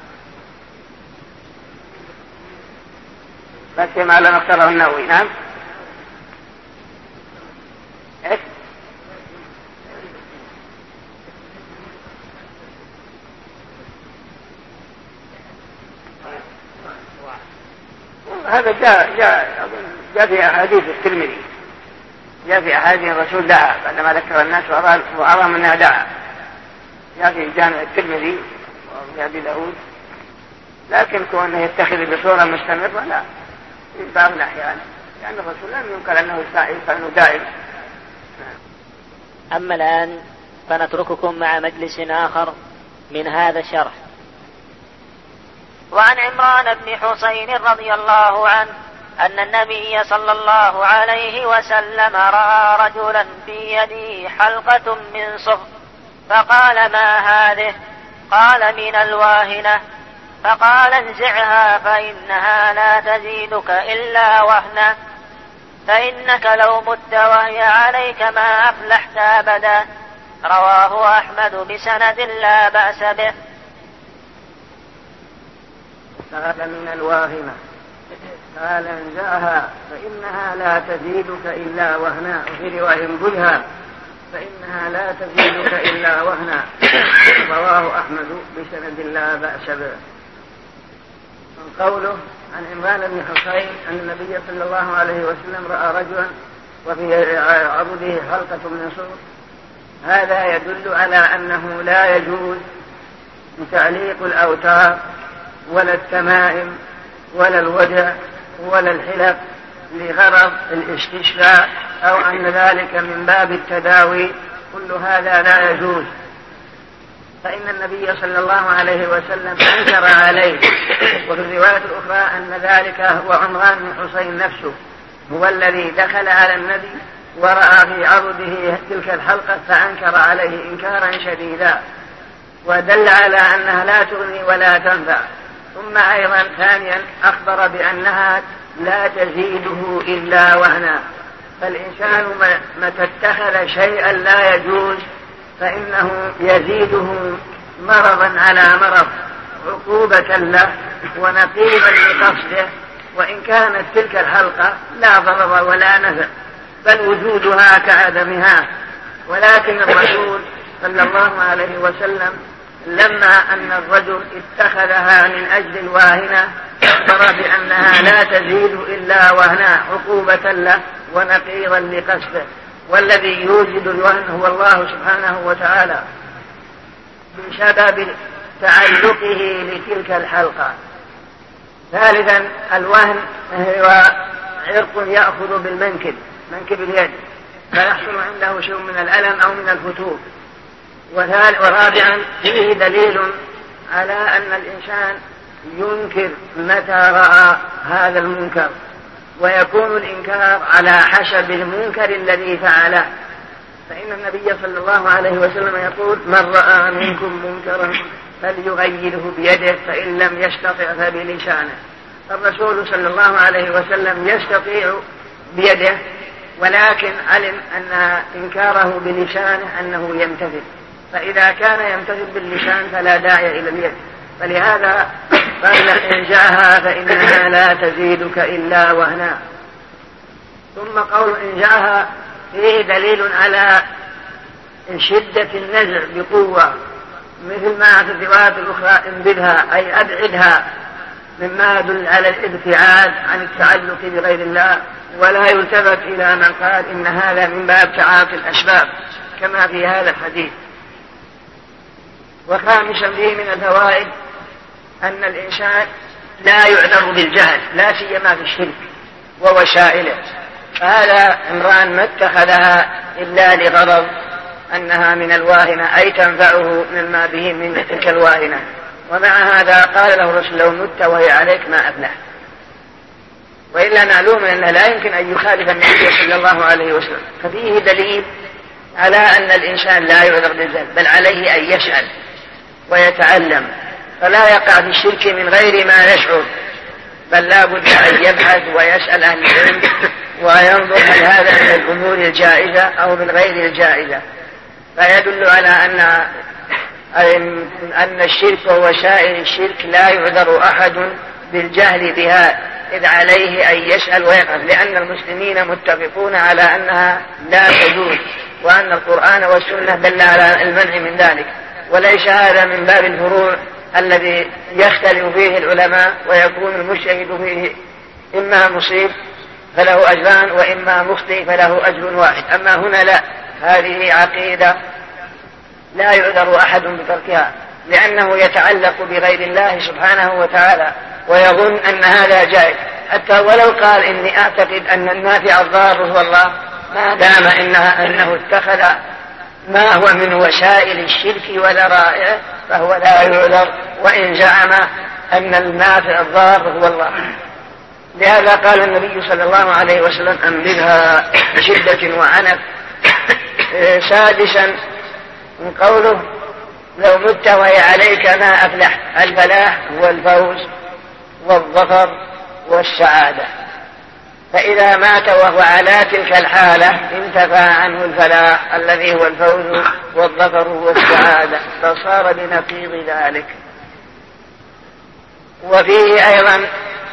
بس ما لم اختاره النووي. نعم. هذا جاء في أحاديث الترمذي، جاء في أحاديث الرسول دعا بعدما ذكر الناس وأراهم أنها دعا، جاء في جامع الترمذي وفي أبي داود. لكن كونه يتخذ بصورة مستمرة لا، في بعض الأحيان، لأن الرسول لم ينكر أنه فإنه دائم. أما الآن فنترككم مع مجلس آخر من هذا الشرح. وعن عمران بن حسين رضي الله عنه أن النبي صلى الله عليه وسلم رأى رجلا في يده حلقة من صفر، فقال ما هذه؟ قال من الواهنة. فقال انزعها فإنها لا تزيدك إلا وهنا، فإنك لو مت وهي عليك ما أفلحت أبدا. رواه أحمد بسند لا بأس به. قال من الواهنة قال انزعها فإنها لا تزيدك إلا وهنا، وفي رواية انبذها فإنها لا تزيدك إلا وهنا. رواه أحمد بسند لا بأس به. من قوله عن عمران بن حسين أن النبي صلى الله عليه وسلم رأى رجلا وفي عضده حلقة من صفر، هذا يدل على أنه لا يجوز تعليق الأوتار ولا التمائم ولا الودع ولا الحلق لغرض الاستشفاء أو أن ذلك من باب التداوي، كل هذا لا يجوز. فإن النبي صلى الله عليه وسلم أنكر عليه. وفي الرواية الأخرى أن ذلك هو عمران بن حسين نفسه، هو الذي دخل على النبي ورأى في عضده تلك الحلقة فأنكر عليه إنكارا شديدا، ودل على أنها لا تغني ولا تنفع. ثم أيضا ثانيا أخبر بأنها لا تزيده إلا وهنا. فالإنسان متى اتخذ شيئا لا يجوز فإنه يزيده مرضا على مرض، عقوبة له ونقيضا لقصده، وإن كانت تلك الحلقة لا ضرر ولا نفع بل وجودها كعدمها. ولكن الرسول صلى الله عليه وسلم لما أن الرجل اتخذها من أجل الواهنة أخبر بأنها لا تزيد إلا وهنا عقوبة له ونقيضا لقصده، والذي يوجد الوهن هو الله سبحانه وتعالى بسبب تعلقه لتلك الحلقة. ثالثا الوهن هو عرق يأخذ بالمنكب، منكب اليد، فيحصل عنده شيء من الألم أو من الفتور. ورابعا فيه دليل على أن الإنسان ينكر متى رأى هذا المنكر، ويكون الإنكار على حسب المنكر الذي فعله، فإن النبي صلى الله عليه وسلم يقول: من رأى منكم منكرا فليغيره بيده، فإن لم يستطع فبلسانه. الرسول صلى الله عليه وسلم يستطيع بيده، ولكن علم أن إنكاره بلسانه أنه يمتثل، فإذا كان يمتثل باللسان فلا داعي إلى اليد، فلهذا قال: إن جاءها فإنها لا تزيدك إلا وهنا. ثم قول إن جاءها فيه دليل على شدة النزع بقوة، مثل ما في الروايات الأخرى: انبذها، أي أبعدها، مما يدل على الابتعاد عن التعلق بغير الله، ولا يلتفت إلى من قال إن هذا من باب تعاطي الأسباب كما في هذا الحديث. وخامسا فيه من الفوائد أن الإنسان لا يعذر بالجهل، لا سيما في الشرك ووسائله، فهذا امران ما اتخذها إلا لغرض أنها من الواهنة، أي تنفعه مما به من تلك الواهنة. ومع هذا قال له الرسول: لو مت وهي عليك ما أفلح. وإلا معلوم أنه لا يمكن أن يخالف النبي صلى الله عليه وسلم، ففيه دليل على أن الإنسان لا يعذر بالجهل، بل عليه أن يسأل ويتعلم، فلا يقع في الشرك من غير ما يشعر، بل لا بد أن يبحث ويسأل أهل العلم وينظر هل هذا من الأمور الجائزة أو من غير الجائزة. فيدل على أن الشرك ووسائل الشرك لا يعذر أحد بالجهل بها، إذ عليه أن يسأل ويبحث، لأن المسلمين متفقون على أنها لا تجوز، وأن القرآن والسنة دل على المنع من ذلك. وليس هذا من باب الفروع الذي يختلف فيه العلماء ويكون المجتهد فيه إما مصيب فله أجران، وإما مخطئ فله أجر واحد. أما هنا لا، هذه عقيدة لا يعذر أحد بتركها، لأنه يتعلق بغير الله سبحانه وتعالى ويظن أن هذا جائز، حتى ولو قال إني أعتقد أن النافع الضار هو الله، ما دام أنه اتخذ ما هو من وسائل الشرك وذرائعه فهو لا يعذر، وإن زعم أن النافع الضار هو الله. لهذا قال النبي صلى الله عليه وسلم: أنبذها بشدة وعنف. سادسا من قوله: لو مت وهي عليك ما أفلح. الفلاح هو الفوز والظفر والسعادة، فإذا مات وهو على تلك الحالة انتفى عنه الفلاح الذي هو الفوز والظفر والسعادة، فصار بنقيض ذلك. وفيه أيضا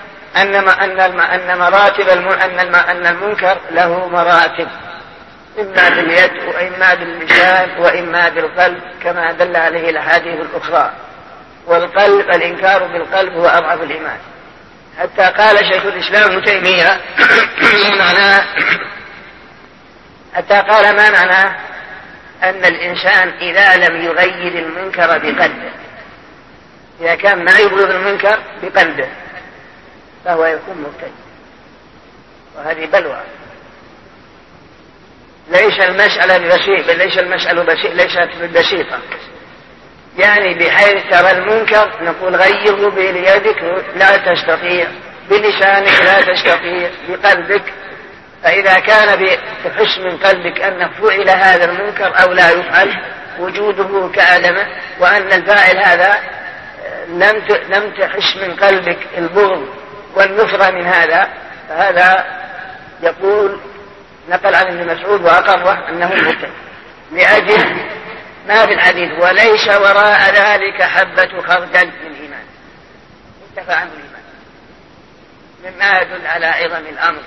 أن المنكر له مراتب، إما باليد وإما باللسان وإما بالقلب، كما دل عليه الأحاديث الأخرى. والقلب، الإنكار بالقلب هو أضعف الإيمان، حتى قال شيخ الإسلام ابن تيمية ما معناه أن الإنسان إذا لم يغير المنكر بقلبه، إذا كان ما يبلغ المنكر بقلبه فهو يكون مبتدع، وهذه بلوى. ليس المسألة بسيطة، ليست بسيطة، يعني بحيث ترى المنكر نقول غيره بيدك لا تستطيع، بلسانك لا تستطيع، بقلبك. فإذا كان تحس من قلبك أن فعل هذا المنكر أو لا يفعل، وجوده كعدمه، وأن الفاعل هذا لم تحس من قلبك البغض والنفرة من هذا، فهذا يقول نقل عن ابن مسعود وأقره أنه مبتدع، لأجل ما في الحديث: وليس وراء ذلك حبة خردل من إيمان، انتفى عنه الإيمان، مما يدل على عظم الأمر.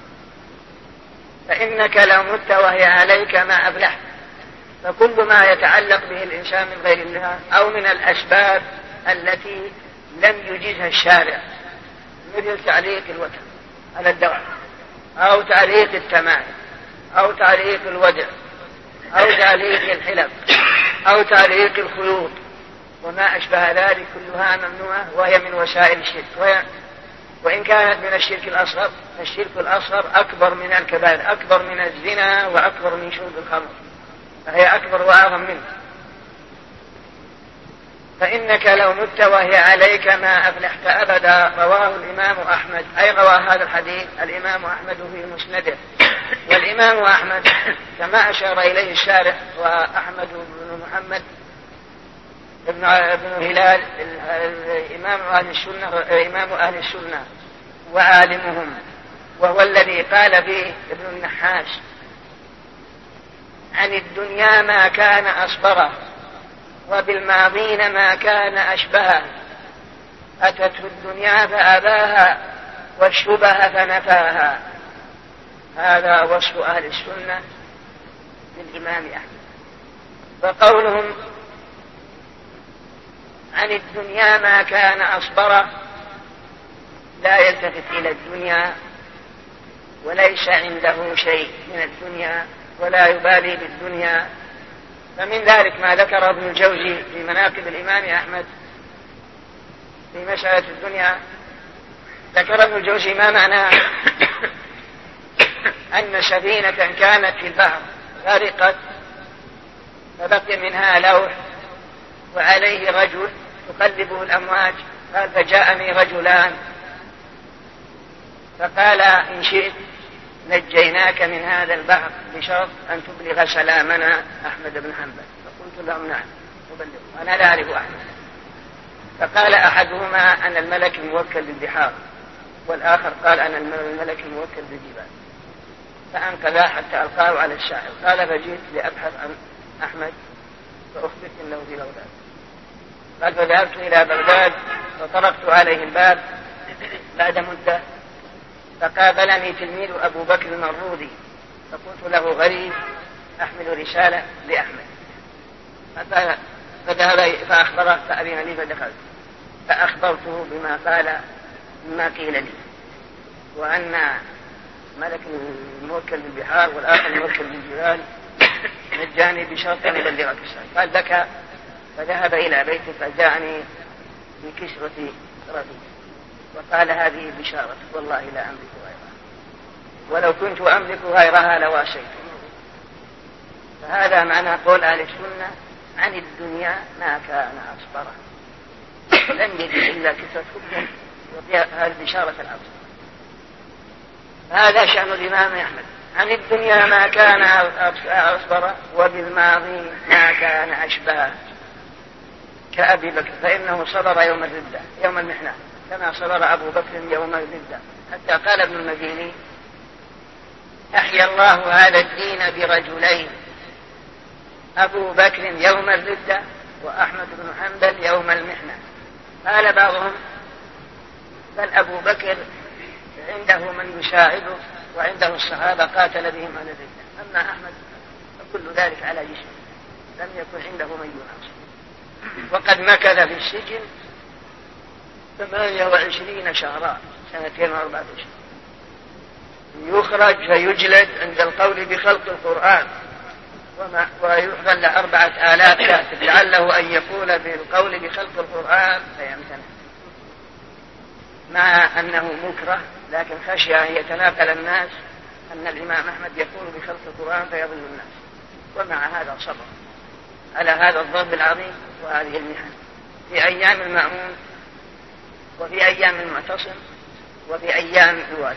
فإنك لو مت وهي عليك ما أفلحت. فكل ما يتعلق به الإنسان من غير الله أو من الأسباب التي لم يجيزها الشارع مثل تعليق الوتر على الدوام، أو تعليق التمائم، أو تعليق الودع، أو تعليق الحلم، أو تعليق الخيوط وما أشبه ذلك، كلها ممنوعة وهي من وسائل الشرك. وإن كانت من الشرك الأصغر فالشرك الأصغر أكبر من الكبائر، أكبر من الزنا وأكبر من شرب الخمر، فهي أكبر وأعظم منه. فإنك لو مت وهي عليك ما أفلحت أبدا. رواه الإمام أحمد، أي روى هذا الحديث الإمام أحمد في مسنده. والإمام أحمد كما أشار إليه الشارح وأحمد بن محمد ابن هلال إمام أهل السنة وعالمهم، وهو الذي قال فيه ابن النحاس: عن الدنيا ما كان أصبره، وبالماضين ما كان أشبهه، أتته الدنيا فأباها، والشبه فنفاها. هذا وصف أهل السنة للإمام أحمد. فقولهم عن الدنيا ما كان أصبره لا يلتفت إلى الدنيا وليس عنده شيء من الدنيا ولا يبالي بالدنيا. فمن ذلك ما ذكر ابن الجوزي في مناقب الإمام أحمد في مسألة الدنيا. ذكر ابن الجوزي ما معناه أن سفينة كانت في البحر غرقت فبقي منها لوح وعليه رجل تقلبه الأمواج، قال: فجاءني رجلان فقال: إن شئت نجيناك من هذا البحر بشرط أن تبلغ سلامنا أحمد بن حنبل. فقلت لهم: نعم أبلغ، أنا لا أعرف أحمد. فقال أحدهما: أنا الملك الموكل بالبحار، والآخر قال: أنا الملك الموكل بالجبال. فأنقذا حتى ألقاه على الساحل. قال: فجئت لأبحث عن أحمد فأخبرت أنه في بغداد. قال: فذهبت إلى بغداد فطرقت عليه الباب بعد مدة، فقابلني تلميذ أبو بكر المروذي، فقلت له: غريب، أحمل رسالة لأحمد. فذهب فأخبره فأذن لي فدخلت، فأخبرته بما قيل لي، وأن ملك الموكل بالبحار والآخر الموكل بالجبال نجاني بشرط أن يبلغك السلام. قال: بكى، فذهب إلى بيته فجاءني بكسوة رضي وقال: هذه بشارة، والله لا أملك غيرها، ولو كنت أملك غيرها لواشيت. فهذا معنى قول أهل السنة: عن الدنيا ما كان أصبره. لم يجد إلا كسوة حب وفيها بشارة العصر. هذا شأن الإمام أحمد: عن الدنيا ما كان أصبره، وبالماضي ما كان أشبهه، كأبي بكر، فإنه صبر يوم الردة يوم المحنة كما صبر أبو بكر يوم الردة. حتى قال ابن المديني: أحيا الله هذا الدين برجلين، أبو بكر يوم الردة وأحمد بن حنبل يوم المحنة. قال بعضهم: بل أبو بكر عنده من يساعده وعنده الصحابة قاتل بهم على الردة، أما أحمد فكل ذلك على جسمه، لم يكن عنده من يناصر. وقد مكث في السجن 28 شهرا، 2 و4 أشهر. يخرج فيجلد عند القول بخلق القرآن، ويحضر ل 4000 كاتب لعله أن يقول بالقول بخلق القرآن فيمتنع، مع أنه مكره، لكن خشي أن يتناقل الناس أن الإمام أحمد يقول بخلق القرآن فيضل الناس. ومع هذا صبر على هذا الضرب العظيم وهذه المحن في أيام المأمون وفي أيام المعتصم وفي أيام الوالد،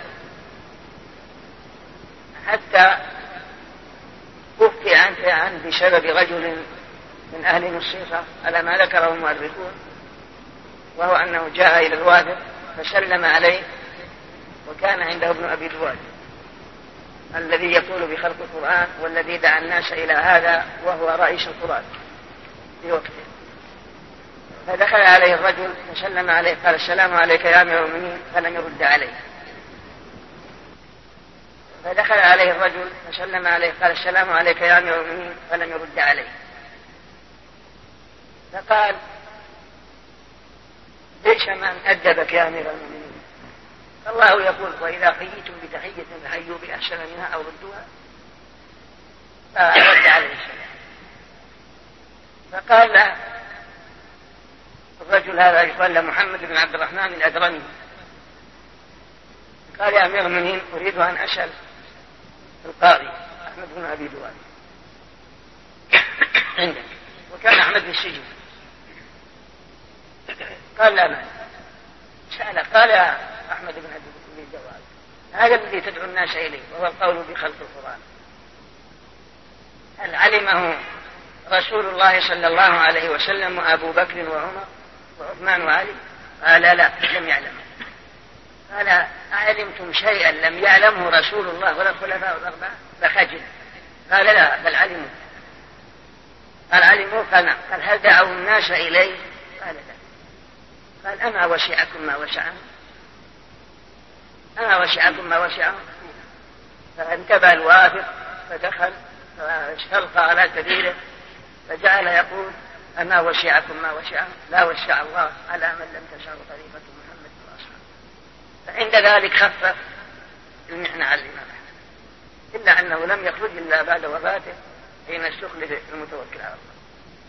حتى كفي عنه بسبب رجل من أهل الصيغة على ما ذكره المؤرخون، وهو أنه جاء إلى الوادر فسلم عليه، وكان عنده ابن أبي الوادر الذي يقول بخلق القرآن والذي دعا الناس إلى هذا، وهو رئيس القرآن في وقته. فدخل عليه الرجل فسلم عليه، قال: السلام عليك يا أمير المؤمنين، فلم يرد عليه. فدخل عليه الرجل فسلم عليه، قال: السلام عليك يا أمير المؤمنين، فلم يرد عليه. فقال: ليس من أدبك يا أمير المؤمنين، الله يقول وإذا حييتم بتحية فحيوا بأحسن منها أو ردوها، فرد عليه السلام. فقال له الرجل هذا يقال له محمد بن عبد الرحمن الأدرمي، قال يا أمير المؤمنين أريد أن أسأل القاضي أحمد بن أبي دواد عندك، وكان أحمد في السجن. قال لا ما سأل. قال يا أحمد بن أبي دواد هذا الذي تدعو الناس إليه وهو القول بخلق القرآن هل علمه رسول الله صلى الله عليه وسلم وأبو بكر وعمر وعثمان وعلي؟ قال لا لم يعلم. قال أعلمتم شيئا لم يعلمه رسول الله ولا الخلفاء الأربعة؟ فخجل. قال لا بل علموا. قال علموا؟ قال نعم. قال هل دعوا الناس إليه؟ قال لا. قال أما وسعكم ما وسعهم؟ أما وسعكم ما وسعهم؟ فانتبه الوافد فدخل فاستلقى على كبيره فجعل يقول أما وسعكم ما وسعهم؟ لا وسع الله على من لم تشعر طريقة محمد وأصحابه. فعند ذلك خفف المحنة على الإمام أحمد، إلا أنه لم يخرج إلا بعد وفاته حين استخلف المتوكل على الله.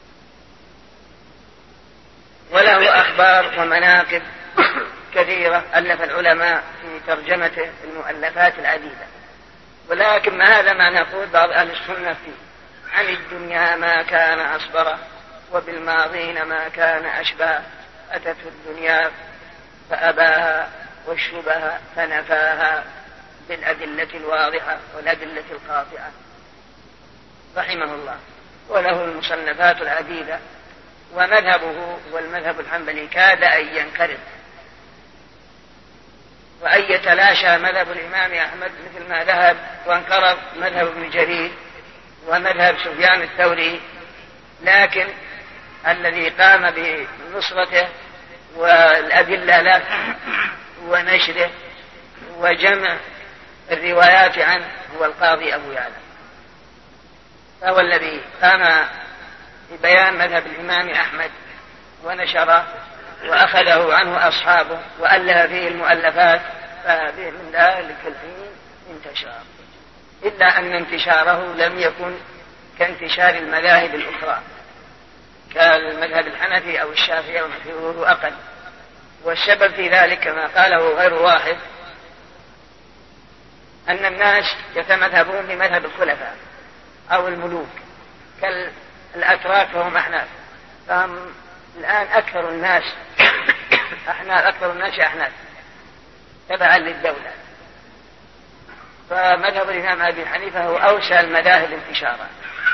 وله أخبار ومناقب كثيرة ألف العلماء في ترجمته المؤلفات العديدة، ولكن ما هذا ما نقول بعض أهل السنة فيه: عن الدنيا ما كان أصبره وبالماضين ما كان أشبه، أتته الدنيا فأباها والشبه فنفاها بالأدلة الواضحة والأدلة القاطعة رحمه الله. وله المصنفات العديدة، ومذهبه والمذهب الحنبلي كاد أن ينقرض وأن يتلاشى مذهب الإمام أحمد مثل ما ذهب وانقرض مذهب ابن جرير ومذهب سفيان الثوري، لكن الذي قام بنصرته والأدلة له ونشره وجمع الروايات عنه هو القاضي أبو يعلى، فهو الذي قام ببيان مذهب الإمام أحمد ونشره وأخذه عنه أصحابه وألف فيه المؤلفات، فهذه من ذلك الحين انتشار، إلا أن انتشاره لم يكن كانتشار المذاهب الأخرى كالمذهب الحنفي أو الشافعي ومذهبه أقل. والسبب في ذلك كما قاله غير واحد أن الناس يتمذهبون بمذهب الخلفاء أو الملوك كالأتراك فهم أحناف، فهم الآن أكثر الناس أحناف تبعا للدولة. فمذهب الإمام أبي حنيفة هو أوسع المذاهب انتشارا،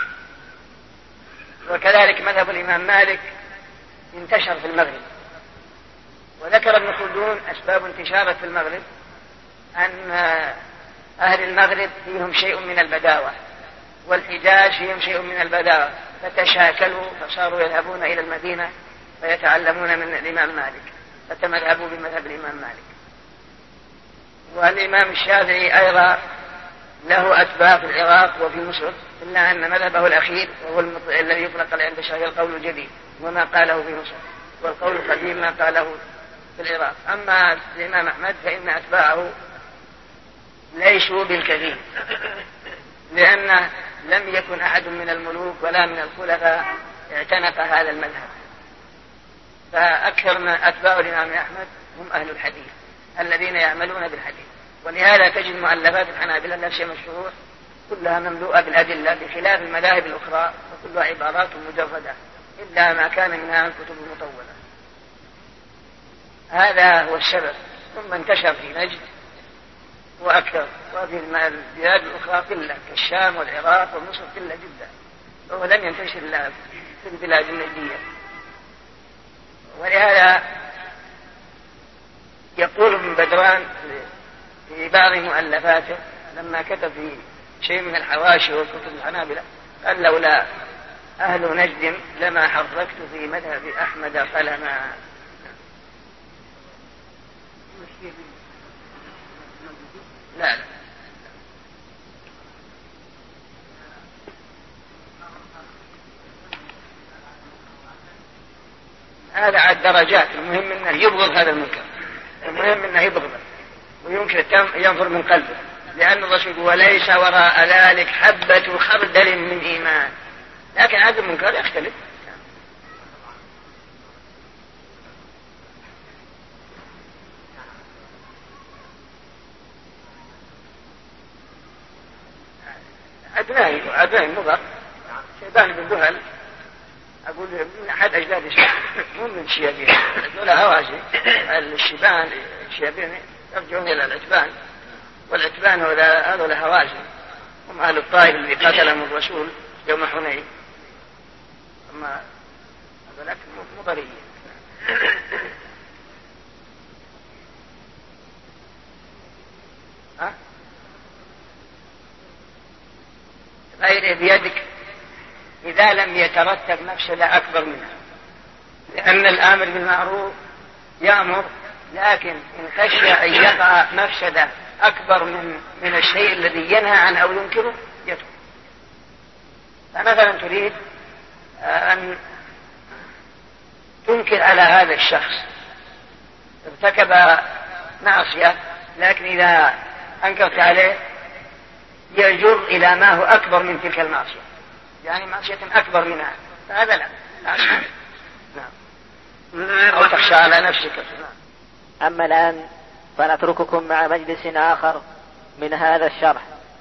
وكذلك مذهب الإمام مالك انتشر في المغرب. وذكر ابن خلدون أسباب انتشاره في المغرب أن أهل المغرب فيهم شيء من البداوة والحجاز فيهم شيء من البداوة، فتشاكلوا فصاروا يذهبون إلى المدينة فيتعلمون من الإمام مالك، فتمذهبوا بمذهب الإمام مالك. والإمام الشافعي أيضا له أتباع في العراق وفي مصر، إلا أن مذهبه الأخير وهو الذي يطلق عليه عند الشافعي القول الجديد وما قاله في مصر، والقول القديم ما قاله في العراق. أما الإمام أحمد فإن أتباعه ليسوا بالكثير، لأن لم يكن أحد من الملوك ولا من الخلفاء اعتنق هذا المذهب، فأكثر من أتباع الإمام أحمد هم أهل الحديث الذين يعملون بالحديث. ولهذا تجد مؤلفات الحنابلة لا سيما الشروح كلها مملوءة بالأدلة بخلاف المذاهب الأخرى، وكلها عبارات مجردة إلا ما كان منها الكتب المطولة. هذا هو السبب. ثم انتشر في نجد وأكثر، وفي البلاد الأخرى قلة كالشام والعراق ومصر قلة جدا، وهو لم ينتشر إلا في البلاد النجدية. ولهذا يقول ابن بدران في بعض مؤلفاته لما كتب في شيء من الحواشي وكتب الحنابلة قال: لولا أهل نجد لما حركت في مذهب أحمد قلما. لا هذا على الدرجات، المهم أنه يبغض هذا المنكر، المهم أنه يبغضه وينكر ينفر من قلبه، لأن الرسول وليس وراء ذلك حبة خردل من إيمان. لكن هذا المنكر يختلف. عدنان نظر شيبان بن ذهل، أقول من أحد أجداد الشيبان، مو من الشيابين، ذولا هواجي. الشيبان الشيابين يرجعون إلى العتبان، والعتبان هذول هواجي، هم أهل الطائف اللي قتلهم الرسول يوم حنين. أما هذولاك مضريين. غيره بيدك إذا لم يترتب مفسدة أكبر منها، لأن الآمر بالمعروف يأمر، لكن إن خشي أن يقع مفسدة أكبر من الشيء الذي ينهى عنه أو ينكره يترك. فمثلا تريد أن تنكر على هذا الشخص ارتكب معصية، لكن إذا أنكرت عليه يجر إلى ما هو أكبر من تلك المعصية، يعني معصية أكبر منها، فهذا لا نعم. أو تخشى على نفسك. أما الآن فنترككم مع مجلس آخر من هذا الشرح.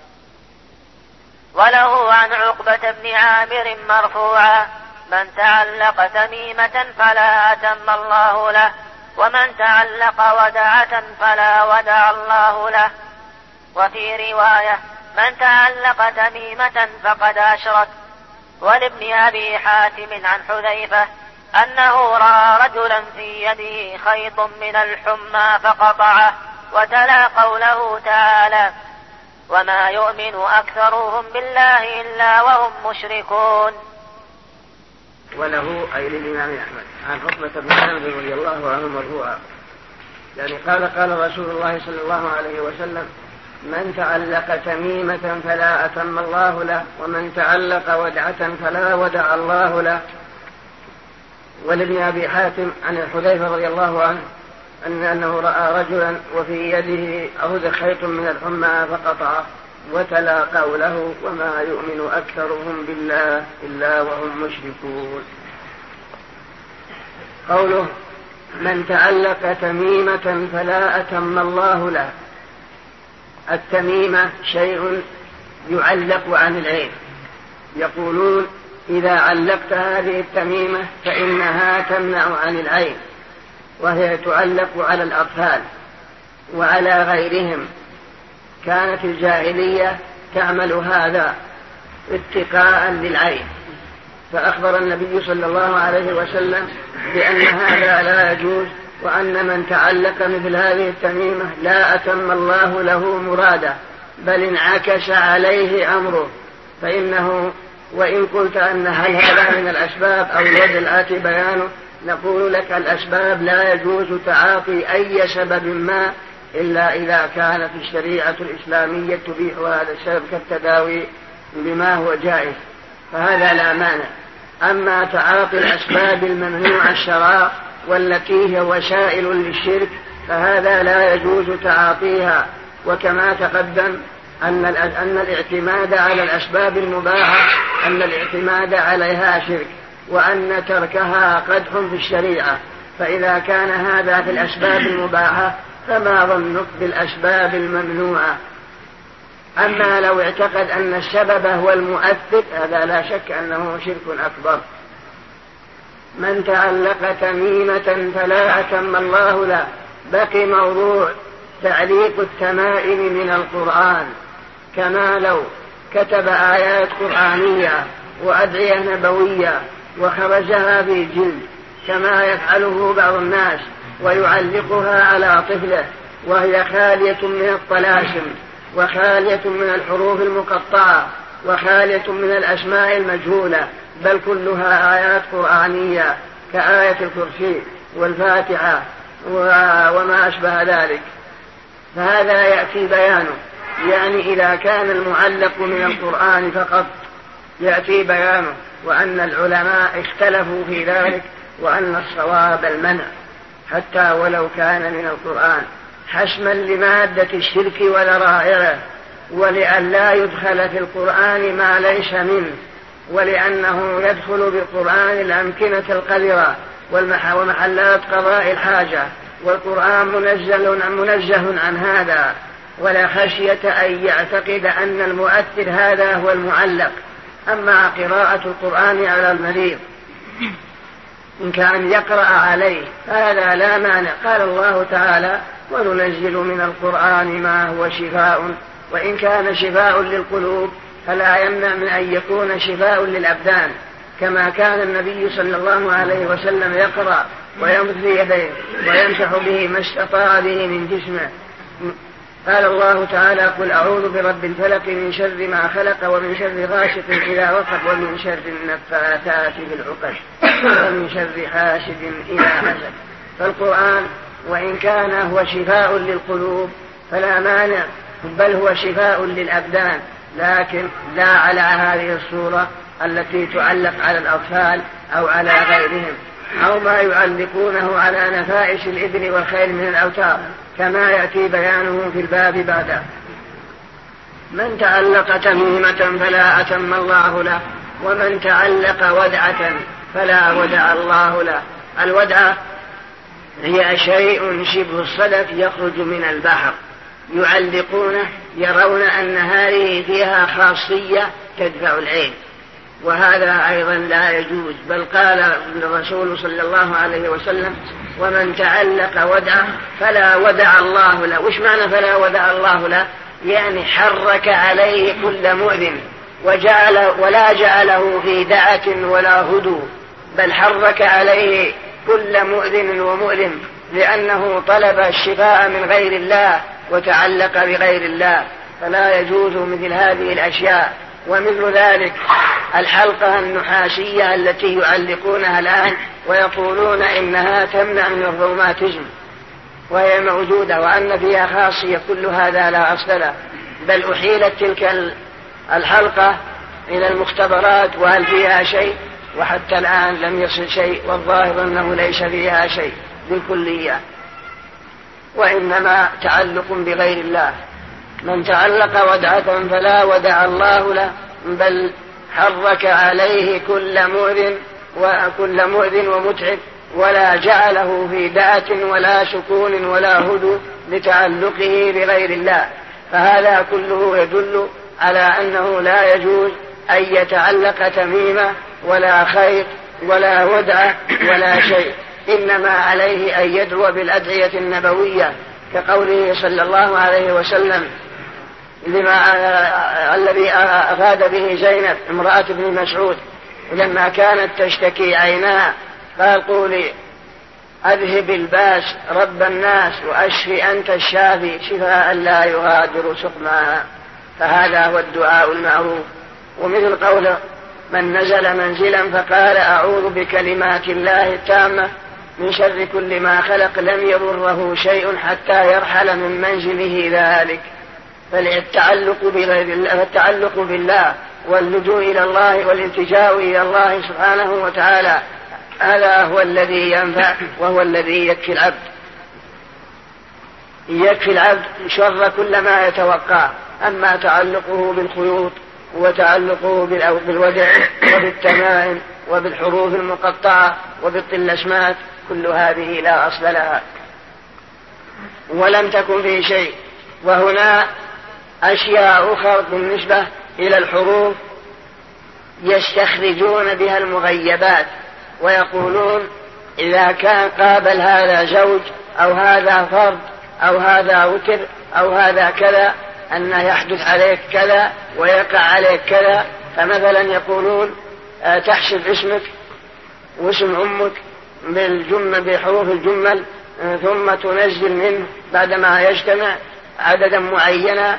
وله عن عقبة بن عامر مرفوعا: من تعلق تميمة فلا أتم الله له، ومن تعلق ودعة فلا ودع الله له. وفي رواية: من تعلق تميمة فقد أشرك. ولابن أبي حاتم عن حذيفة أنه رأى رجلا في يده خيط من الحمى فقطعه، وتلا قوله تعالى: وما يؤمن أكثرهم بالله إلا وهم مشركون. وله أي للإمام أحمد عن عقبة بن عامر رضي الله عنه مرفوعا، يعني قال رسول الله صلى الله عليه وسلم: من تعلق تميمة فلا أتم الله له، ومن تعلق ودعة فلا ودع الله له. ولابن أبي حاتم عن الحذيفة رضي الله عنه أنه رأى رجلا وفي يده أخذ خيط من الحمى فقطعه، وتلا قوله: وما يؤمن أكثرهم بالله إلا وهم مشركون. قوله: من تعلق تميمة فلا أتم الله له. التميمة شيء يعلق عن العين، يقولون: إذا علقت هذه التميمة فإنها تمنع عن العين، وهي تعلق على الأطفال وعلى غيرهم. كانت الجاهلية تعمل هذا اتقاء للعين، فأخبر النبي صلى الله عليه وسلم بأن هذا لا يجوز، وأن من تعلق مثل هذه التميمة لا أتم الله له مراده، بل انعكس عليه أمره. فإنه وإن قلت أن هل هذا من الأسباب أو الوجه الآتي بيانه، نقول لك: الأسباب لا يجوز تعاطي أي سبب ما إلا إذا كانت الشريعة الإسلامية تبيح هذا السبب كالتداوي بما هو جائز، فهذا لا مانع. أما تعاطي الأسباب الممنوع الشرع والتي هي وسائل للشرك فهذا لا يجوز تعاطيها. وكما تقدم أن الاعتماد على الأسباب المباحة أن الاعتماد عليها شرك، وأن تركها قدح في الشريعة. فإذا كان هذا في الأسباب المباحة فما ظنك بالأسباب الممنوعة؟ أما لو اعتقد أن السبب هو المؤثر هذا لا شك أنه شرك أكبر. من تعلق تميمة فلا أتم الله له. بقي موضوع تعليق التمائم من القرآن، كما لو كتب آيات قرآنية وأدعية نبوية وخرجها في جلد كما يفعله بعض الناس ويعلقها على طفله، وهي خالية من الطلاسم وخالية من الحروف المقطعة وخالية من الأسماء المجهولة، بل كلها آيات قرآنية كآية الكرسي والفاتحة وما أشبه ذلك. فهذا يأتي بيانه، يعني إذا كان المعلق من القرآن فقط يأتي بيانه، وأن العلماء اختلفوا في ذلك، وأن الصواب المنع حتى ولو كان من القرآن. حسما لمادة الشرك وذرائعه، ولئلا يدخل في القرآن ما ليس منه، ولأنه يدخل بالقرآن الأمكنة القذرة ومحلات قضاء الحاجة، والقرآن منزه عن هذا، ولا خشية أن يعتقد أن المؤثر هذا هو المعلق. أما قراءة القرآن على المريض إن كان يقرأ عليه فهذا لا مانع. قال الله تعالى: وننزل من القرآن ما هو شفاء، وإن كان شفاء للقلوب فلا يمنع من أن يكون شفاء للأبدان، كما كان النبي صلى الله عليه وسلم يقرأ ويمد يديه ويمسح به ما استطاع به من جسمه. قال الله تعالى: قل أعوذ برب الفلق من شر ما خلق ومن شر غاسق إذا وقب ومن شر النفاثات في العقد ومن شر حاسد إذا حسد. فالقرآن وإن كان هو شفاء للقلوب فلا مانع، بل هو شفاء للأبدان، لكن لا على هذه الصورة التي تعلق على الأطفال أو على غيرهم، أو ما يعلقونه على نفائس الإبل والخيل من الأوتار، كما يأتي بيانه في الباب بعده. من تعلق تميمة فلا أتم الله له، ومن تعلق ودعة فلا ودع الله له. الودعة هي شيء شبه الصدف يخرج من البحر، يعلقونه، يرون أن هذه فيها خاصية تدفع العين، وهذا أيضا لا يجوز. بل قال الرسول صلى الله عليه وسلم: ومن تعلق ودعه فلا ودع الله له. وش معنى فلا ودع الله له؟ يعني حرك عليه كل مؤذن ولا جعله في دعة ولا هدو، بل حرك عليه كل مؤذن ومؤلم، لأنه طلب الشفاء من غير الله وتعلق بغير الله، فلا يجوز مثل هذه الأشياء. ومثل ذلك الحلقة النحاسية التي يعلقونها الآن ويقولون إنها تمنع من الروماتيزم، وهي موجودة وأن فيها خاصية، كل هذا لا أصل له، بل أحيلت تلك الحلقة إلى المختبرات وهل فيها شيء، وحتى الآن لم يصل شيء، والظاهر أنه ليس فيها شيء بالكلية، وإنما تعلق بغير الله. من تعلق ودعة فلا ودع الله له، بل حرك عليه كل مؤذن ومتعب، ولا جعله في دعة ولا سكون ولا هدوء لتعلقه بغير الله. فهذا كله يدل على أنه لا يجوز أن يتعلق تميمة ولا خيط ولا ودعة ولا شيء، إنما عليه أن يدعو بالأدعية النبوية، كقوله صلى الله عليه وسلم الذي أفاد به زينب امرأة ابن مسعود لما كانت تشتكي عيناها، قال: قولي أذهب الباس رب الناس وأشفي أنت الشافي شفاء لا يغادر سقما. فهذا هو الدعاء المعروف. ومثل قول من نزل منزلا فقال: أعوذ بكلمات الله التامة من شر كل ما خلق لم يضره شيء حتى يرحل من منزله ذلك. فالتعلق بالله واللجوء إلى الله والالتجاء إلى الله سبحانه وتعالى هذا هو الذي ينفع، وهو الذي يكفي العبد شر كل ما يتوقع. أما تعلقه بالخيوط وتعلقه بالودع وبالتمائم وبالحروف المقطعة وبالطلسمات، كل هذه لا أصل لها ولم تكن في شيء. وهنا أشياء أخرى بالنسبة إلى الحروف يستخرجون بها المغيبات، ويقولون إذا كان قابل هذا زوج أو هذا فرد أو هذا وتر أو هذا كذا أن يحدث عليك كذا ويقع عليك كذا. فمثلا يقولون تحسب اسمك واسم أمك بحروف الجمل، ثم تنزل منه بعدما يجتمع عددا معينا،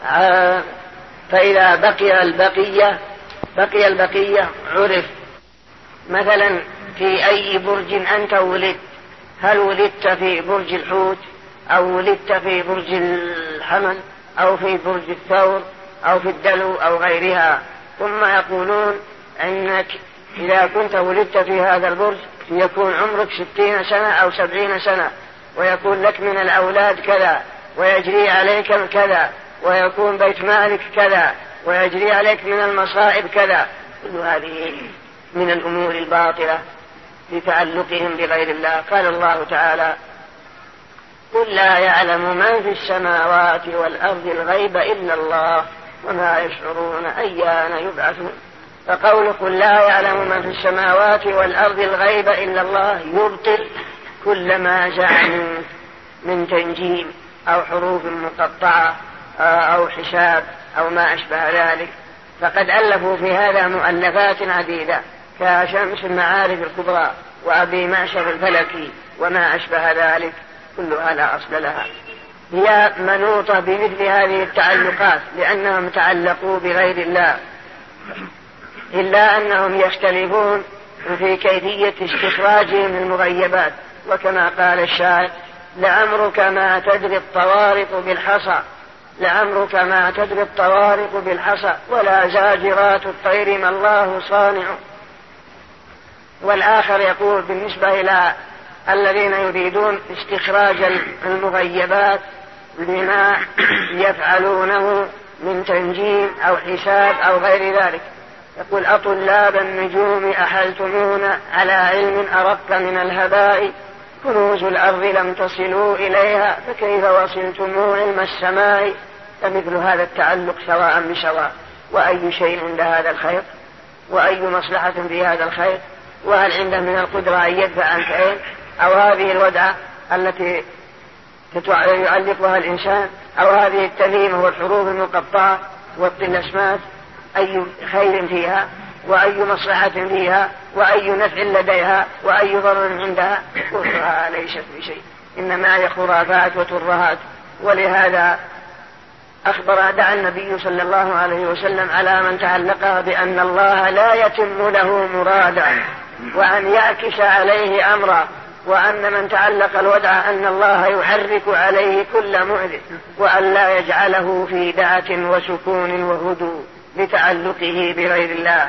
فإذا بقي البقية عرف. مثلا في أي برج أنت ولدت، هل ولدت في برج الحوت أو ولدت في برج الحمل أو في برج الثور أو في الدلو أو غيرها. ثم يقولون أنك إذا كنت ولدت في هذا البرج يكون عمرك 60 سنة أو 70 سنة، ويكون لك من الأولاد كذا، ويجري عليك كذا، ويكون بيت مالك كذا، ويجري عليك من المصائب كذا. كل هذه من الأمور الباطلة لتعلقهم بغير الله. قال الله تعالى: قل لا يعلم من في السماوات والأرض الغيب إلا الله وما يشعرون أيان يبعثون. فقول قل لا يعلم من في السماوات والأرض الغيب إلا الله يبطل كل ما جاء من تنجيم أو حروف مقطعة أو حساب أو ما أشبه ذلك. فقد ألفوا في هذا مؤلفات عديدة كشمس المعارف الكبرى وأبي معشر الفلكي وما أشبه ذلك، كلها لا أصل لها. هي منوطة بمثل هذه التعلقات لأنهم تعلقوا بغير الله، إلا أنهم يختلفون في كيفية استخراجهم المغيبات. وكما قال الشاعر: لعمرك ما تدري الطوارق بالحصى، لعمرك ما تدري الطوارق بالحصى، ولا زاجرات الطير ما الله صانع. والآخر يقول بالنسبة إلى الذين يريدون استخراج المغيبات بما يفعلونه من تنجيم أو حساب أو غير ذلك، يقول: أطلاب النجوم أحلتمون على علم أرق من الهباء، كنوز الأرض لم تصلوا إليها فكيف وصلتم علم السماء. فمثل هذا التعلق سواء بسواء. وأي شيء لهذا الخير، وأي مصلحة في هذا الخير، وهل عنده من القدرة أن يدفع عنك عين، أو هذه الودعة التي يعلقها الإنسان، أو هذه التميمة والحروف المقطعة والطلسمات، أي خير فيها، وأي مصلحة فيها، وأي نفع لديها، وأي ضرر عندها، كلها ليست بشيء، إنما هي خرافات وترهات. ولهذا دعا النبي صلى الله عليه وسلم على من تعلقها بأن الله لا يتم له مرادا، وأن يعكس عليه أمرا، وأن من تعلق الودع أن الله يحرك عليه كل مؤذن، وأن لا يجعله في دعة وسكون وهدوء لتعلقه بغير الله.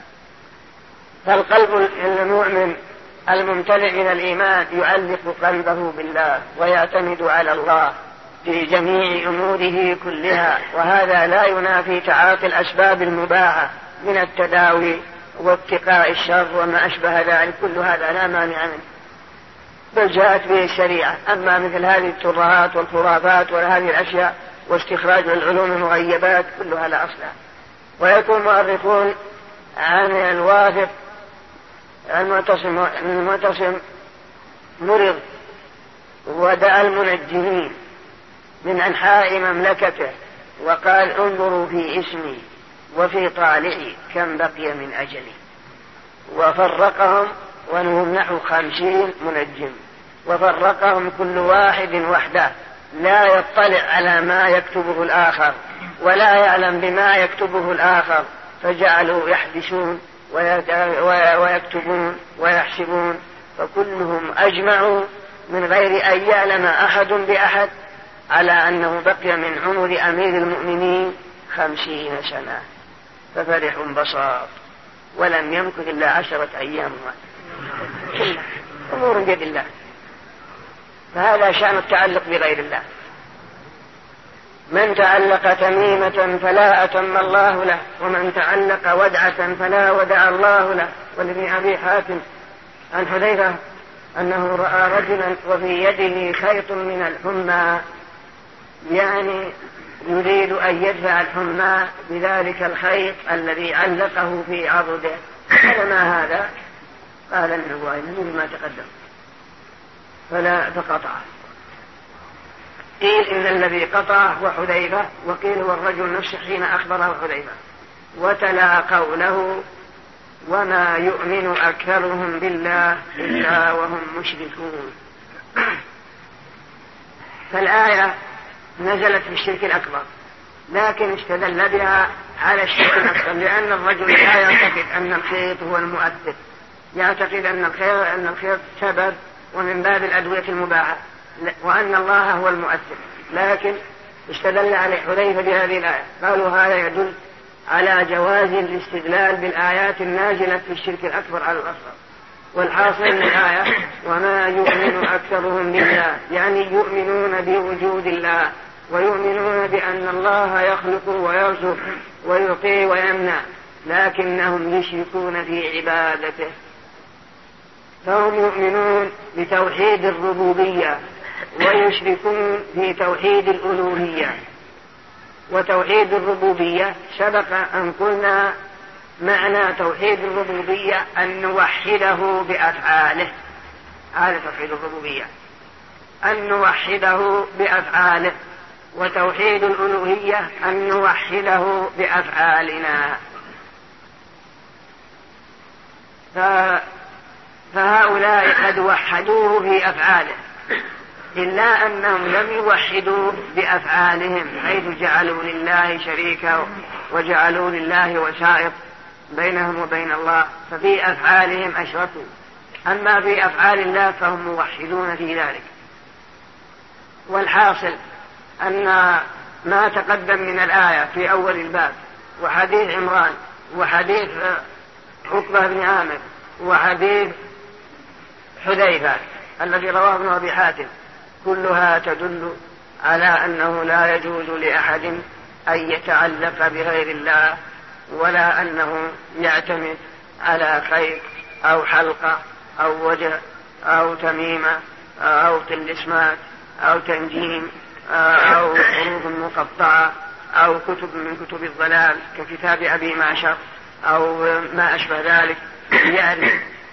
فالقلب المؤمن الممتلئ من الإيمان يعلق قلبه بالله ويعتمد على الله في جميع أموره كلها، وهذا لا ينافي تعاطي الأسباب المباحة من التداوي واتقاء الشر وما أشبه ذلك، كل هذا لا مانع منه، بل جاءت به الشريعة. أما مثل هذه الترهات والخرافات وهذه الأشياء واستخراج العلوم المغيبات كلها لا أصلها. ويكون مؤرخون عن الواثق المعتصم مرض، ودعا المنجمين من أنحاء مملكته وقال: انظروا في اسمي وفي طالعي كم بقي من أجلي. وفرقهم، وهم نحو 50 منجم، وفرقهم كل واحد وحده، لا يطلع على ما يكتبه الآخر ولا يعلم بما يكتبه الآخر، فجعلوا يحدثون ويكتبون ويحسبون، فكلهم أجمعوا من غير أن يعلم أحد بأحد على أنه بقي من عمر أمير المؤمنين 50 سنة، ففرحوا انبساط، ولم يمكث إلا 10 أيام، أمور بيد الله. فهذا شأن التعلق بغير الله. من تعلق تميمة فلا أتم الله له، ومن تعلق ودعة فلا ودع الله له. ولابن أبي حاتم عن حذيفة أنه رأى رجلا وفي يده خيط من الحمى، يعني يريد أن يدفع الحمى بذلك الخيط الذي علقه في عضده. قال: ما هذا؟ قال: إنه ما تقدم، فقطعه. قيل إن الذي قطعه هو حذيفة، وقيل هو الرجل نفسه حين أخبره حذيفة. وتلا قوله: وما يؤمن أكثرهم بالله إلا وهم مشركون. فالآية نزلت في الشرك الأكبر، لكن استدل بها على الشرك الأكبر، لأن الرجل لا يعتقد أن الخيط هو المؤثر، يعتقد أن الخيط سبب ومن باب الأدوية المباحة، وأن الله هو المؤثر. لكن استدل عليه حذيفة بهذه الآية، قالوا هذا يدل على جواز الاستدلال بالآيات النازلة في الشرك الأكبر على الأصغر. والحاصل من الآية وما يؤمن أكثرهم بالله، يعني يؤمنون بوجود الله ويؤمنون بأن الله يخلق ويرزق ويعطي ويمنع، لكنهم يشركون في عبادته. فهم يؤمنون بتوحيد الربوبية ويشركون في توحيد الألوهية. وتوحيد الربوبية سبق أن قلنا معنى توحيد الربوبية أن نوحده بأفعاله، هذا توحيد الربوبية، أن نوحده بأفعاله. وتوحيد الألوهية أن نوحده بأفعالنا. فهؤلاء قد وحدوه في أفعاله، إلا أنهم لم يوحدوا بأفعالهم، حيث جعلوا لله شريكا وجعلوا لله وسائط بينهم وبين الله، ففي أفعالهم أشركوا. أما في أفعال الله فهم موحدون في ذلك. والحاصل أن ما تقدم من الآية في أول الباب وحديث عمران وحديث عقبة بن عامر وحديث حذيفة الذي رواه ابن أبي حاتم كلها تدل على أنه لا يجوز لأحد أن يتعلق بغير الله، ولا أنه يعتمد على خير أو حلقة أو وجه أو تميمة أو تلسمات أو تنجيم أو حروف مقطعة أو كتب من كتب الضلال ككتاب أبي معشر أو ما أشبه ذلك، يعرف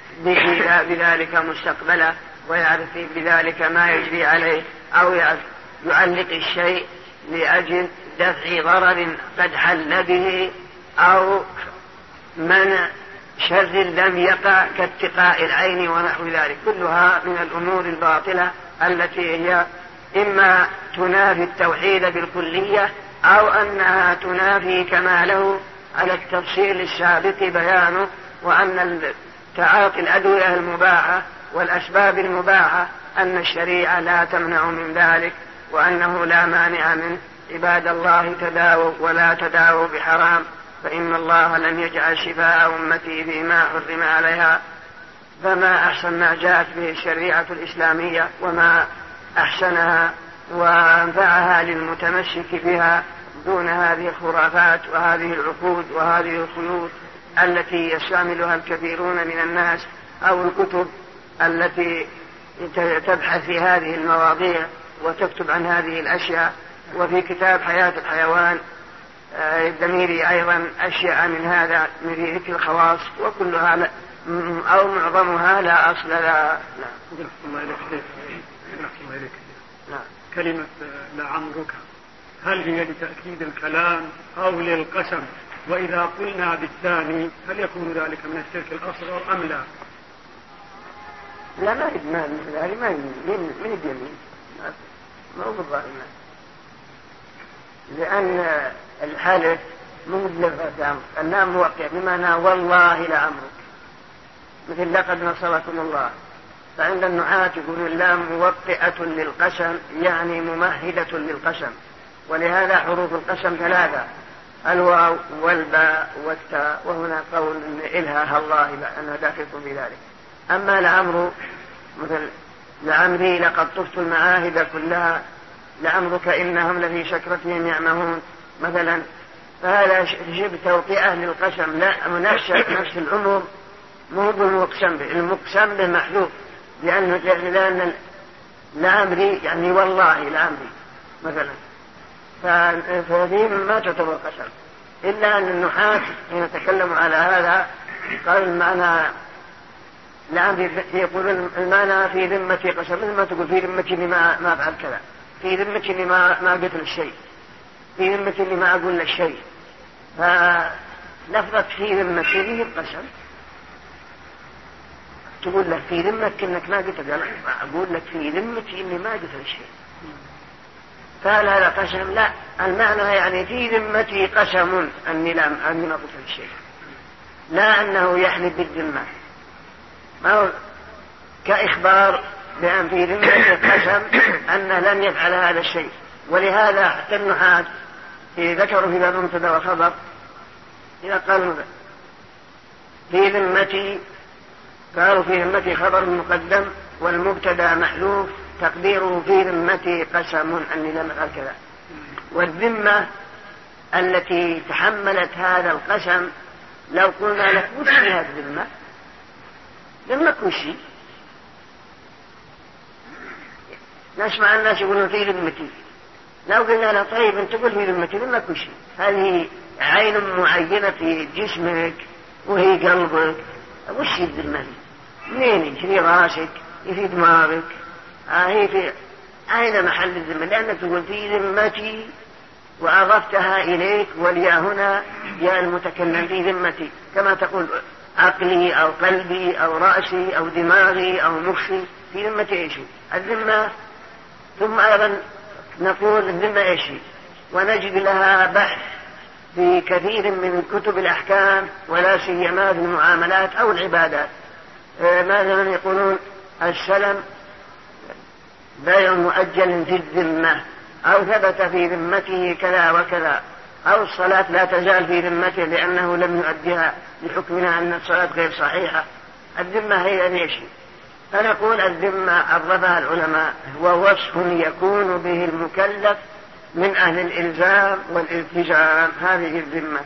بذلك مستقبله ويعرف بذلك ما يجري عليه، أو يعلق الشيء لأجل دفع ضرر قد حل به أو منع شر لم يقع كاتقاء العين ونحو ذلك. كلها من الأمور الباطلة التي هي إما تنافي التوحيد بالكلية أو أنها تنافي كماله على التفصيل السابق بيانه، وأن تعاطي الأدوية المباحة والأسباب المباحة أن الشريعة لا تمنع من ذلك، وأنه لا مانع من عباد الله تداووا ولا تداووا بحرام، فإن الله لم يجعل شفاء أمتي فيما حرم عليها. فما أحسن ما جاءت به الشريعة الإسلامية وما أحسنها وأنفعها للمتمسك بها دون هذه الخرافات وهذه العقود وهذه الخيوط التي يستعملها الكثيرون من الناس، أو الكتب التي تبحث في هذه المواضيع وتكتب عن هذه الأشياء. وفي كتاب حياة الحيوان الدميري أيضا أشياء من هذا من ذكر الخواص، وكلها أو معظمها لا أصل لها. كلمة لعمرك هل هي لتأكيد الكلام أو للقسم؟ وإذا قلنا بالثاني هل يكون ذلك من الشرك الأصغر أم لا؟ لا ما من اليمين ما هو بالظاهر، لأن الحلف مطلق اللام موقع بمعنى والله لعمرك، مثل لقد نصركم الله. فعند النحاة يقول اللام موقعة للقسم، يعني ممهدة للقسم، ولهذا حروف القسم ثلاثة: الواو والباء والتاء، وهنا قول إلها الله أنها داخل في ذلك. أما لعمر مثل لعمري لقد طفت المعاهد كلها، لعمرك إنهم لفي سكرتهم يعمهون مثلا، فهذا شبه توطئة للقسم، لا نفس الأمر مو بالمقسم به، المقسم به محذوف لأن لعمري يعني والله لعمري مثلا، فهذه ما تعتبر قسم، إلا أن النحاة يتكلموا على هذا قال المعنى لعمري يقولون المعنى في ذمتي قسم، مثل ما تقول في ذمتي ما أفعل كذا، في ذمتي ما قتل الشيء، في ذمتي ما أقول للشيء. فلفظة في ذمتي به القسم، تقول لك في ذمتك إنك ما قتل، أقول لك في ذمتي إني ما قتل الشيء، فهل هذا قسم؟ لا، المعنى يعني في ذمتي قسم أني ما قتل الشيء، لا أنه يحلف بالذمة، ما هو كإخبار بأن في ذمتي قسم أنه لن يفعل هذا الشيء. ولهذا حتى النحاة ذكروا في باب مبتدأ وخبر إذا قالوا في ذمتي قالوا في ذمتي خبر مقدم والمبتدا محذوف تقديره في ذمتي قسم أني لم أفعل كذا. والذمة التي تحملت هذا القسم لو قلنا لك وش فيها الذمة؟ ذمك وشي؟ نسمع الناس يقولون في ذمتي، لو قلنا له طيب انت تقول في ذمتي ذمك وشي؟ هذه عين معينة في جسمك وهي قلبك، وش الذمة؟ منين يجي في راسك في دماغك؟ هي في أين محل الذمة؟ لأنك تقول في ذمتي وأضفتها إليك، والياء هنا ياء المتكلم في ذمتي، كما تقول عقلي أو قلبي أو رأسي أو دماغي أو مخي، في ذمة إيش الذمة. ثم أيضا نقول الذمة إيش، ونجد لها بحث في كثير من كتب الأحكام ولا سيما في المعاملات أو العبادات. مثلا يقولون السلم بيع مؤجل في الذمة، أو ثبت في ذمته كذا وكذا، أو الصلاة لا تزال في ذمته لأنه لم يؤديها لحكمنا أن الصلاة غير صحيحة. الذمة هي ليش؟ فنقول الذمة عرفها العلماء هو وصف يكون به المكلف من أهل الإلزام والالتزام. هذه الذمة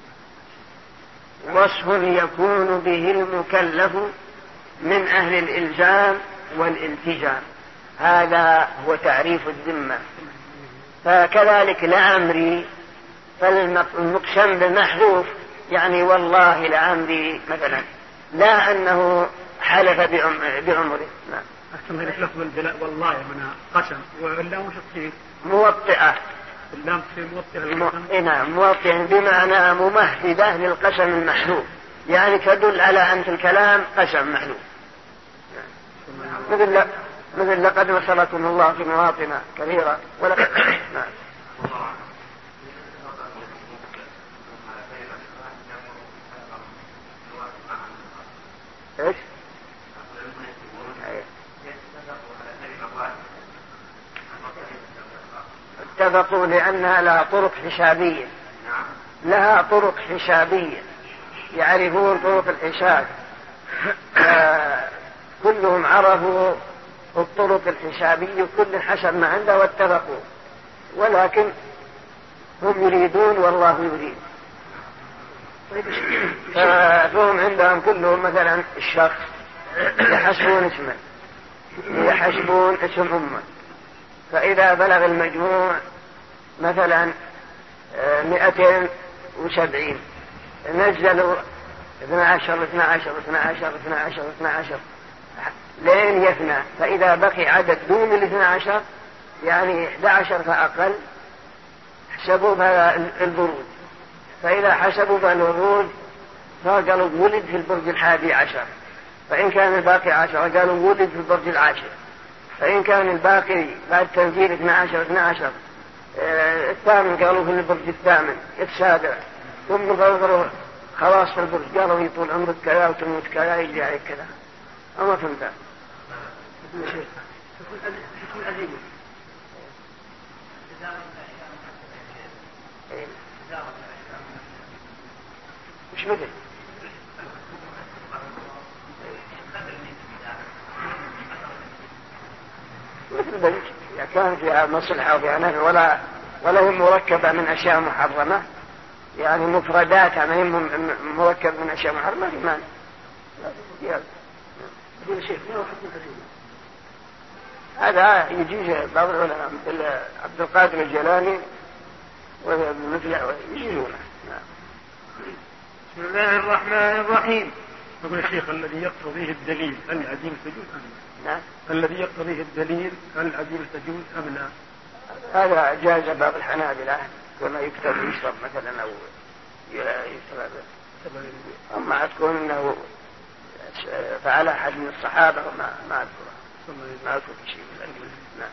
وصف يكون به المكلف من أهل الإلزام والالتزام، هذا هو تعريف الذمة. فكذلك لعمري، فالمقسم بالمحذوف يعني والله لعمري مثلا، لا أنه حلف بعمره. نعم. أحسن لك لفظ البلاء والله منها قسم، واللام وش تصير؟ موطئة. اللام تصير موطئة. نعم موطئة بمعنى ممهدة للقسم المحذوف، يعني تدل على أن الكلام قسم محذوف. مثل لقد وصلكم الله في مواطن كثيرة ولقد نعم. ايش؟ اتفقوا لأنها لها طرق حسابية، لها طرق حسابية، يعرفون طرق الحساب، كلهم عرفوا الطرق الحسابية كل حسب ما عنده واتفقوا، ولكن هم يريدون والله يريد. فهم عندهم كلهم مثلا الشخص يحسبون اسمه، يحسبون اسم أمه، فإذا بلغ المجموع مثلا 270 نزلوا 12 12 12 12 12 لين يفنى، فإذا بقي عدد دون 12 يعني 11 فأقل حسبوا البرود، فإذا حسبوا فالورود فقالوا ولد في البرج 11، فإن كان الباقي 10 قالوا ولد في البرج 10، فإن كان الباقي بعد تنزيل 12 12 الثامن قالوا في البرج 8 السابع، ثم قالوا خلاص في البرج قالوا يطول عمرك كذا وتموت كذا يجي عليك كذا. أما فهمت مش مثل ذلك إذا كان فيها مصلحة وفيها نفع ولا هي مركبة من أشياء محرمة، يعني مفرداتها ما هي مركبة من أشياء محرمة، في معنى هذا يجيز بعض العلماء مثل عبد القادر الجيلاني ومثل يجيزونه. بسم الله الرحمن الرحيم. يقول الشيخ الذي يقتضيه الدليل هل العديم تجوز أم لا؟ نعم. الذي يقتضيه الدليل هل العديم تجوز أم لا؟ هذا جاز باب الحنابلة كما يكتب يشرب مثلا أو يشرب، أما تكون أنه فعل أحد من الصحابة ما أذكر شيء. نعم.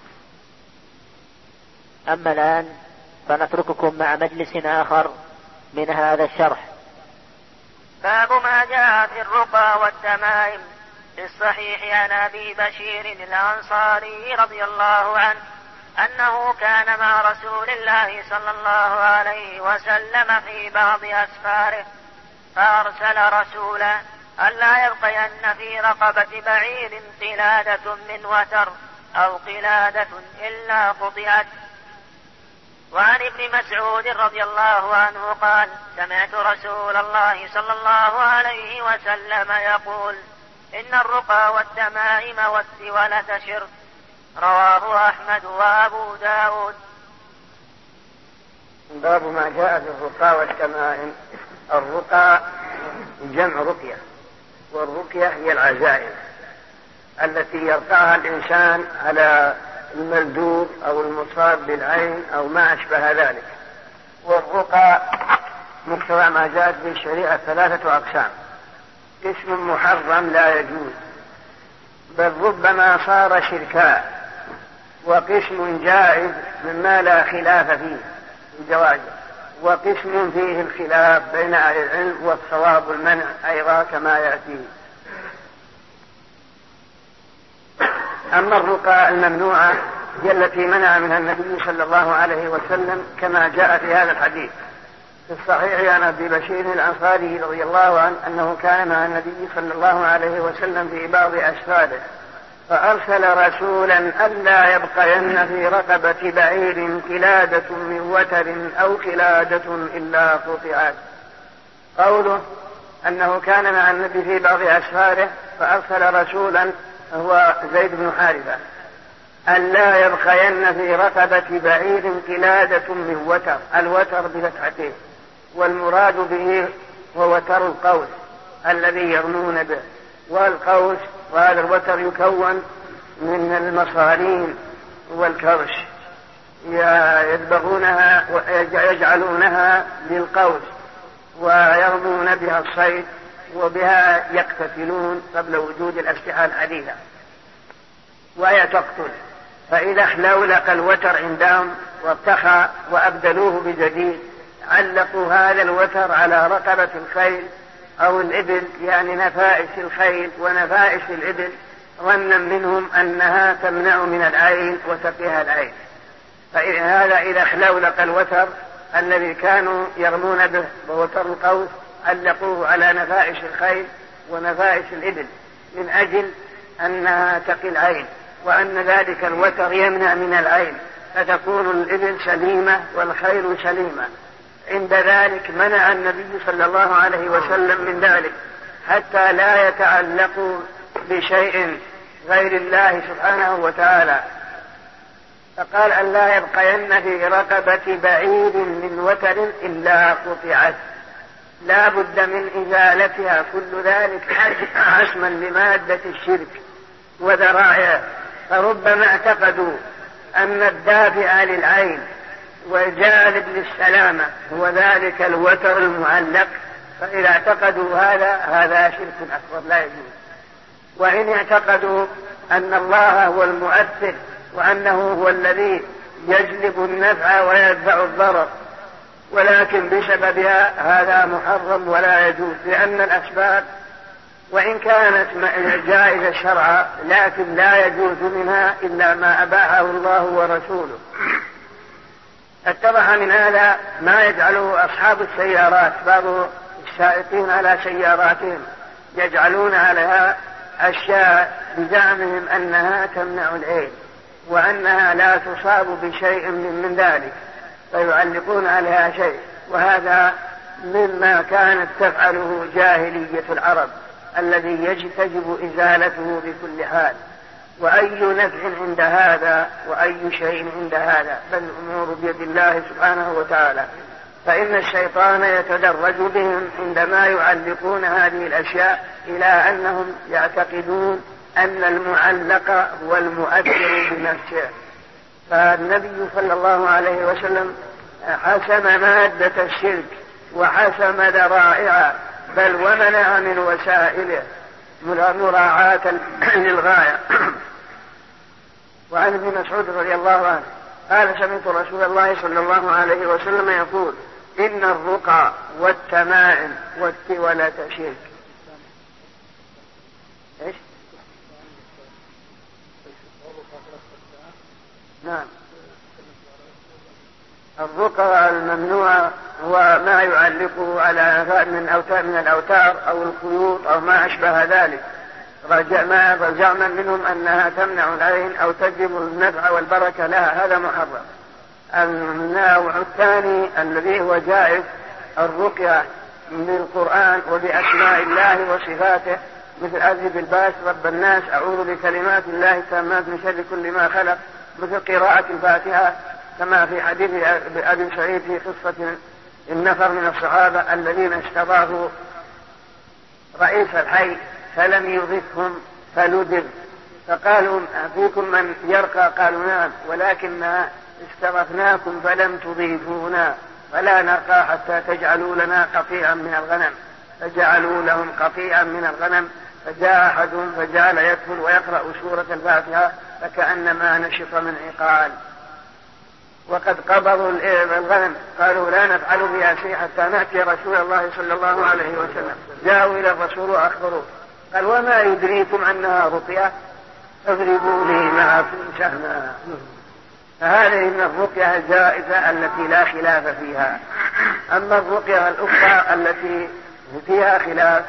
أما الآن فنترككم مع مجلس آخر من هذا الشرح. باب ما جاء في الرقى والتمائم. في الصحيح عن أبي بشير الأنصاري رضي الله عنه أنه كان مع رسول الله صلى الله عليه وسلم في بعض أسفاره، فأرسل رسولا ألا يبقين في رقبة بعير قلادة من وتر أو قلادة إلا قطعت. وعن ابن مسعود رضي الله عنه قال: سمعت رسول الله صلى الله عليه وسلم يقول: إن الرقى والتمائم والتولة شرك. رواه أحمد وأبو داود. باب ما جاء في الرقى والتمائم. الرقى جمع رقية، والرقية هي العزائم التي يرقاها الإنسان على الملدوب أو المصاب بالعين أو ما أشبه ذلك. والرقى مقتضى ما جاءت به الشريعة 3 أقسام: قسم محرم لا يجوز بل ربما صار شركا، وقسم جائز مما لا خلاف فيه الجوازه، وقسم فيه الخلاف بين أهل العلم والصواب المنع أيضا كما يأتي. أما الرقى الممنوعة هي التي منع منها النبي صلى الله عليه وسلم كما جاء في هذا الحديث في الصحيح عن أبي بشير الأنصاري رضي الله عنه أنه كان مع النبي صلى الله عليه وسلم في بعض أسفاره فأرسل رسولا ألا يبقين في رقبة بعير قلادة من وتر أو قلادة إلا قطعت. قوله أنه كان مع النبي في بعض أسفاره فأرسل رسولا هو زيد بن حارثة ألا يبقين في رقبة بعير قلادة من وتر، الوتر بفتحتين، والمراد به هو وتر القوس الذي يرمون به. والقوس وهذا الوتر يكون من المصارين والكرش يدبغونها ويجعلونها للقوس ويرمون بها الصيد وبها يقتتلون قبل وجود الأسلحة الحديثة، وهي تقتل. فإذا احلولق الوتر عندهم وارتخى وأبدلوه بجديد علقوا هذا الوتر على رقبة الخيل أو الإبل، يعني نفائس الخيل ونفائس الإبل، ظنا منهم أنها تمنع من العين وتقيها العين. فهذا إذا احلولق الوتر الذي كانوا يرمون به ووتر القوس علقوه على نفائس الخيل ونفائس الإبل من أجل أنها تقي العين، وأن ذلك الوتر يمنع من العين فتكون الإبل سليمة والخيل سليمة. عند ذلك منع النبي صلى الله عليه وسلم من ذلك حتى لا يتعلقوا بشيء غير الله سبحانه وتعالى. فقال ألا يبقين في رقبة بعير من وتر إلا قطعت، لا بد من إزالتها، كل ذلك حسما لمادة الشرك وذرائعه. فربما اعتقدوا أن الدافع للعين والجالب للسلامة هو ذلك الوتر المعلق، فإذا اعتقدوا هذا شرك أكبر لا يجوز. وإن اعتقدوا أن الله هو المؤثر وأنه هو الذي يجلب النفع ويدفع الضرر ولكن بسببها، هذا محرم ولا يجوز، لأن الأسباب وإن كانت جائزة شرعا لكن لا يجوز منها إلا ما أباحه الله ورسوله. اتضح من هذا ما يجعله أصحاب السيارات، بعض السائقين على سياراتهم يجعلون عليها أشياء بزعمهم أنها تمنع العين وأنها لا تصاب بشيء من ذلك، فيعلقون عليها شيء، وهذا مما كانت تفعله جاهلية العرب الذي تجب إزالته بكل حال. وأي نفع عند هذا وأي شيء عند هذا، بل الأمور بيد الله سبحانه وتعالى. فإن الشيطان يتدرج بهم عندما يعلقون هذه الأشياء إلى أنهم يعتقدون أن المعلق هو المؤثر بنفسه. فالنبي صلى الله عليه وسلم حسم مادة الشرك وحسم ذرائعه، بل ومنع من وسائله مراعاة للغاية. وعن ابن مسعود رضي الله عنه قال سمعت رسول الله صلى الله عليه وسلم يقول: إن الرقى والتمائم والتولة شرك. إيش؟ نعم، الرقى الممنوعة وما يعلقه على من الأوتار أو الخيوط أو ما أشبه ذلك، رجعنا منهم أنها تمنع العين أو تجلب النفع والبركة لها، هذا محرم. النوع الثاني الذي هو جائز الرقية بالقرآن وبأسماء الله وصفاته، مثل أذهب الباس رب الناس أعوذ بكلمات الله التامات من شر كل ما خلق، مثل قراءة الفاتحة كما في حديث أبي سعيد في قصة النفر من الصحابة الذين استضافوا رئيس الحي فلم يغثهم فلدغ، فقالوا فيكم من يرقى؟ قالوا نعم، ولكننا استضفناكم فلم تضيفونا، فلا نرقى حتى تجعلوا لنا قطيعا من الغنم. فجعلوا لهم قطيعا من الغنم، فجاء أحدهم فجعل يدخل ويقرأ سورة الفاتحة فكأنما نشط من عقال، وقد قبضوا الغنم. قالوا لا نفعل بها شيء حتى نأتي رسول الله صلى الله عليه وسلم. جاءوا إلى الرسول وأخبروه، قال وما يدريكم أنها رقية؟ اضربوا لي ما في شأنها. فهذه من الرقية الجائزة التي لا خلاف فيها. أما الرقية الأخرى التي فيها خلاف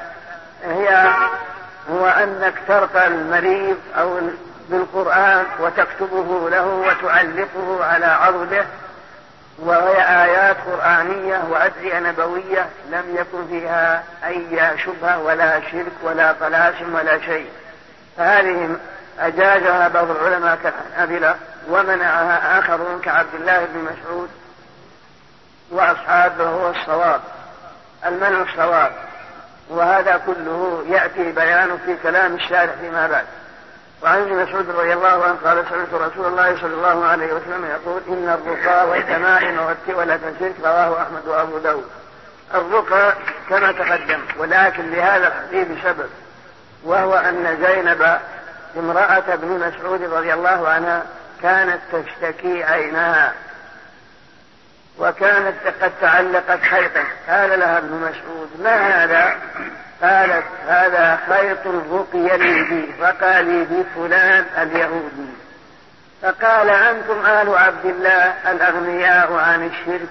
هو أنك ترقى المريض أو بالقرآن وتكتبه له وتعلقه على عضده، وهي آيات قرآنية وأدعية نبوية لم يكن فيها أي شبهة ولا شرك ولا طلاسم ولا شيء، فهذه أجازها بعض العلماء كالحنابلة ومنعها آخرون كعبد الله بن مسعود وأصحابه. هو الصواب، المنع الصواب، وهذا كله يأتي بيانه في كلام الشارح فيما بعد. وعن ابن مسعود رضي الله عنه قال سمعت رسول الله صلى الله عليه وسلم يقول إن الرقى والتمائم والتولة شرك، رواه أحمد وأبو داود. الرقى كما تقدم، ولكن لهذا الحديث سبب، وهو أن زينب امرأة ابن مسعود رضي الله عنها كانت تشتكي عينها، وكانت قد تعلقت خيطا. قال لها ابن مسعود ما هذا؟ قالت هذا خيط رقي لي به، فقال لي بفلان اليهودي. فقال أنتم آل عبد الله الأغنياء عن الشرك.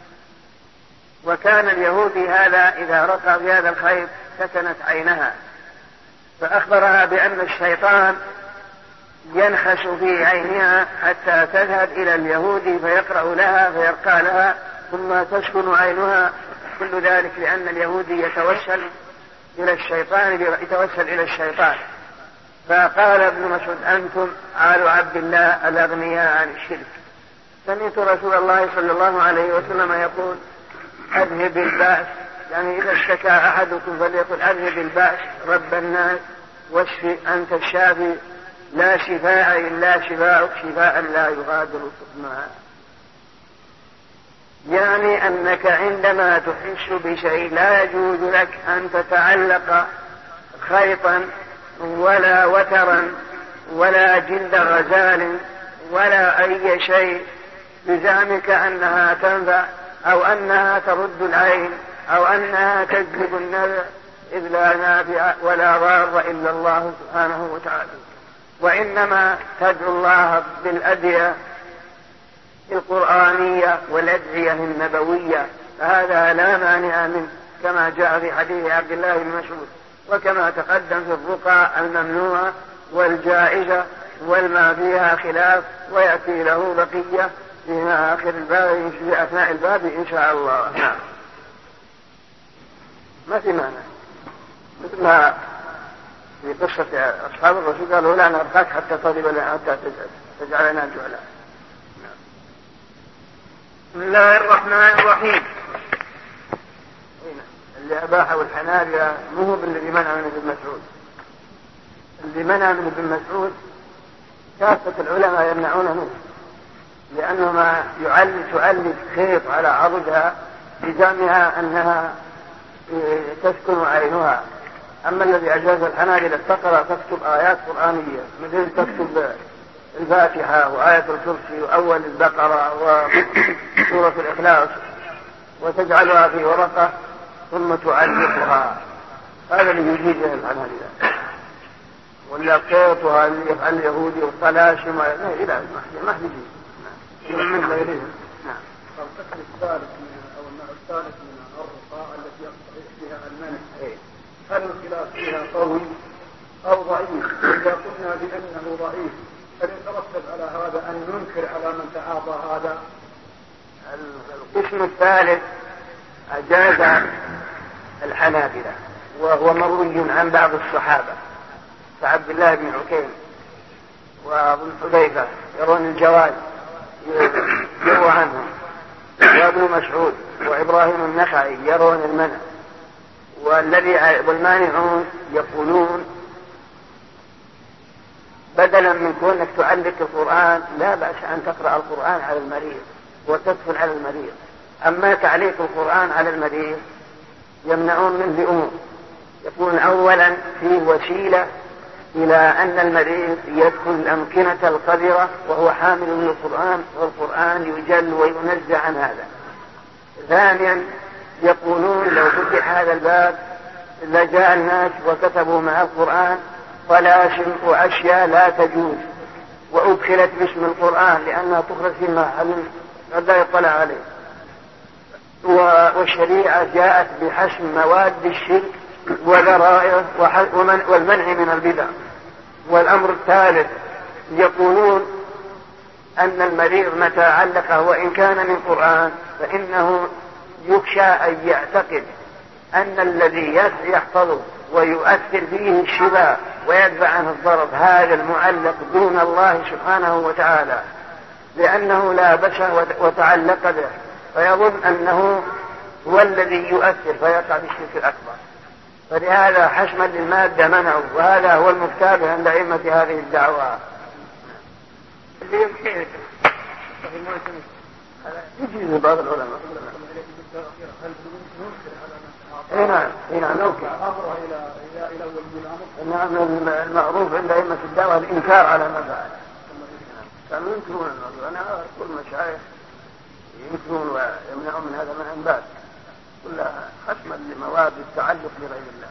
وكان اليهودي هذا إذا رقى بهذا الخيط سكنت عينها، فأخبرها بأن الشيطان ينخش في عينها حتى تذهب إلى اليهودي فيقرأ لها فيرقى لها ثم تسكن عينها، كل ذلك لأن اليهودي يتوسل إلى الشيطان. فقال ابن مسعود أنتم آل عبد الله الأغنياء عن الشرك. سمعت رسول الله صلى الله عليه وسلم يقول أذهب البأس، يعني إذا اشتكى أحدكم فليقل أذهب البأس رب الناس واشفي أنت الشافي لا شفاء إلا شفاءك شفاء لا يغادر سقما. يعني أنك عندما تحس بشيء لا يجوز لك أن تتعلق خيطا ولا وترا ولا جلد غزال ولا أي شيء بزعمك أنها تنفع أو أنها ترد العين أو أنها تجلب النفع، إذ لا نافع ولا ضار إلا الله سبحانه وتعالى. وإنما تدعو الله بالأدعية القرآنية والأدعية النبوية، فهذا لا مانع منه كما جاء في حديث عبد الله بن مسعود، وكما تقدم في الرقى الممنوعة والجائزة والما فيها خلاف، ويأتي له بقية في آخر الباب في أثناء الباب إن شاء الله. ما في مانع، مثل ما في قصة أصحاب الرسول قالوا لا نرقاك حتى تضرب لنا حتى تجعلنا جعلا. بسم الله الرحمن الرحيم. اللي أباحه الحنابلة مو بالذي منع من ابن مسعود، اللي منع من ابن مسعود كافة العلماء يمنعونه منه، لأنه تعلق خيط على عضدها بزعمها أنها تسكن عينها. أما الذي أجاز الحنابلة تكتب آيات قرآنية مثل تكتب الفاتحة وآية الكرسي وأول البقرة وسورة الإخلاص وتجعلها في ورقة ثم تعلقها، هذا اللي يجيزه الحنابلة. ولا قيطها اللي يفعل اليهودي والطلاسم إلى ما يجيز من غيرهم. القسم الثالث أو النوع الثالث من الرقى التي يصطلح بها المنع، هل الخلاف فيها قوي أو ضعيف؟ إذا قلنا بأنه ضعيف هل يترتب على هذا أن ننكر على من تعاطى هذا؟ القسم الثالث أجاز الحنابلة، وهو مروي عن بعض الصحابة كعبد الله بن عكيم وابن حذيفة يرون الجواز يروى عنهم، وابن مسعود وإبراهيم النخعي يرون المنع، والمانعون يقولون بدلا من كونك تعلق القرآن لا بأس أن تقرأ القرآن على المريض وتدخل على المريض. أما تعليق القرآن على المريض يمنعون منه لأمور، يكون أولا فيه وسيلة إلى أن المريض يدخل الأمكنة القذرة وهو حامل للقرآن، والقرآن يجل وينزع عن هذا. ثانيا يقولون لو فتح هذا الباب لجاء الناس وكتبوا مع القرآن طلاسم وأشياء لا تجوز وأدخلت باسم القرآن لأنها تخرج في محل لا يطلع عليه، والشريعة جاءت بحسم مواد الشرك وذرائعه والمنع من البدع. والأمر الثالث يقولون أن المريض متى علقه وإن كان من قرآن فإنه يخشى أن يعتقد أن الذي يحفظه ويؤثر فيه الشباب ويدفع عنه الضرر هذا المعلق دون الله سبحانه وتعالى، لأنه لا بشر وتعلق به، فيظن أنه هو الذي يؤثر فيقع في الشرك الأكبر. فلهذا حشما للمادة منعوا، وهذا هو المكتاب عند أئمة هذه الدعوة. يجيز بعض العلماء هنا نوكل نعم المعروف عند أئمة الدعوة الإنكار على ما فعل. كانوا ينكرون الموضوع، أنا كل مشايخ ينكرون ويمنعون من هذا من أنبات كلها حسما لمواد التعلق بغير الله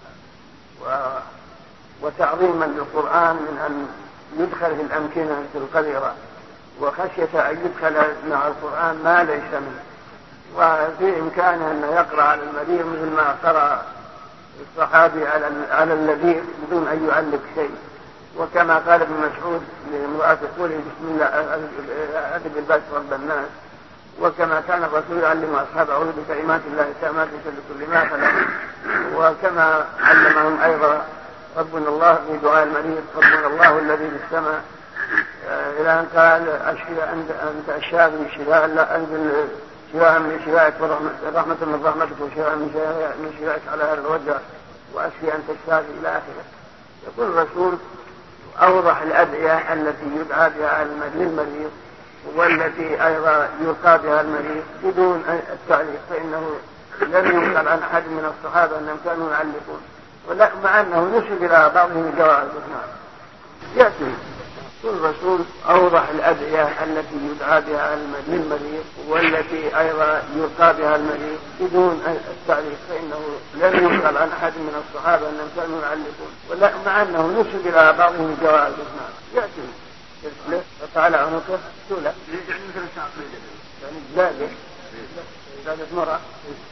وتعظيما للقرآن من أن يدخل في الأمكنة القذرة، وخشية أن يدخل مع القرآن ما ليس منه، وفي إمكانه أن يقرأ على المريض مثل ما قرأ الصحابي على اللذيذ بدون أن يعلق شيء. وكما قال ابن مسعود لامرأة قوله بسم الله أدب الباس رب الناس، وكما كان الرسول يعلم أصحابه أعوذ بكلمات الله التامات من كل ما خلق، وكما علمهم أيضا ربنا الله في دعاء المريض ربنا الله الذي في السماء، إلى أن قال أشفي أنت الشافي من شفاء لا أنزل شفاء من شفائك ورحمة من رحمتك وشفاء من شفائك على هذا الوجه وأشفي أنت الشافي إلى آخره. يقول الرسول أوضح الأدعية التي يدعى بها للمريض والتي أيضا يلقى بها المريض بدون التعليق، فإنه لم ينقل عن أحد من الصحابة أنهم كانوا يعلقون، مع أنه نسب إلى بعضهم الجواز. يأتي الرسول أوضح الأدعية التي يدعى بها للمريض والتي أيضا يلقى بها المريض بدون التعليق، فإنه لم ينقل عن أحد من الصحابة أنهم كانوا يعلقون، مع أنه نسب إلى بعضهم الجواز. يأتي فتعالى عنقه سولة يعني زادت مرة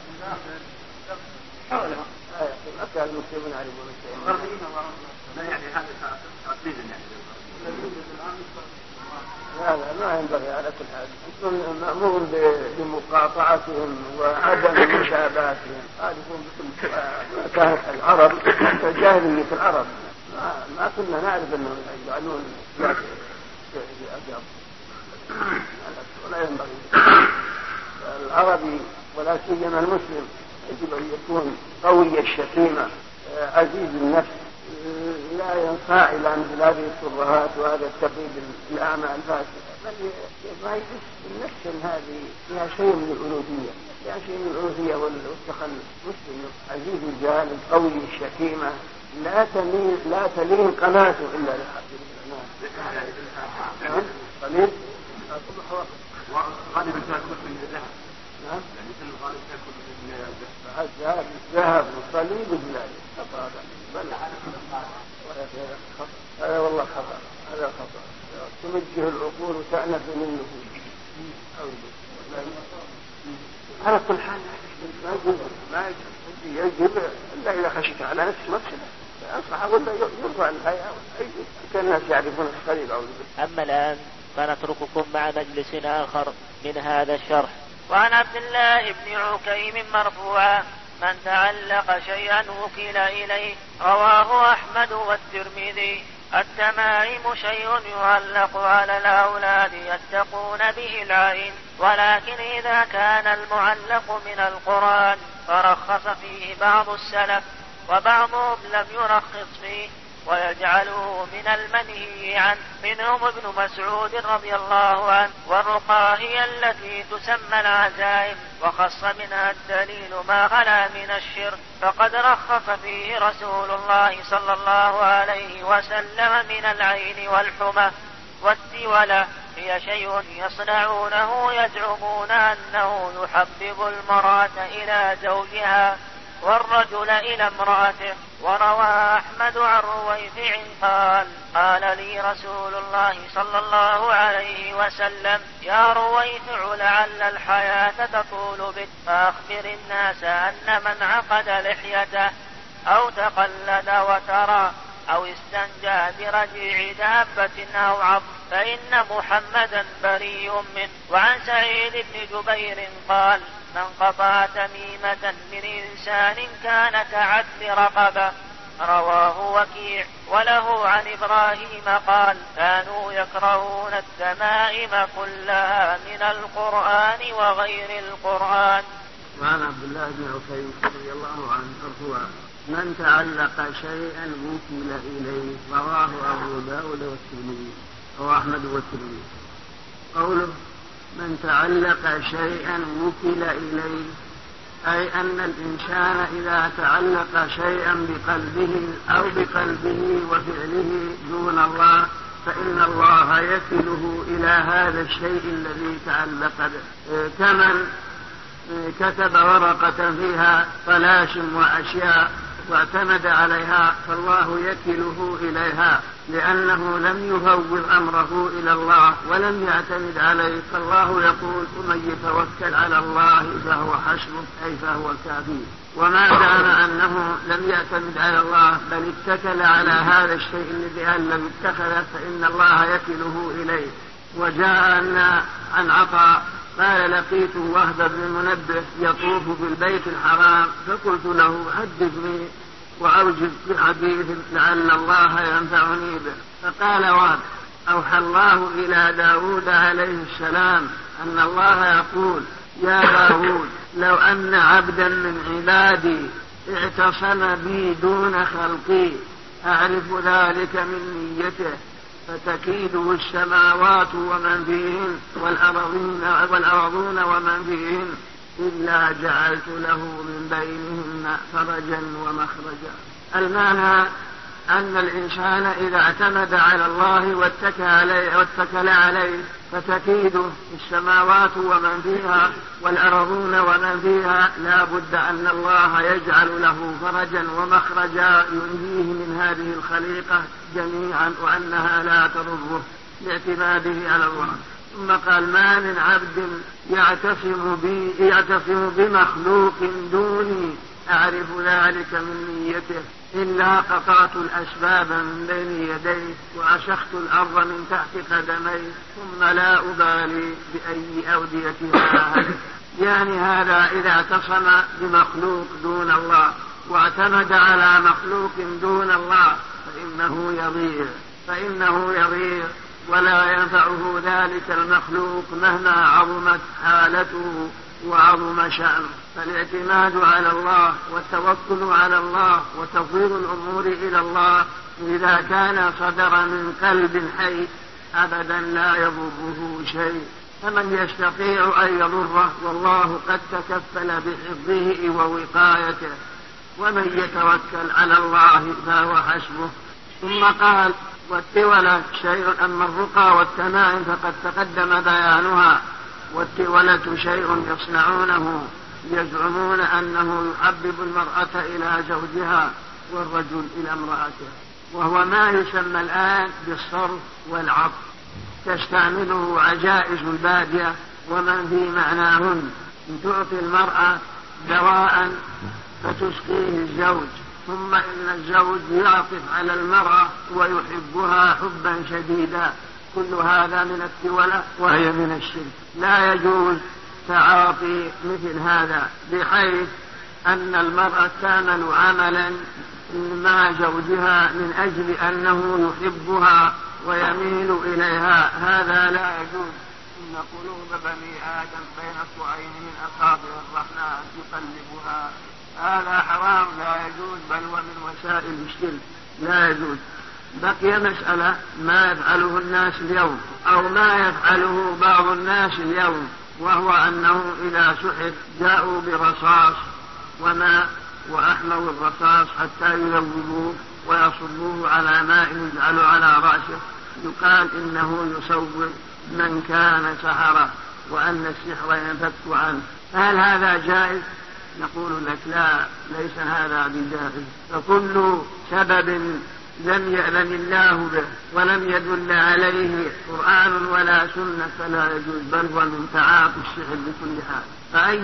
أكاد المسلمين يعرفون الشيء لا ما ينبغي على كل حال، أنتم مأمور بمقاطعتهم وعدم مشابهتهم. عارفون بكل كانت العرب كجاهلية العرب ما كنا نعرف أنهم يجعلون ولا ينبغي العربي ولا سيما المسلم يجب أن يكون قوي الشتيمة عزيز النفس، لا ينصاع إلى مثل هذه الترهات وهذا التقييد الأعمى الفاسدة، بل ما يحس بالنفس هذه فيها شيء من الألوهية، فيها شيء من الألوهية والتخلف. مسلم عزيز الجانب قوي الشتيمة لا تلين قناته إلا لحق الناس. قليل غالب تأكل من الذهب، نعم يعني مثل الغالب تأكل من الذهب والصليب وجلال خطأ، بل هذا والله خطأ، هذا خطأ تمجه العقول وتأنف منه. على كل حال ما يجب إلا إذا خشيت على نفسك مفسدة، أصبح ولا يرضى الحياة كان الناس يعرفون الخليل أو أما الآن فنترككم مع مجلس آخر من هذا الشرح. وعن عبد الله بن عكيم مرفوعا: من تعلق شيئا وكل إليه. رواه أحمد والترمذي. التمائم شيء يعلق على الأولاد يتقون به العين، ولكن إذا كان المعلق من القرآن فرخص فيه بعض السلف، وبعضهم لم يرخص فيه ويجعله من المنهي عنه، منهم ابن مسعود رضي الله عنه. والرقى هي التي تسمى العزائم، وخص منها الدليل ما خلا من الشرك، فقد رخص فيه رسول الله صلى الله عليه وسلم من العين والحمى والتولى. هي شيء يصنعونه يزعمون أنه يحبب المرأة إلى زوجها والرجل إلى امرأته. وروى أحمد عن رويفع قال: قال لي رسول الله صلى الله عليه وسلم: يا رويفع لعل الحياة تطول بك، فأخبر الناس أن من عقد لحيته أو تقلد وترى أو استنجى برجيع دابة أو عظم فإن محمدا بريء منه. وعن سعيد بن جبير قال: من قطع تميمة من إنسان كان كعدل رقبة. رواه وكيع. وله عن إبراهيم قال: كانوا يكرهون التمائم كلها من القرآن وغير القرآن. وعن عبد الله بن عكيم رضي الله عنه مرفوعا: من تعلق شيئا وكل إليه. رواه أبو داود والترمذي وأحمد والترمذي. قوله من تعلق شيئا وكل إليه، أي أن الإنسان إذا تعلق شيئا بقلبه أو بقلبه وفعله دون الله فإن الله يكله إلى هذا الشيء الذي تعلق به، كمن كتب ورقة فيها طلاسم وأشياء واعتمد عليها فالله يكله إليها، لأنه لم يفوض أمره إلى الله ولم يعتمد عليه، فالله يقول: ومن يتوكل على الله فهو حسبه، أي فهو كافي. وما دام أنه لم يعتمد على الله بل اتكل على هذا الشيء الذي اتخذه فإن الله يكله إليه. وجاء عن عطاء قال: لقيت وهب بن منبه يطوف بالبيت الحرام فقلت له: حدثني وأوجد بحديث لعل الله ينفعني به. فقال وهب: أوحى الله إلى داود عليه السلام أن الله يقول: يا داود لو أن عبدا من عبادي اعتصم بي دون خلقي أعرف ذلك من نيته فتكيده السماوات ومن فيهن والأرضون ومن فيهن إلا جعلت له من بينهن فرجا ومخرجا. المعنى أن الإنسان إذا اعتمد على الله واتكل عليه فتكيده السماوات ومن فيها والأرضون ومن فيها، لا بد أن الله يجعل له فرجا ومخرجا ينجيه من هذه الخليقة جميعا وأنها لا تضره لاعتماده على الله. ثم قال: ما من عبد يعتصم بمخلوق دوني أعرف ذلك من نيته إلا قطعت الأسباب من بين يديه وأشخت الأرض من تحت قدميه ثم لا أبالي بأي أوديتها. يعني هذا إذا اعتصم بمخلوق دون الله واعتمد على مخلوق دون الله فإنه يضيع ولا ينفعه ذلك المخلوق مهما عظمت حالته وعظم شأنه. فالاعتماد على الله والتوكل على الله وتفويض الأمور إلى الله إذا كان صدر من قلب حي أبدا لا يضره شيء. فمن يستطيع أن يضره والله قد تكفل بحفظه ووقايته، ومن يتوكل على الله فهو حسبه. ثم قال: والتولة شيء. أما الرقى والتمائم فقد تقدم بيانها. والتولة شيء يصنعونه يزعمون أنه يحبب المرأة إلى زوجها والرجل إلى امرأته، وهو ما يسمى الآن بالصرف والعطف، تستعمله عجائز البادية ومن في معناهن أن تعطي المرأة دواء فتسقيه الزوج، ثم إن الزوج يعطف على المرأة ويحبها حبا شديدا، كل هذا من التولى وهي من الشرك. لا يجوز تعاطي مثل هذا، بحيث أن المرأة تعمل عملا مع زوجها من أجل أنه يحبها ويميل إليها، هذا لا يجوز. إن قلوب بني آدم بين اصبعين من أصابع الرحمن يقلبها، هذا حرام لا يجوز، بل ومن وسائل الشرك لا يجوز. بقي مسألة ما يفعله الناس اليوم أو ما يفعله بعض الناس اليوم، وهو أنه إذا سحر جاءوا برصاص وماء وأحموا الرصاص حتى يذوبوه ويصبوه على ماء يجعل على رأسه، يقال إنه يصور من كان سحره وأن السحر ينفك عنه. هل هذا جائز؟ نقول لك لا، ليس هذا بجائز. فكل سبب لم يأذن الله به ولم يدل عليه قرآن ولا سنة فلا يجوز، بل هو من تعاطي السحر بكل حال. فأي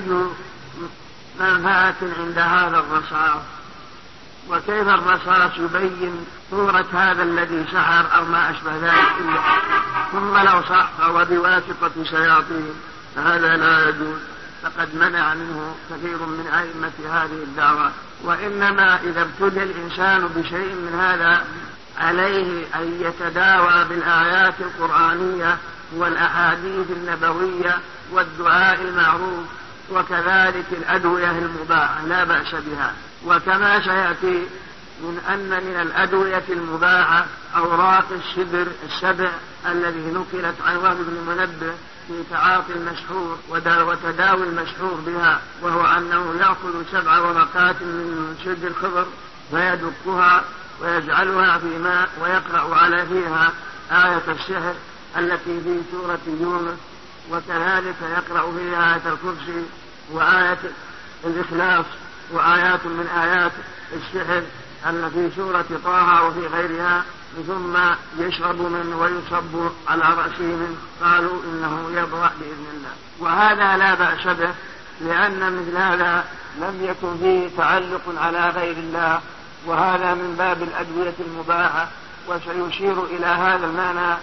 منفعة عند هذا الرصاص؟ وكيف الرصاص يبين صورة هذا الذي سحر أو ما أشبه ذلك؟ ثم لو صح وبواسطة شياطين فهذا لا يجوز، فقد منع منه كثير من أئمة هذه الدعوة. وإنما إذا ابتلي الإنسان بشيء من هذا عليه أن يتداوى بالآيات القرآنية والأحاديث النبوية والدعاء المعروف، وكذلك الأدوية المباحة لا بأس بها. وكما سيأتي من الأدوية المباحة أوراق السبع الذي نقلت عن وهب بن منبه في تعاطي المسحور وتداوي المسحور بها، وهو أنه يأخذ 7 ورقات من شد الخضر فيدقها ويجعلها في ماء ويقرأ على فيها آية السحر التي في سورة يونس، وكذلك يقرأ فيها آية الكرسي وآية الإخلاص وآيات من آيات السحر التي في سورة طه وفي غيرها، ثم يشرب منه ويصب على رأسه منه، قالوا إنه يبرأ بإذن الله. وهذا لا بأس به، لأن مثل هذا لم يكن فيه تعلق على غير الله، وهذا من باب الأدوية المباحة. وسيشير إلى هذا المعنى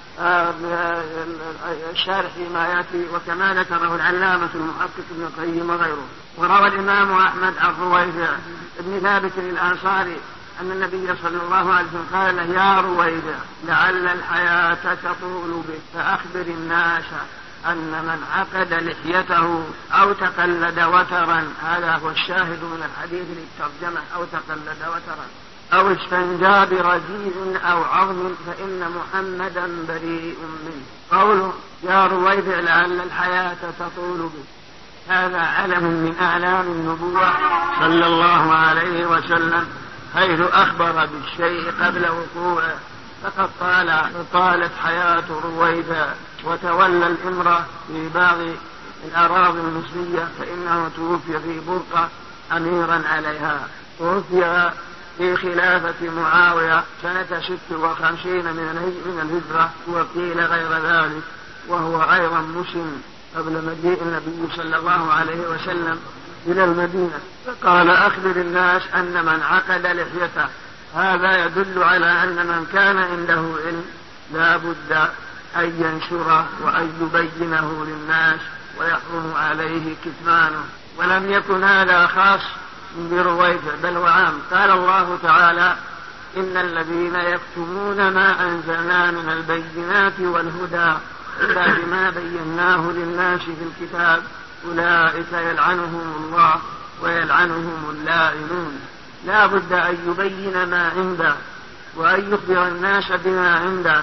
الشارح فيما يأتي، وكما ذكره العلامة المحقق ابن القيم وغيره. وروى الإمام أحمد عن رويفع ابن ثابت الأنصاري أن النبي صلى الله عليه وسلم قال له: يا رويفع لعل الحياة تطول بك فأخبر الناس أن من عقد لحيته أو تقلد وترا، هذا هو الشاهد من الحديث للترجمة، أو تقلد وترا أو استنجى برجيء أو عظم فإن محمدا بريء منه. قوله يا رويفع لعل الحياة تطول بك، هذا علم من أعلام النبوة صلى الله عليه وسلم، حيث أخبر بالشيء قبل وقوعه. فقد طالت حياة رويفع وتولى الإمرة في بعض الأراضي المصرية، فإنه توفي في برقة أميرا عليها. توفي في خلافة معاوية سنة 56 من الهجرة، وقيل غير ذلك، وهو أيضا مسلم قبل مجيء النبي صلى الله عليه وسلم إلى المدينة. فقال: أخبر الناس أن من عقد لحيته. هذا يدل على أن من كان عنده علم لا بد أن ينشره وأن يبينه للناس، ويحرم عليه كتمانه. ولم يكن هذا خاص برويفع بل هو عام. قال الله تعالى: إن الذين يكتمون ما أنزلنا من البينات والهدى إلا بما بيناه للناس في الكتاب أولئك يلعنهم الله ويلعنهم اللائنون. لا بد أن يبين ما عنده وأن يخبر الناس بما عنده.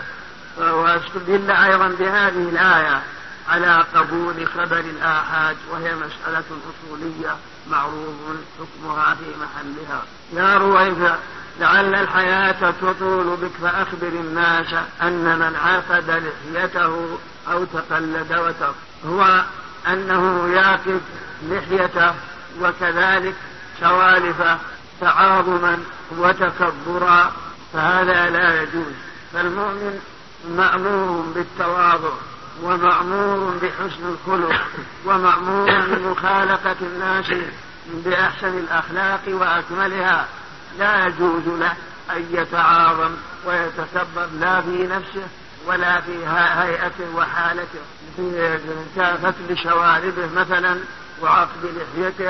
واستدل أيضا بهذه الآية على قبول خبر الآحاد، وهي مسألة أصولية معروف حكمها في محلها. يا رويفع لعل الحياة تطول بك فأخبر الناس أن من عقد لحيته أو تقلد وتر، هو أنه يعقد لحيته وكذلك سوالفه تعاظما وتكبرا، فهذا لا يجوز. فالمؤمن مأمور بالتواضع ومأمور بحسن الخلق، ومأمور بمخالقة الناس بأحسن الأخلاق وأكملها. لا يجوز له أن يتعاظم ويتكبر لا في نفسه ولا في هيئته وحالته، في فتل شواربه مثلا وعقد لحيته،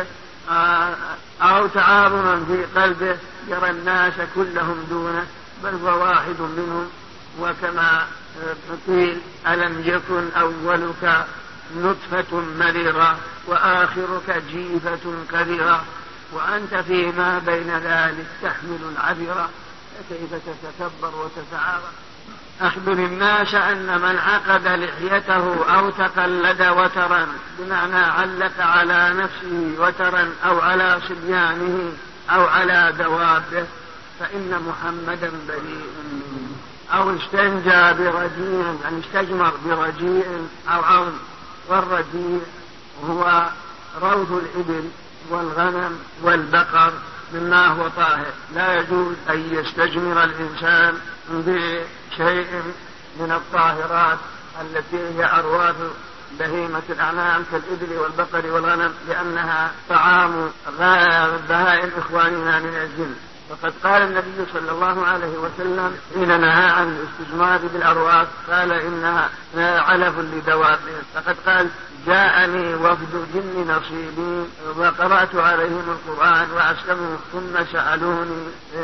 أو تعاظما في قلبه يرى الناس كلهم دونه بل هو واحد منهم. وكما قيل: ألم يكن أولك نطفة مريرة وآخرك جيفة كبيرة وأنت فيما بين ذلك تحمل العبرة، فكيف تتكبر وتتعاظم؟ أخبر الناس أن من عقد لحيته أو تقلد وترا، بمعنى علق على نفسه وترا أو على صبيانه أو على دوابه، فإن محمدا بريء منه. أو استنجى برجيء، يعني استجمر برجيء أو عظم، والرجيء هو روث الإبل والغنم والبقر مما هو طاهر. لا يجوز أن يستجمر الإنسان بشيء من الطاهرات التي هي أرواث بهيمة الأنعام كالإبل والبقر والغنم، لأنها طعام بهائم إخواننا من الجن. وقد قال النبي صلى الله عليه وسلم حين نهى عن الاستجمار بالأرواث قال: إنها علف لدوابهم. فقد قال: جاءني وفد جن نصيبين وقرأت عليهم القرآن وأسلموا ثم سألوني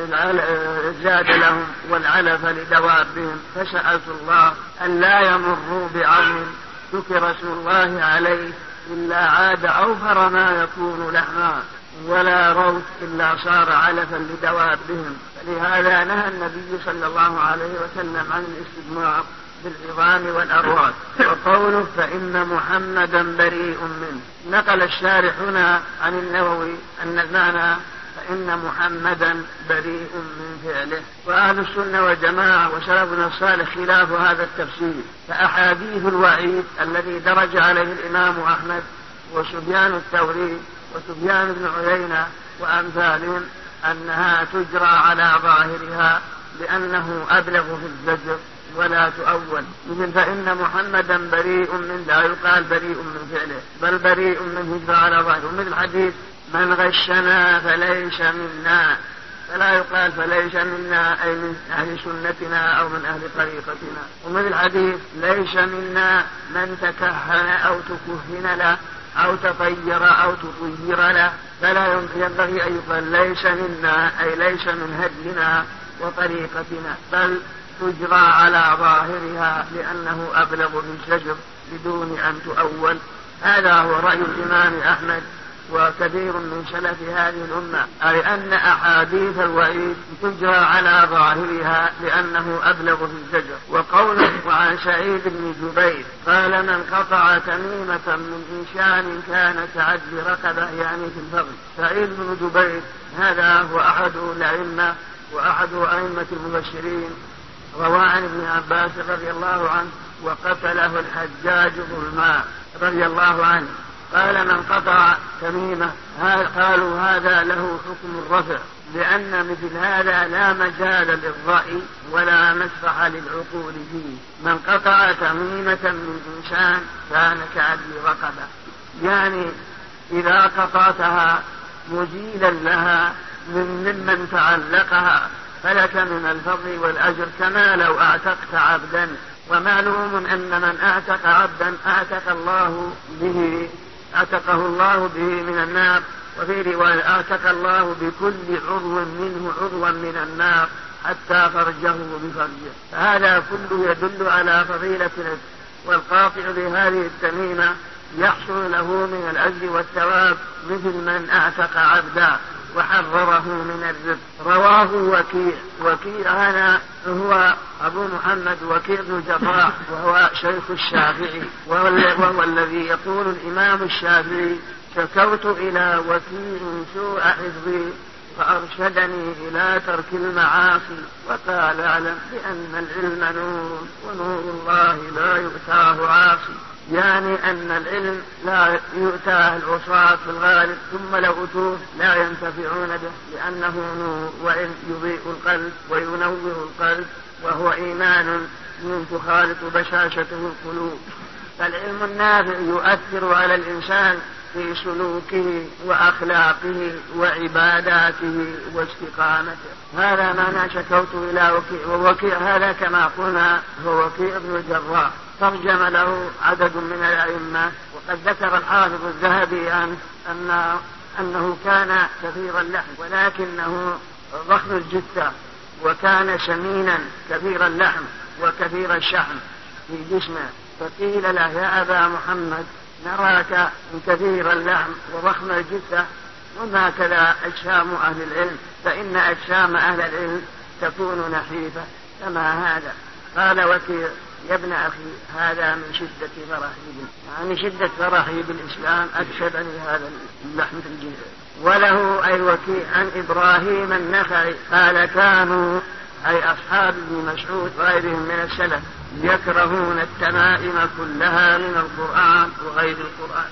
زاد لهم والعلف لدوابهم، فسألت الله أن لا يمروا بعظم ذكر اسم الله عليه إلا عاد أوفر ما يكون لحما، ولا روث إلا صار علفا لدوابهم. فلهذا نهى النبي صلى الله عليه وسلم عن الاستجمار بالعظام والأرواث. وقوله: فإن محمدا بريء منه، نقل الشارح هنا عن النووي أن المعنى فإن محمدا بريء من فعله. وأهل السنة والجماعة وسلفنا الصالح خلاف هذا التفسير، فأحاديث الوعيد الذي درج عليه الإمام أحمد وسفيان الثوري وسفيان بن عيينة وأمثالهم أنها تجرى على ظاهرها لأنه أبلغ في الزجر ولا تؤول. مثل فإن محمدا بريء من، لا يقال بريء من فعله بل بريء من يجرى على ظاهره. مثل الحديث: من غشنا فليس منا، فلا يقال فليس منا أي من أهل سنتنا أو من أهل طريقتنا. ومثل الحديث: ليس منا من تكهن أو تكهن له أو تطير أو تطير له، فلا ينبغي أن يقال ليس منا أي ليس من هدينا وطريقتنا، بل تجرى على ظاهرها لأنه أبلغ بالزجر بدون أن تؤول. هذا هو رأي الإمام أحمد وكثير من سلف هذه الأمة، أي أن أحاديث الوعيد تجرى على ظاهرها لأنه أبلغ في الزجر. وقوله: وعن سعيد بن جبير قال: من قطع تميمة من إنسان كان كعدل رقبة، يعني في الفضل. سعيد بن جبير هذا هو أحد الأئمة وأحد أئمة المبشرين، روى عن ابن عباس رضي الله عنه: وقتله الحجاج ظلما رضي الله عنه. قال: من قطع تميمة، قالوا هذا له حكم الرفع، لأن مثل هذا لا مجال للرأي ولا مسرح للعقول فيه. من قطع تميمة من إنسان كان كعدل رقبة، يعني إذا قطعتها مزيلا لها ممن تعلقها فلك من الفضل والأجر كما لو أعتقت عبدا. ومعلوم أن من أعتق عبدا أعتقه الله به من النار، وفي رواية: أعتق الله بكل عضو منه عضوا من النار حتى فرجه بفرجه. فهذا كله يدل على فضيلة العتق. والقاطع بهذه التميمة يحصل له من الأجر والثواب مثل من أعتق عبدا وحرره من الرزق. رواه وكيع هذا هو أبو محمد وكيع بن جراح، وهو شيخ الشافعي، وهو الذي يقول الإمام الشافعي: شكوت إلى وكيع سوء حفظي فأرشدني إلى ترك المعاصي، وقال: اعلم بأن العلم نور ونور الله لا يؤتاه عاصي. يعني أن العلم لا يؤتاه العصاة في الغالب، ثم لو أتوه لا ينتفعون به، لأنه نور وعلم يضيء القلب وينور القلب، وهو إيمان من تخالط بشاشته القلوب. فالعلم النافع يؤثر على الإنسان في سلوكه وأخلاقه وعباداته واستقامته. هذا ما أنا شكوت إلى وكيع، ووكيع هذا كما قلنا هو وكيع بن الجراح، ترجم له عدد من الأئمة. وقد ذكر الحافظ الذهبي أنه كان كثير اللحم ولكنه ضخم الجثة، وكان سمينا كثير اللحم وكثير الشحم في جسمه. فقيل له يا أبا محمد نراك كثير اللحم وضخم الجثة وما كذا أجسام أهل العلم، فإن أجسام أهل العلم تكون نحيفة كما هذا. قال وكيع يا ابن أخي هذا من شدة فرحي، يعني شدة فرحي بالإسلام أكسبني هذا اللحم في الجسد. وله أي وكيع عن إبراهيم النخعي قال كانوا أي أصحاب ابن مسعود وغيرهم من السلف يكرهون التمائم كلها من القرآن وغير القرآن.